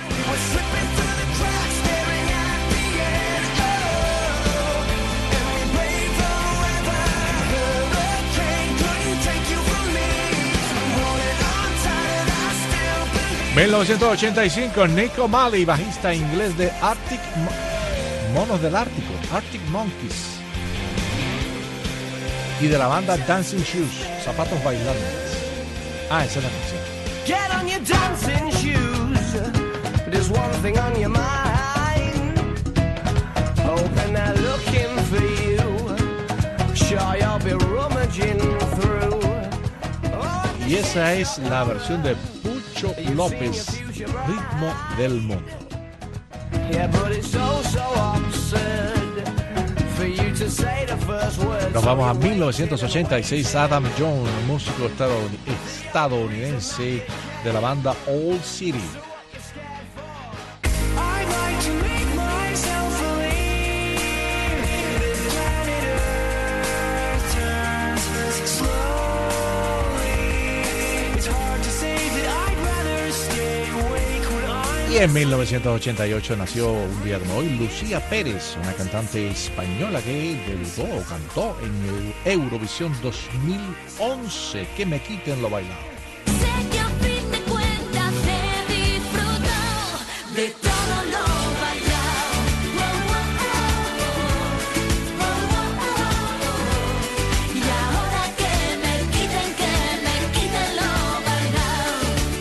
C: 1985, Nick O'Malley, bajista inglés de Monos del Ártico, Arctic Monkeys, y de la banda Dancing Shoes, Zapatos Bailantes. Esa es la canción.
O: Get on your dancing shoes. There's one thing on your mind. Hoping they're looking for you. Sure you'll be rummaging through.
C: Y esa es la versión de Pucho López, Ritmo del Mundo.
O: Yeah, but it's so absurd for you to say the first words.
C: Nos vamos a 1986, Adam Jones, músico estadounidense de la banda Old City.
O: I'd like to make myself believe that planet Earth turns slowly. It's hard to say that I'd rather stay awake when I'm.
C: Y en 1988 nació un día como hoy Lucía Pérez, una cantante española que debutó o cantó en el Eurovisión 2011. Que me quiten lo bailado.
O: De todo lo bailado. Y ahora que me quiten lo bailado.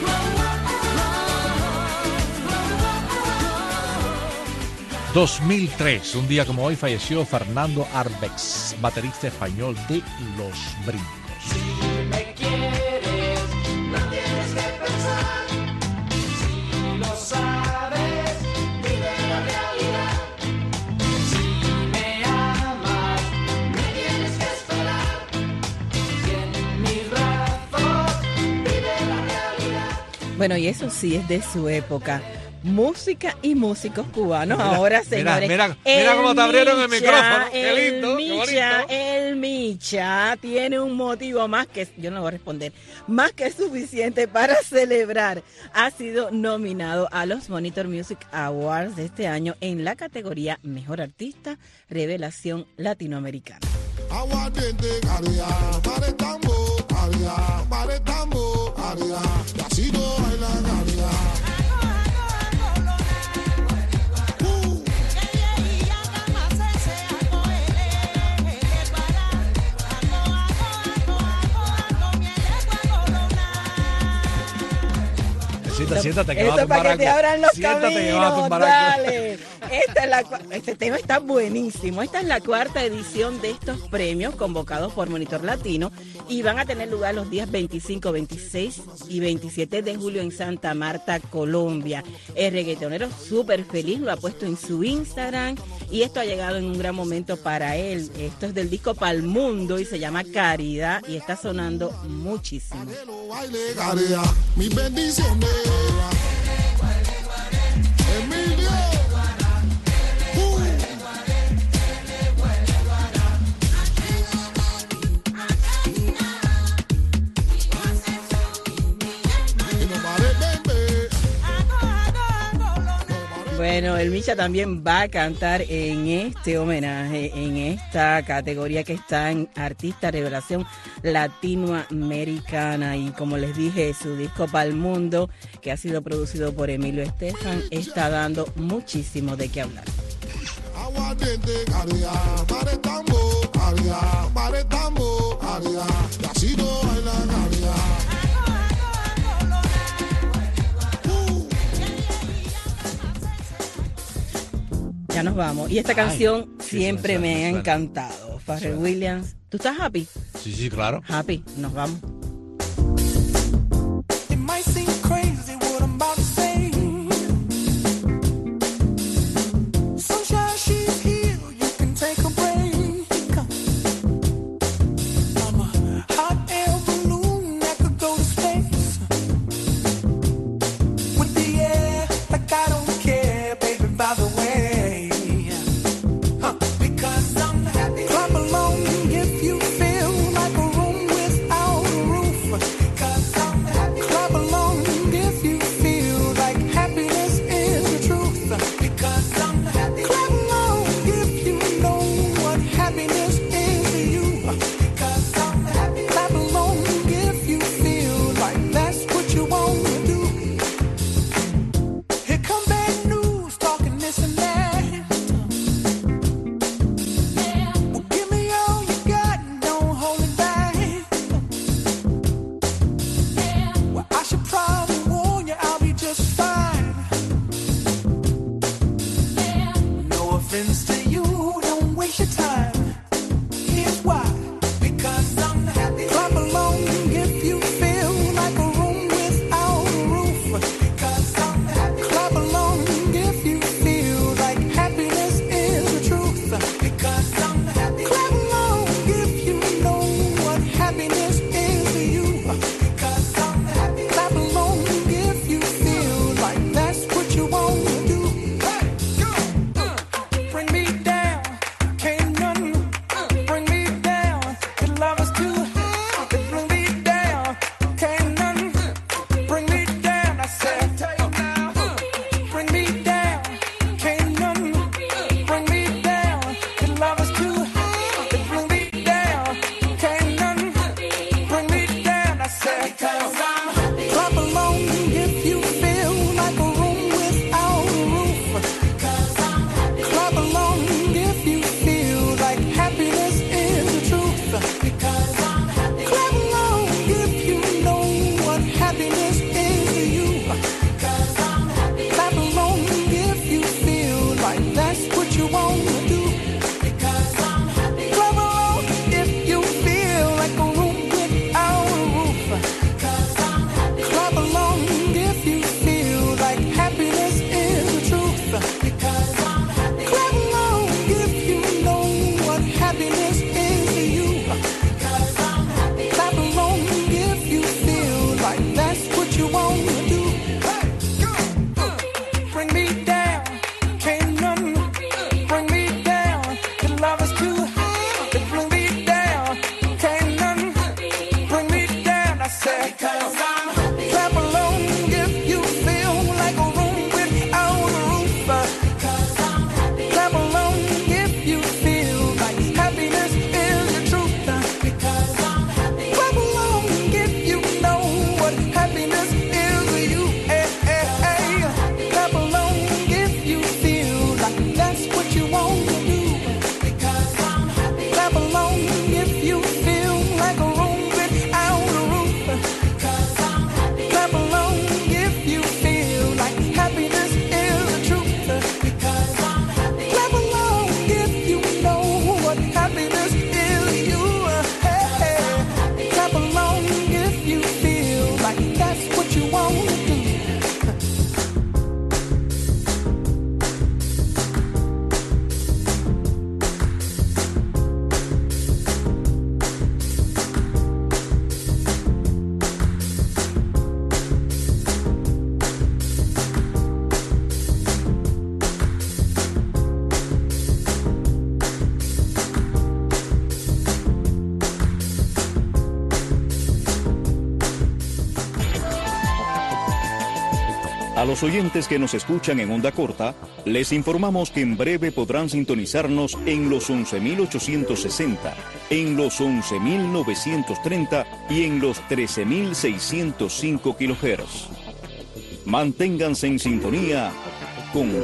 C: 2003, un día como hoy falleció Fernando Arbex, baterista español de Los Brincos.
O: Si me quieres, no tienes que pensar. Si lo sabes, vive la realidad. Si me amas, me tienes que esperar. Y en mis brazos, vive la realidad.
D: Bueno, y eso sí es de su época. Música y músicos cubanos. Ahora, señores.
C: Mira cómo te abrieron el micrófono. Qué lindo, qué bonito.
D: El Micha tiene un motivo más que, yo no voy a responder, más que suficiente para celebrar. Ha sido nominado a los Monitor Music Awards de este año en la categoría Mejor Artista Revelación Latinoamericana.
C: Siéntate que
D: esto
C: va a
D: es para
C: tumbar
D: que te
C: algo.
D: abran los
C: Siéntate que va a
D: caminos,
C: tumbar algo.
D: dale. Este tema está buenísimo. Esta es la cuarta edición de estos premios convocados por Monitor Latino y van a tener lugar los días 25, 26 y 27 de julio en Santa Marta, Colombia. El reggaetonero súper feliz, lo ha puesto en su Instagram y esto ha llegado en un gran momento para él. Esto es del disco Pa'l Mundo y se llama Caridad y está sonando muchísimo.
B: Mi bendición de Emilio.
D: Bueno, el Micha también va a cantar en este homenaje, en esta categoría que está en Artista Revelación Latinoamericana. Y como les dije, su disco Pa'l Mundo, que ha sido producido por Emilio Estefan, está dando muchísimo de qué hablar. Ya nos vamos. Y esta canción siempre me ha encantado. Pharrell Williams. ¿Tú estás happy?
C: Sí, claro.
D: Happy. Nos vamos.
B: Bring me
S: los oyentes que nos escuchan en onda corta, les informamos que en breve podrán sintonizarnos en los 11.860, en los 11.930 y en los 13.605 kHz. Manténganse en sintonía con